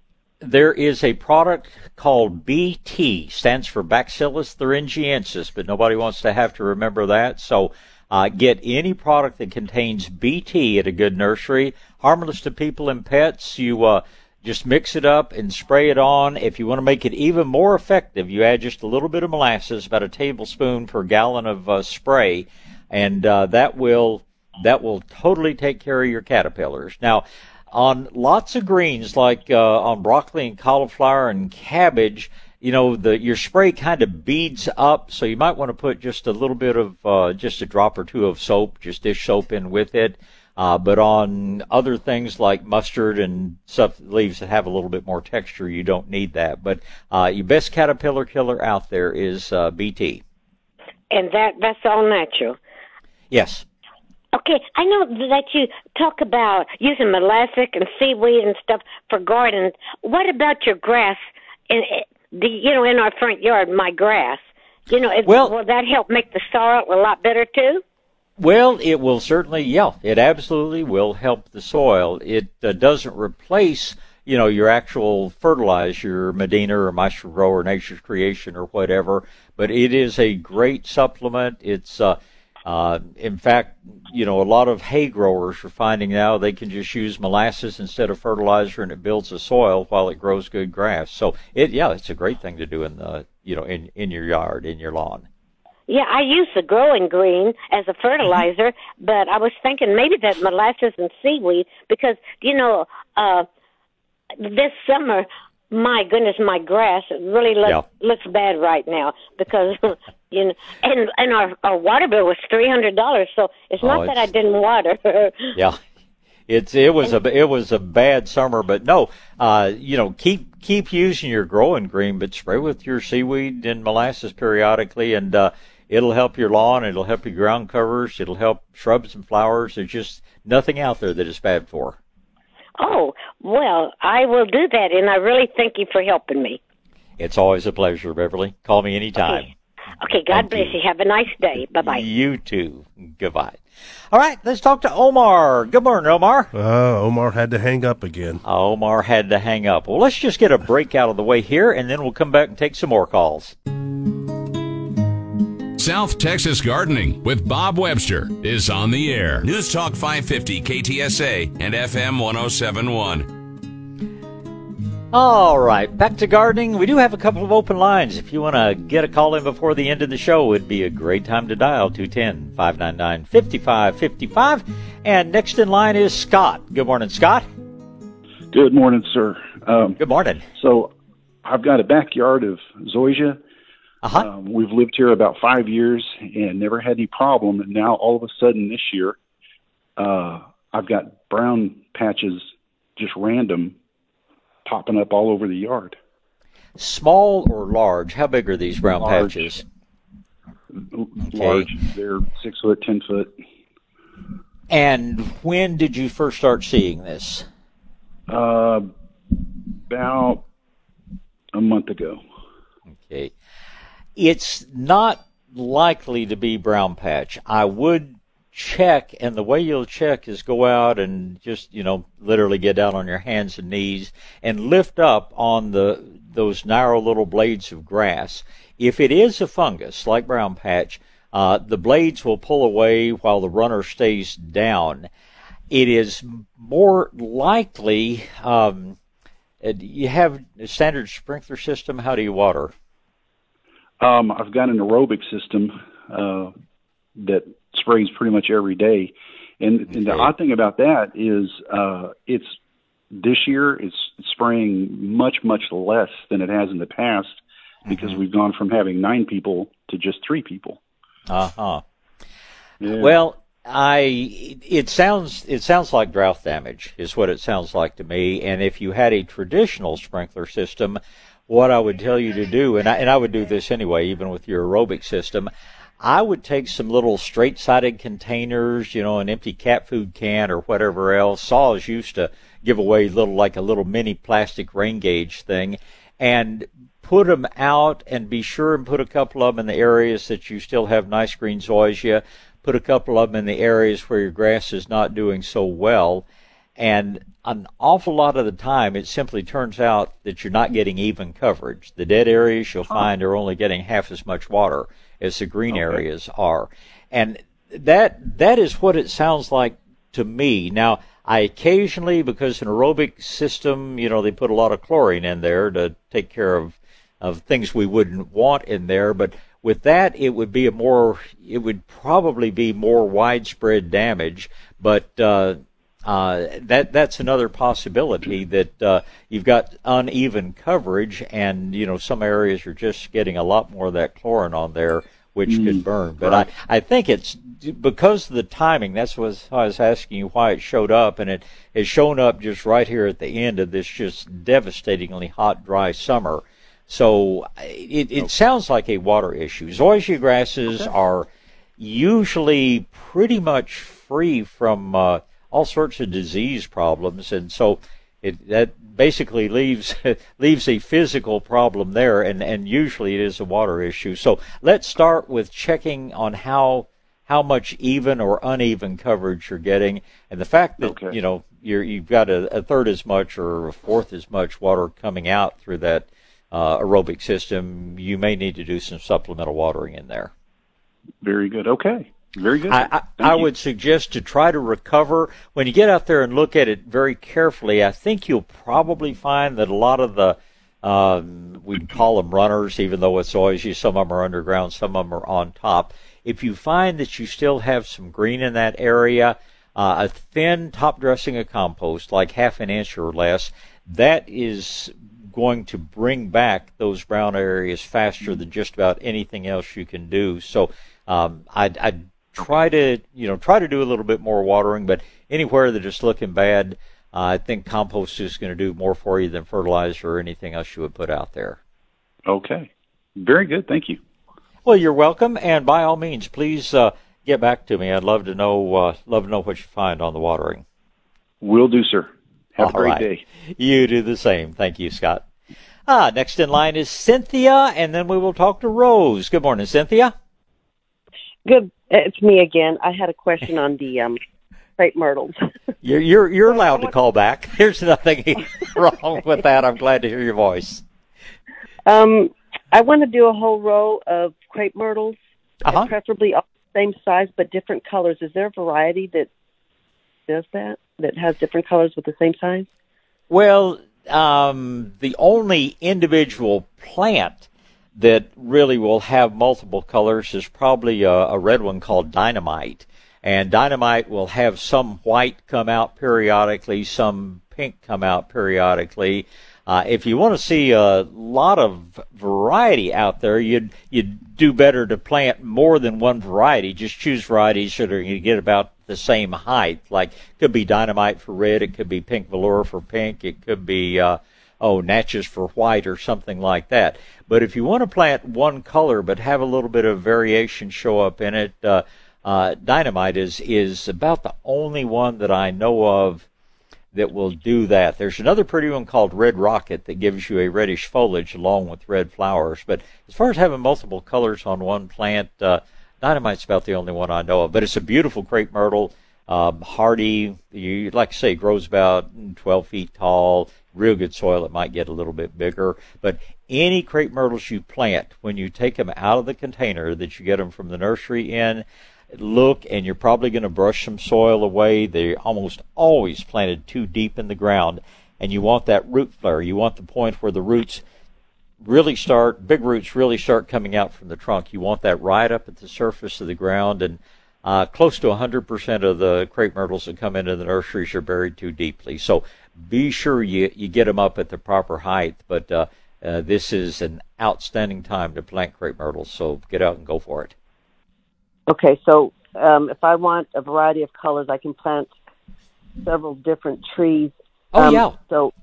There is a product called BT, stands for Bacillus thuringiensis, but nobody wants to have to remember that. So get any product that contains BT at a good nursery. Harmless to people and pets. You just mix it up and spray it on. If you want to make it even more effective, you add just a little bit of molasses, about a tablespoon per gallon of spray, and that will totally take care of your caterpillars. Now, on lots of greens, like on broccoli and cauliflower and cabbage, your spray kind of beads up, so you might want to put just a little bit of, just a drop or two of soap, just dish soap in with it. But on other things like mustard and stuff, leaves that have a little bit more texture, you don't need that. But your best caterpillar killer out there is BT. And that's all natural? Yes. Okay, I know that you talk about using molasses and seaweed and stuff for gardens. What about your grass? In our front yard, my grass. Will that help make the soil a lot better too? Well, it will certainly, it absolutely will help the soil. It doesn't replace, your actual fertilizer, your Medina or Maestro Grow or Nature's Creation or whatever, but it is a great supplement. It's, in fact, a lot of hay growers are finding now they can just use molasses instead of fertilizer, and it builds the soil while it grows good grass. So it's a great thing to do in the, in your yard, in your lawn. Yeah, I use the Growing Green as a fertilizer, but I was thinking maybe that molasses and seaweed, because, this summer, my goodness, my grass really looks bad right now because, and our water bill was $300, so it's not that I didn't water. Yeah. It was a bad summer, but no, keep using your Growing Green, but spray with your seaweed and molasses periodically, and it'll help your lawn, it'll help your ground covers, it'll help shrubs and flowers. There's just nothing out there that is bad for. Oh, well, I will do that, and I really thank you for helping me. It's always a pleasure, Beverly. Call me anytime. Okay, God bless you. Have a nice day. Bye-bye. You too. Goodbye. All right, let's talk to Omar. Good morning, Omar. Omar had to hang up again. Omar had to hang up. Well, let's just get a break out of the way here, and then we'll come back and take some more calls. South Texas Gardening with Bob Webster is on the air. News Talk 550 KTSA and FM 1071. All right, back to gardening. We do have a couple of open lines. If you want to get a call in before the end of the show, it'd be a great time to dial 210-599-5555. And next in line is Scott. Good morning, Scott. Good morning, sir. Good morning. So I've got a backyard of zoysia. We've lived here about 5 years and never had any problem. And now all of a sudden this year, I've got brown patches, just random, popping up all over the yard. Small or large? How big are these brown patches? Large. They're 6 foot, 10 foot. And when did you first start seeing this? About a month ago. Okay. It's not likely to be brown patch. I would check, and the way you'll check is go out and just, literally get down on your hands and knees and lift up on those narrow little blades of grass. If it is a fungus, like brown patch, the blades will pull away while the runner stays down. It is more likely, you have a standard sprinkler system. How do you water? I've got an aerobic system that sprays pretty much every day, and the odd thing about that is this year it's spraying much less than it has in the past because we've gone from having 9 people to just 3 people. Yeah. Well, it sounds like drought damage is what it sounds like to me. And if you had a traditional sprinkler system, what I would tell you to do, and I would do this anyway, even with your aerobic system, I would take some little straight-sided containers, an empty cat food can or whatever else. Saws used to give away like a little mini plastic rain gauge thing, and put them out and be sure and put a couple of them in the areas that you still have nice green zoysia. Put a couple of them in the areas where your grass is not doing so well. And an awful lot of the time, it simply turns out that you're not getting even coverage. The dead areas you'll find are only getting half as much water as the green areas are. And that is what it sounds like to me. Now, I occasionally, because an aerobic system, they put a lot of chlorine in there to take care of things we wouldn't want in there, but with that, it would probably be more widespread damage, but that's another possibility, that you've got uneven coverage, and some areas are just getting a lot more of that chlorine on there, which could burn. But I think it's because of the timing. That's what I was asking you why it showed up, and it has shown up just right here at the end of this just devastatingly hot, dry summer. So it sounds like a water issue. Zoysia grasses are usually pretty much free from all sorts of disease problems, and so that basically leaves a physical problem there, and usually it is a water issue. So let's start with checking on how much even or uneven coverage you're getting, and the fact that you've got a third as much or a fourth as much water coming out through that aerobic system. You may need to do some supplemental watering in there. Very good. Okay. Very good. I would suggest to try to recover. When you get out there and look at it very carefully, I think you'll probably find that a lot of the, we call them runners, even though it's always, some of them are underground, some of them are on top. If you find that you still have some green in that area, a thin top dressing of compost, like half an inch or less, that is going to bring back those brown areas faster than just about anything else you can do. So I'd try to do a little bit more watering, but anywhere that it's looking bad, I think compost is going to do more for you than fertilizer or anything else you would put out there. Okay. Very good. Thank you. Well, you're welcome, and by all means, please get back to me. I'd love to know what you find on the watering. Will do, sir. Have a great day. You do the same. Thank you, Scott. Next in line is Cynthia, and then we will talk to Rose. Good morning, Cynthia. Good. It's me again. I had a question on the crepe myrtles. You're allowed to call back. There's nothing wrong with that. I'm glad to hear your voice. I want to do a whole row of crepe myrtles, preferably all the same size but different colors. Is there a variety that does that has different colors with the same size? Well, the only individual plant that really will have multiple colors is probably a red one called Dynamite. And Dynamite will have some white come out periodically, some pink come out periodically. If you want to see a lot of variety out there, you'd do better to plant more than one variety. Just choose varieties that are going to get about the same height. Like, it could be Dynamite for red, it could be Pink Velour for pink, it could be Natchez for white or something like that. But if you want to plant one color but have a little bit of variation show up in it, Dynamite is about the only one that I know of that will do that. There's another pretty one called Red Rocket that gives you a reddish foliage along with red flowers. But as far as having multiple colors on one plant, Dynamite's about the only one I know of. But it's a beautiful crepe myrtle, hardy. Like I say, grows about 12 feet tall. Real good soil, it might get a little bit bigger. But any crepe myrtles you plant, when you take them out of the container that you get them from the nursery in, look, and you're probably going to brush some soil away. They're almost always planted too deep in the ground, and you want that root flare. You want the point where the roots really start, big roots really start coming out from the trunk. You want that right up at the surface of the ground, and close to 100% of the crepe myrtles that come into the nurseries are buried too deeply. So be sure you get them up at the proper height, but this is an outstanding time to plant crepe myrtles, so get out and go for it. Okay, so if I want a variety of colors, I can plant several different trees. Yeah. So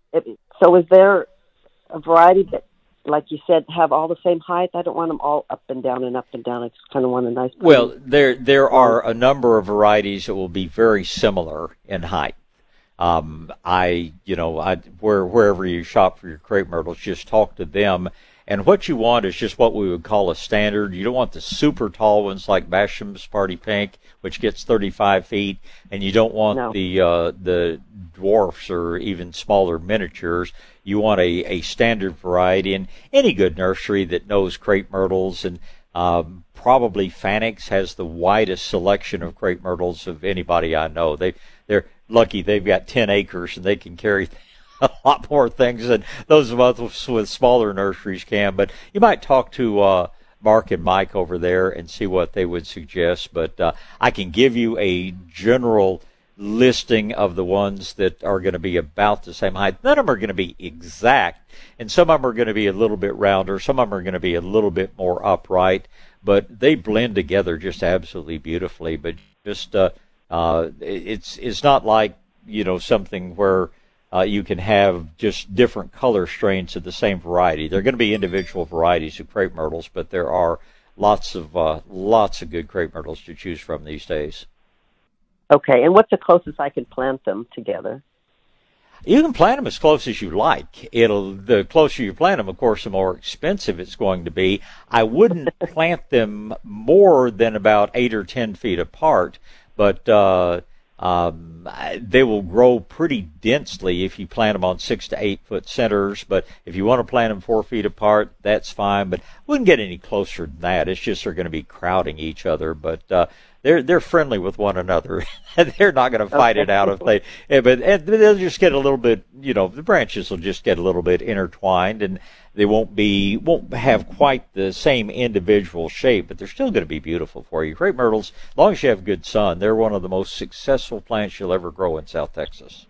is there a variety that, like you said, have all the same height? I don't want them all up and down and up and down. I just kind of want a nice. Well, there are a number of varieties that will be very similar in height. Wherever you shop for your crepe myrtles, just talk to them, And what you want is just what we would call a standard. You don't want the super tall ones like Basham's Party Pink, which gets 35 feet, and you don't want the dwarfs or even smaller miniatures. You want a standard variety. And any good nursery that knows crepe myrtles, and probably Fanix has the widest selection of crepe myrtles of anybody I know. They're lucky they've got 10 acres and they can carry a lot more things than those of us with smaller nurseries can. But you might talk to Mark and Mike over there and see what they would suggest. But I can give you a general listing of the ones that are going to be about the same height. None of them are going to be exact, and some of them are going to be a little bit rounder. Some of them are going to be a little bit more upright, but they blend together just absolutely beautifully. But just it's not like, something where you can have just different color strains of the same variety. They're going to be individual varieties of crepe myrtles, but there are lots of good crepe myrtles to choose from these days. Okay, and what's the closest I can plant them together? You can plant them as close as you like. The closer you plant them, of course, the more expensive it's going to be. I wouldn't plant them more than about 8 or 10 feet apart, but they will grow pretty densely if you plant them on 6 to 8 foot centers. But if you want to plant them 4 feet apart, that's fine. But wouldn't get any closer than that. It's just they're going to be crowding each other. But they're friendly with one another. They're not going to fight it out but they'll just get a little bit. The branches will just get a little bit intertwined, and they won't have quite the same individual shape, but they're still going to be beautiful for you. Crepe myrtles, as long as you have good sun, they're one of the most successful plants you'll ever grow in South Texas.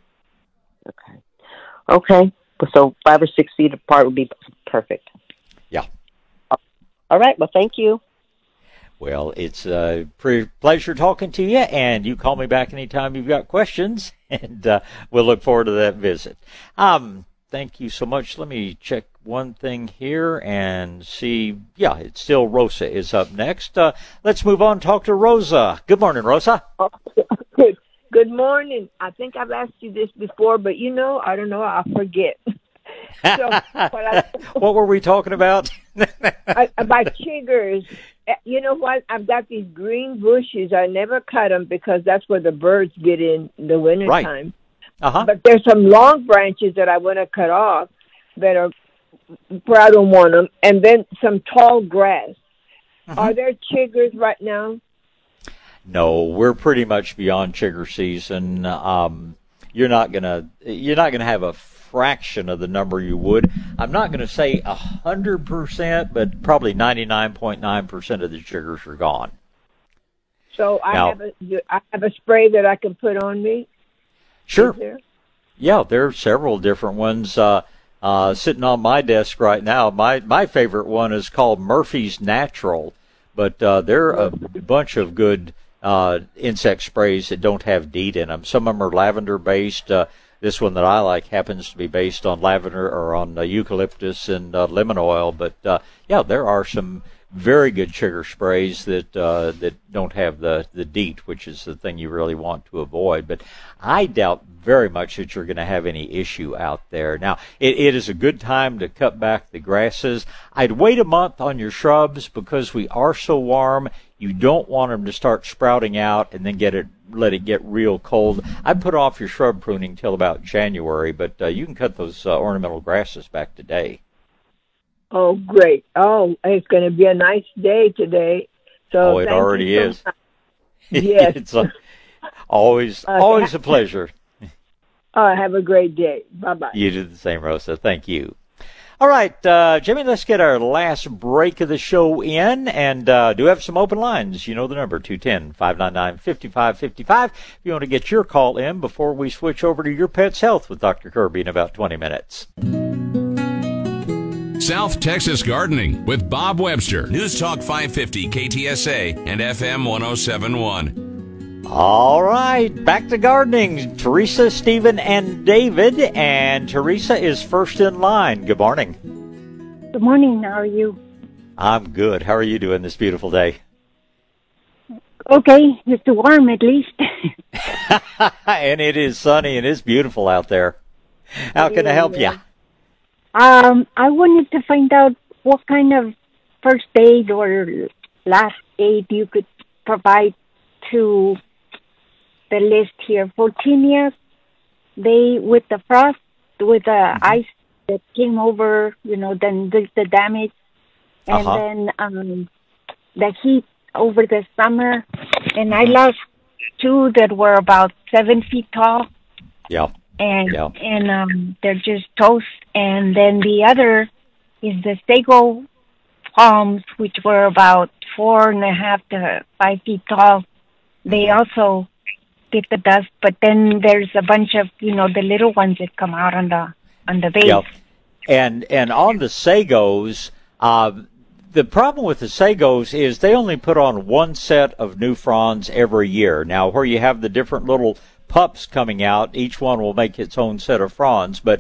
Okay. So 5 or 6 feet apart would be perfect. Yeah. All right. Well, thank you. Well, it's a pleasure talking to you, and you call me back anytime you've got questions, and we'll look forward to that visit. Thank you so much. Let me check one thing here and see. Yeah, it's still Rosa is up next. Let's move on and talk to Rosa. Good morning, Rosa. Good morning. I think I've asked you this before, but I don't know. I'll forget. What were we talking about? About chiggers. You know what? I've got these green bushes. I never cut them because that's where the birds get in the wintertime. Right. Uh-huh. But there's some long branches that I want to cut off that are where I don't want them, and then some tall grass. Uh-huh. Are there chiggers right now? No, we're pretty much beyond chigger season. You're not gonna have a fraction of the number you would. I'm not going to say 100%, but probably 99.9% of the chiggers are gone. So I have a spray that I can put on me? Sure. Yeah, there are several different ones sitting on my desk right now. My favorite one is called Murphy's Natural, but there are a bunch of good insect sprays that don't have DEET in them. Some of them are lavender-based. This one that I like happens to be based on lavender or on eucalyptus and lemon oil. But, there are some very good chigger sprays that don't have the DEET, which is the thing you really want to avoid. But I doubt very much that you're going to have any issue out there. Now, it is a good time to cut back the grasses. I'd wait a month on your shrubs because we are so warm. You don't want them to start sprouting out and then let it get real cold. I'd put off your shrub pruning till about January, but you can cut those ornamental grasses back today. Oh, great. Oh, it's going to be a nice day today. So it already is. Yes. It's always a pleasure. Have a great day. Bye-bye. You do the same, Rosa. Thank you. All right, Jimmy, let's get our last break of the show in, and do have some open lines. You know the number, 210-599-5555. If you want to get your call in before we switch over to your pet's health with Dr. Kirby in about 20 minutes. South Texas Gardening with Bob Webster. News Talk 550 KTSA and FM 1071. All right, back to gardening. Teresa, Stephen, and David. And Teresa is first in line. Good morning. Good morning. How are you? I'm good. How are you doing this beautiful day? Okay. It's warm at least. And it is sunny and it's beautiful out there. How can I help you? I wanted to find out what kind of first aid or last aid you could provide to the list here. Photinias, they, with the frost, with the ice that came over, then the damage, and then the heat over the summer, and I lost 2 that were about 7 feet tall. Yeah. And they're just toast. And then the other is the sago palms, which were about 4.5 to 5 feet tall. They also get the dust, but then there's a bunch of the little ones that come out on the base. Yep. And on the sagos, the problem with the sagos is they only put on one set of new fronds every year. Now, where you have the different little pups coming out, each one will make its own set of fronds, but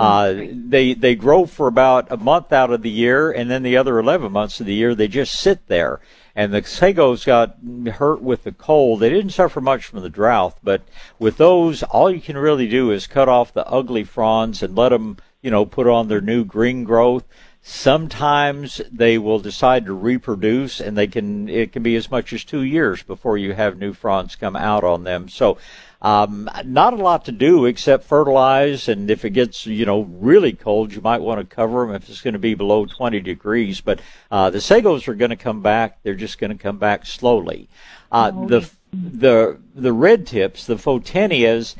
they grow for about a month out of the year, and then the other 11 months of the year they just sit there. And the sagos got hurt with the cold. They didn't suffer much from the drought, but with those, all you can really do is cut off the ugly fronds and let them, put on their new green growth. Sometimes they will decide to reproduce, and it can be as much as 2 years before you have new fronds come out on them. So not a lot to do except fertilize, and if it gets really cold, you might want to cover them if it's going to be below 20 degrees. But the sagos are going to come back. They're just going to come back slowly. The red tips, the photinias,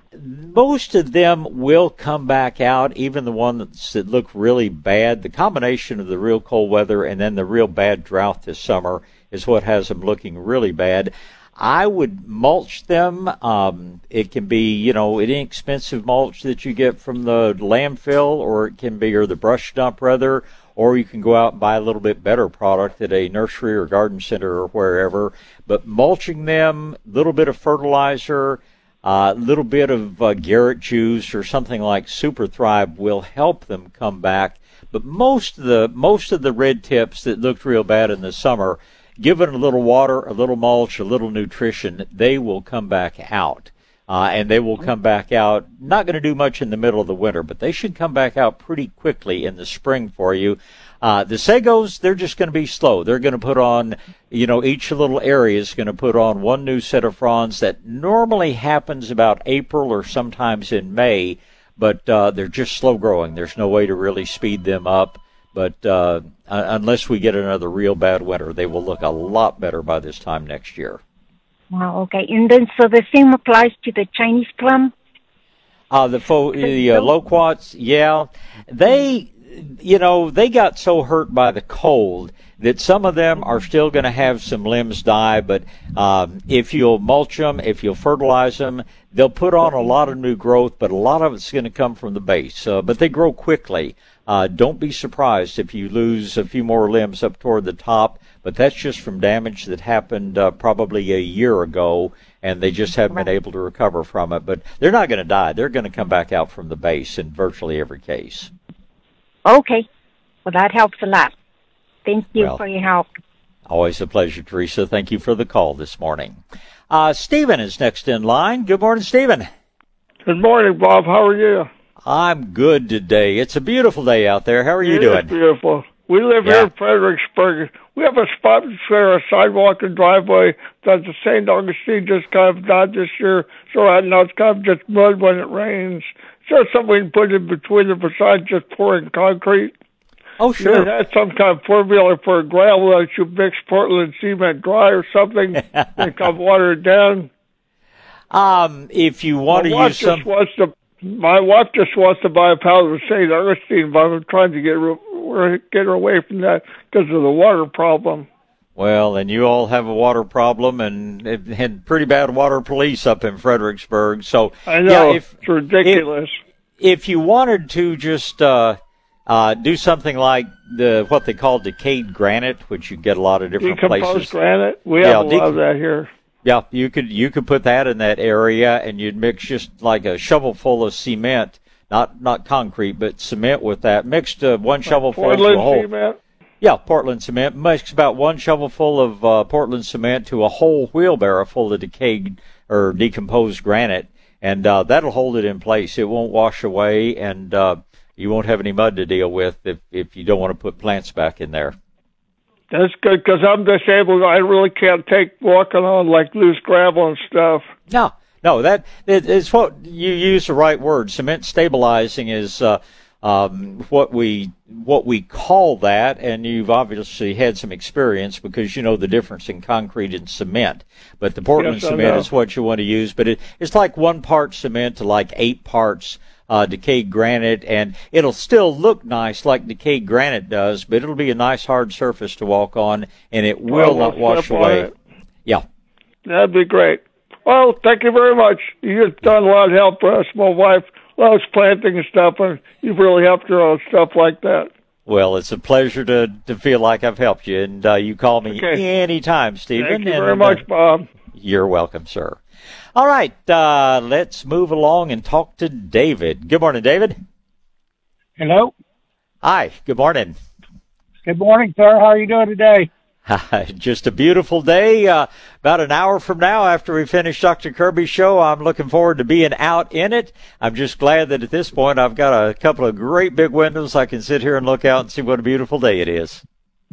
most of them will come back out, even the ones that look really bad. The combination of the real cold weather and then the real bad drought this summer is what has them looking really bad. I would mulch them. It can be, inexpensive mulch that you get from the landfill, or it can be, or the brush dump rather, or you can go out and buy a little bit better product at a nursery or garden center or wherever. But mulching them, a little bit of fertilizer, a little bit of Garrett juice or something like Super Thrive will help them come back. But most of the red tips that looked real bad in the summer, given a little water, a little mulch, a little nutrition, they will come back out. And they will come back out, not going to do much in the middle of the winter, but they should come back out pretty quickly in the spring for you. The sagos, they're just going to be slow. They're going to put on, each little area is going to put on one new set of fronds. That normally happens about April or sometimes in May, but they're just slow growing. There's no way to really speed them up. But unless we get another real bad winter, they will look a lot better by this time next year. Wow, okay. And then, so the same applies to the Chinese plum? The loquats, yeah. They got so hurt by the cold that some of them are still going to have some limbs die, but if you'll mulch them, if you'll fertilize them, they'll put on a lot of new growth, but a lot of it's going to come from the base. But they grow quickly. Don't be surprised if you lose a few more limbs up toward the top, but that's just from damage that happened probably a year ago, and they just haven't been able to recover from it. But they're not going to die. They're going to come back out from the base in virtually every case. Okay. Well, that helps a lot. Thank you for your help. Always a pleasure, Teresa. Thank you for the call this morning. Stephen is next in line. Good morning, Stephen. Good morning, Bob. How are you? I'm good today. It's a beautiful day out there. How are you doing? It's beautiful. We live here in Fredericksburg. We have a spot for a sidewalk and driveway that the St. Augustine just kind of died this year. So right now it's kind of just mud when it rains. So something we can put in between it besides just pouring concrete. Oh, sure. That's some kind of formula for gravel that you mix Portland cement dry or something and come water it down. If you want to use some... My wife just wants to buy a pound of St. Augustine, but I'm trying to get her away from that because of the water problem. Well, and you all have a water problem and pretty bad water police up in Fredericksburg. So I know, it's ridiculous. If you wanted to just do something like what they call decayed granite, which you get a lot of different places. Decomposed granite? We have a lot of that here. Yeah, you could put that in that area, and you'd mix just like a shovelful of cement, not concrete, but cement with that. Mixed one shovelful to a whole. Cement? Yeah, Portland cement. Mix about one shovelful of Portland cement to a whole wheelbarrow full of decayed or decomposed granite, and that'll hold it in place. It won't wash away, and you won't have any mud to deal with if you don't want to put plants back in there. That's good, because I'm disabled. I really can't take walking on like loose gravel and stuff. No, that is what you use the right word. Cement stabilizing is what we call that, and you've obviously had some experience because you know the difference in concrete and cement. But the Portland cement is what you want to use. But it's like 1 part cement to like 8 parts decayed granite, and it'll still look nice like decayed granite does, but it'll be a nice hard surface to walk on, and it will not wash away. Yeah. That'd be great. Well, thank you very much. You've done a lot of help for us. My wife loves planting and stuff, and you've really helped her on stuff like that. Well, it's a pleasure to feel like I've helped you, and you call me anytime, Stephen. Thank you very much, Bob. You're welcome, sir. All right, let's move along and talk to David. Good morning, David. Hello. Hi, good morning. Good morning, sir. How are you doing today? Just a beautiful day. About an hour from now, after we finish Dr. Kirby's show, I'm looking forward to being out in it. I'm just glad that at this point I've got a couple of great big windows. I can sit here and look out and see what a beautiful day it is.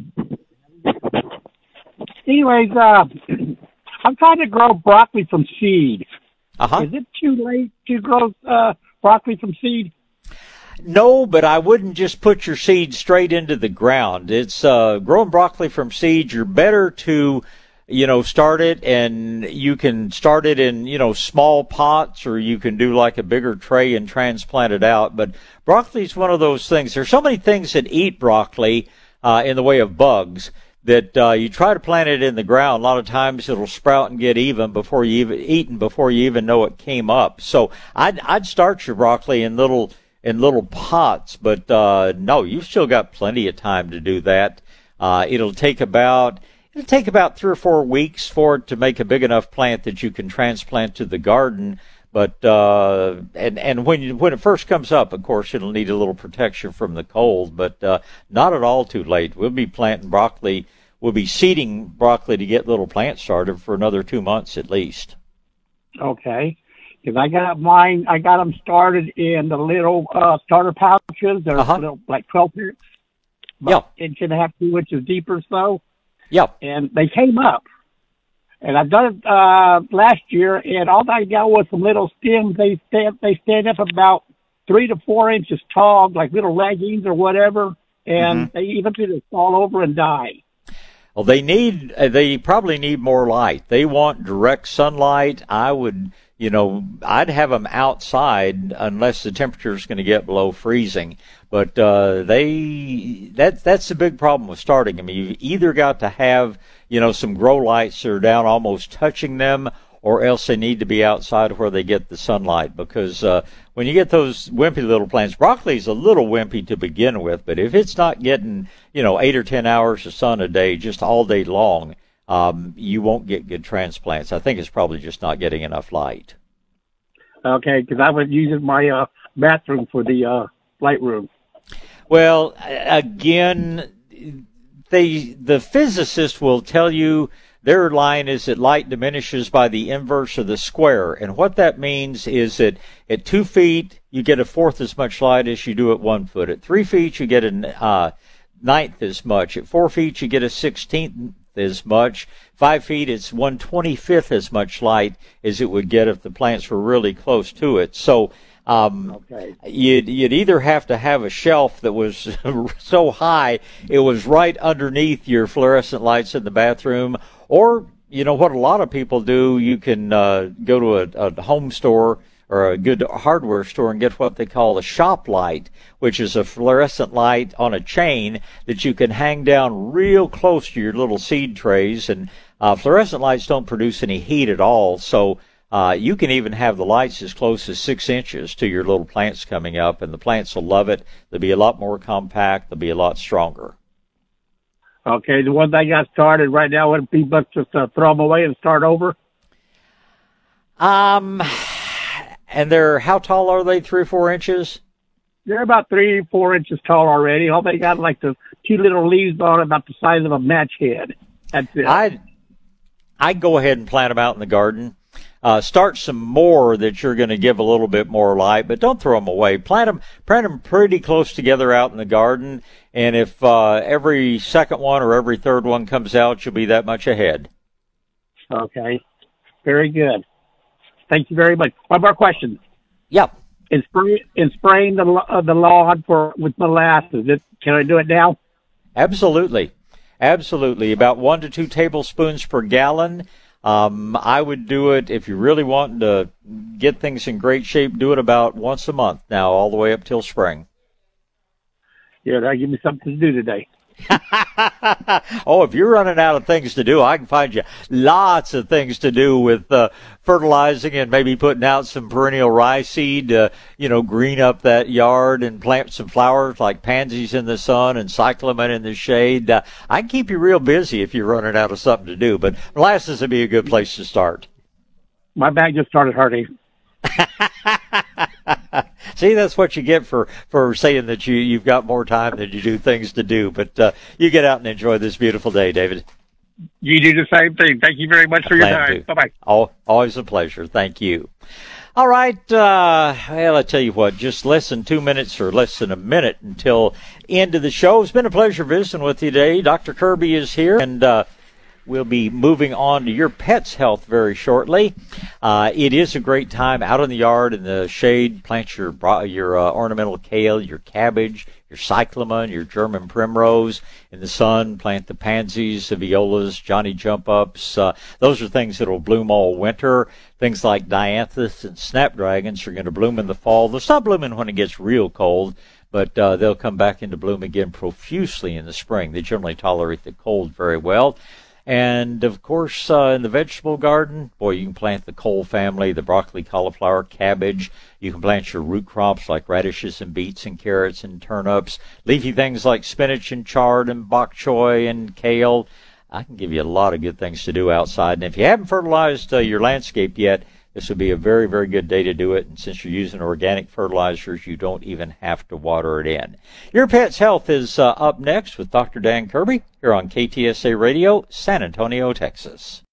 Anyways, I'm trying to grow broccoli from seed. Uh-huh. Is it too late to grow broccoli from seed? No, but I wouldn't just put your seed straight into the ground. It's growing broccoli from seed. You're better to, start it, and you can start it in, small pots, or you can do like a bigger tray and transplant it out. But broccoli is one of those things. There's so many things that eat broccoli in the way of bugs that you try to plant it in the ground. A lot of times it'll sprout and get even before you even know it came up. So I'd start your broccoli in little pots, but no, you've still got plenty of time to do that. It'll take about 3 or 4 weeks for it to make a big enough plant that you can transplant to the garden. But and when it first comes up, of course, it'll need a little protection from the cold, but not at all too late. We'll be planting broccoli. We'll be seeding broccoli to get little plants started for another 2 months at least. Okay. Because I got mine, I got them started in the little starter pouches. They're little, like 12 inches. Yeah. 1.5 to 2 inches deep or so. Yep. And they came up. And I've done it last year, and all I got was some little stems. They stand up about 3 to 4 inches tall, like little leggings or whatever, and they eventually fall over and die. Well, they probably need more light. They want direct sunlight. I'd have them outside unless the temperature is going to get below freezing. But that's the big problem with starting them. You've either got to have, some grow lights that are down almost touching them, or else they need to be outside where they get the sunlight. Because when you get those wimpy little plants, broccoli is a little wimpy to begin with, but if it's not getting, 8 or 10 hours of sun a day, just all day long, you won't get good transplants. I think it's probably just not getting enough light. Okay, because I was using my bathroom for the light room. Well, again, the physicist will tell you their line is that light diminishes by the inverse of the square. And what that means is that at 2 feet, you get 1/4 as much light as you do at 1 foot. At 3 feet, you get 1/9 as much. At 4 feet, you get 1/16 as much. 5 feet, it's 1/25 as much light as it would get if the plants were really close to it. So you'd either have to have a shelf that was so high it was right underneath your fluorescent lights in the bathroom, or what a lot of people do, you can go to a home store or a good hardware store and get what they call a shop light, which is a fluorescent light on a chain that you can hang down real close to your little seed trays. And fluorescent lights don't produce any heat at all, so you can even have the lights as close as 6 inches to your little plants coming up, and the plants will love it. They'll be a lot more compact. They'll be a lot stronger. Okay, the ones I got started right now, would it be best just throw them away and start over? And how tall are they, 3 or 4 inches? They're about 3 or 4 inches tall already. All they got like the 2 little leaves on it about the size of a match head. That's it. I'd go ahead and plant them out in the garden. start some more that you're going to give a little bit more light, but don't throw them away. Plant them pretty close together out in the garden, and if every second one or every third one comes out, you'll be that much ahead. Okay. Very good. Thank you very much. One more question. Yep. In spraying the lawn with molasses, can I do it now? Absolutely. Absolutely. About 1 to 2 tablespoons per gallon. I would do it if you're really wanting to get things in great shape. Do it about once a month now, all the way up till spring. Yeah, that'll give me something to do today. Oh, if you're running out of things to do, I can find you lots of things to do with fertilizing and maybe putting out some perennial rye seed to, green up that yard and plant some flowers like pansies in the sun and cyclamen in the shade. I can keep you real busy if you're running out of something to do, but molasses would be a good place to start. My back just started hurting. See, that's what you get for saying that you've got more time than you do things to do. But you get out and enjoy this beautiful day, David. You do the same thing. Thank you very much for your time. Bye-bye. Always a pleasure. Thank you. All right. Well, I tell you what, just less than 2 minutes or less than a minute until end of the show. It's been a pleasure visiting with you today. Dr. Kirby is here, and we'll be moving on to your pet's health very shortly. It is a great time out in the yard in the shade. Plant your ornamental kale, your cabbage, your cyclamen, your German primrose. In the sun, plant the pansies, the violas, Johnny jump-ups. Those are things that will bloom all winter. Things like dianthus and snapdragons are going to bloom in the fall. They'll stop blooming when it gets real cold, but they'll come back into bloom again profusely in the spring. They generally tolerate the cold very well. And, of course, in the vegetable garden, you can plant the cole family, the broccoli, cauliflower, cabbage. You can plant your root crops like radishes and beets and carrots and turnips. Leafy things like spinach and chard and bok choy and kale. I can give you a lot of good things to do outside. And if you haven't fertilized your landscape yet, this would be a very, very good day to do it. And since you're using organic fertilizers, you don't even have to water it in. Your Pet's Health is up next with Dr. Dan Kirby here on KTSA Radio, San Antonio, Texas.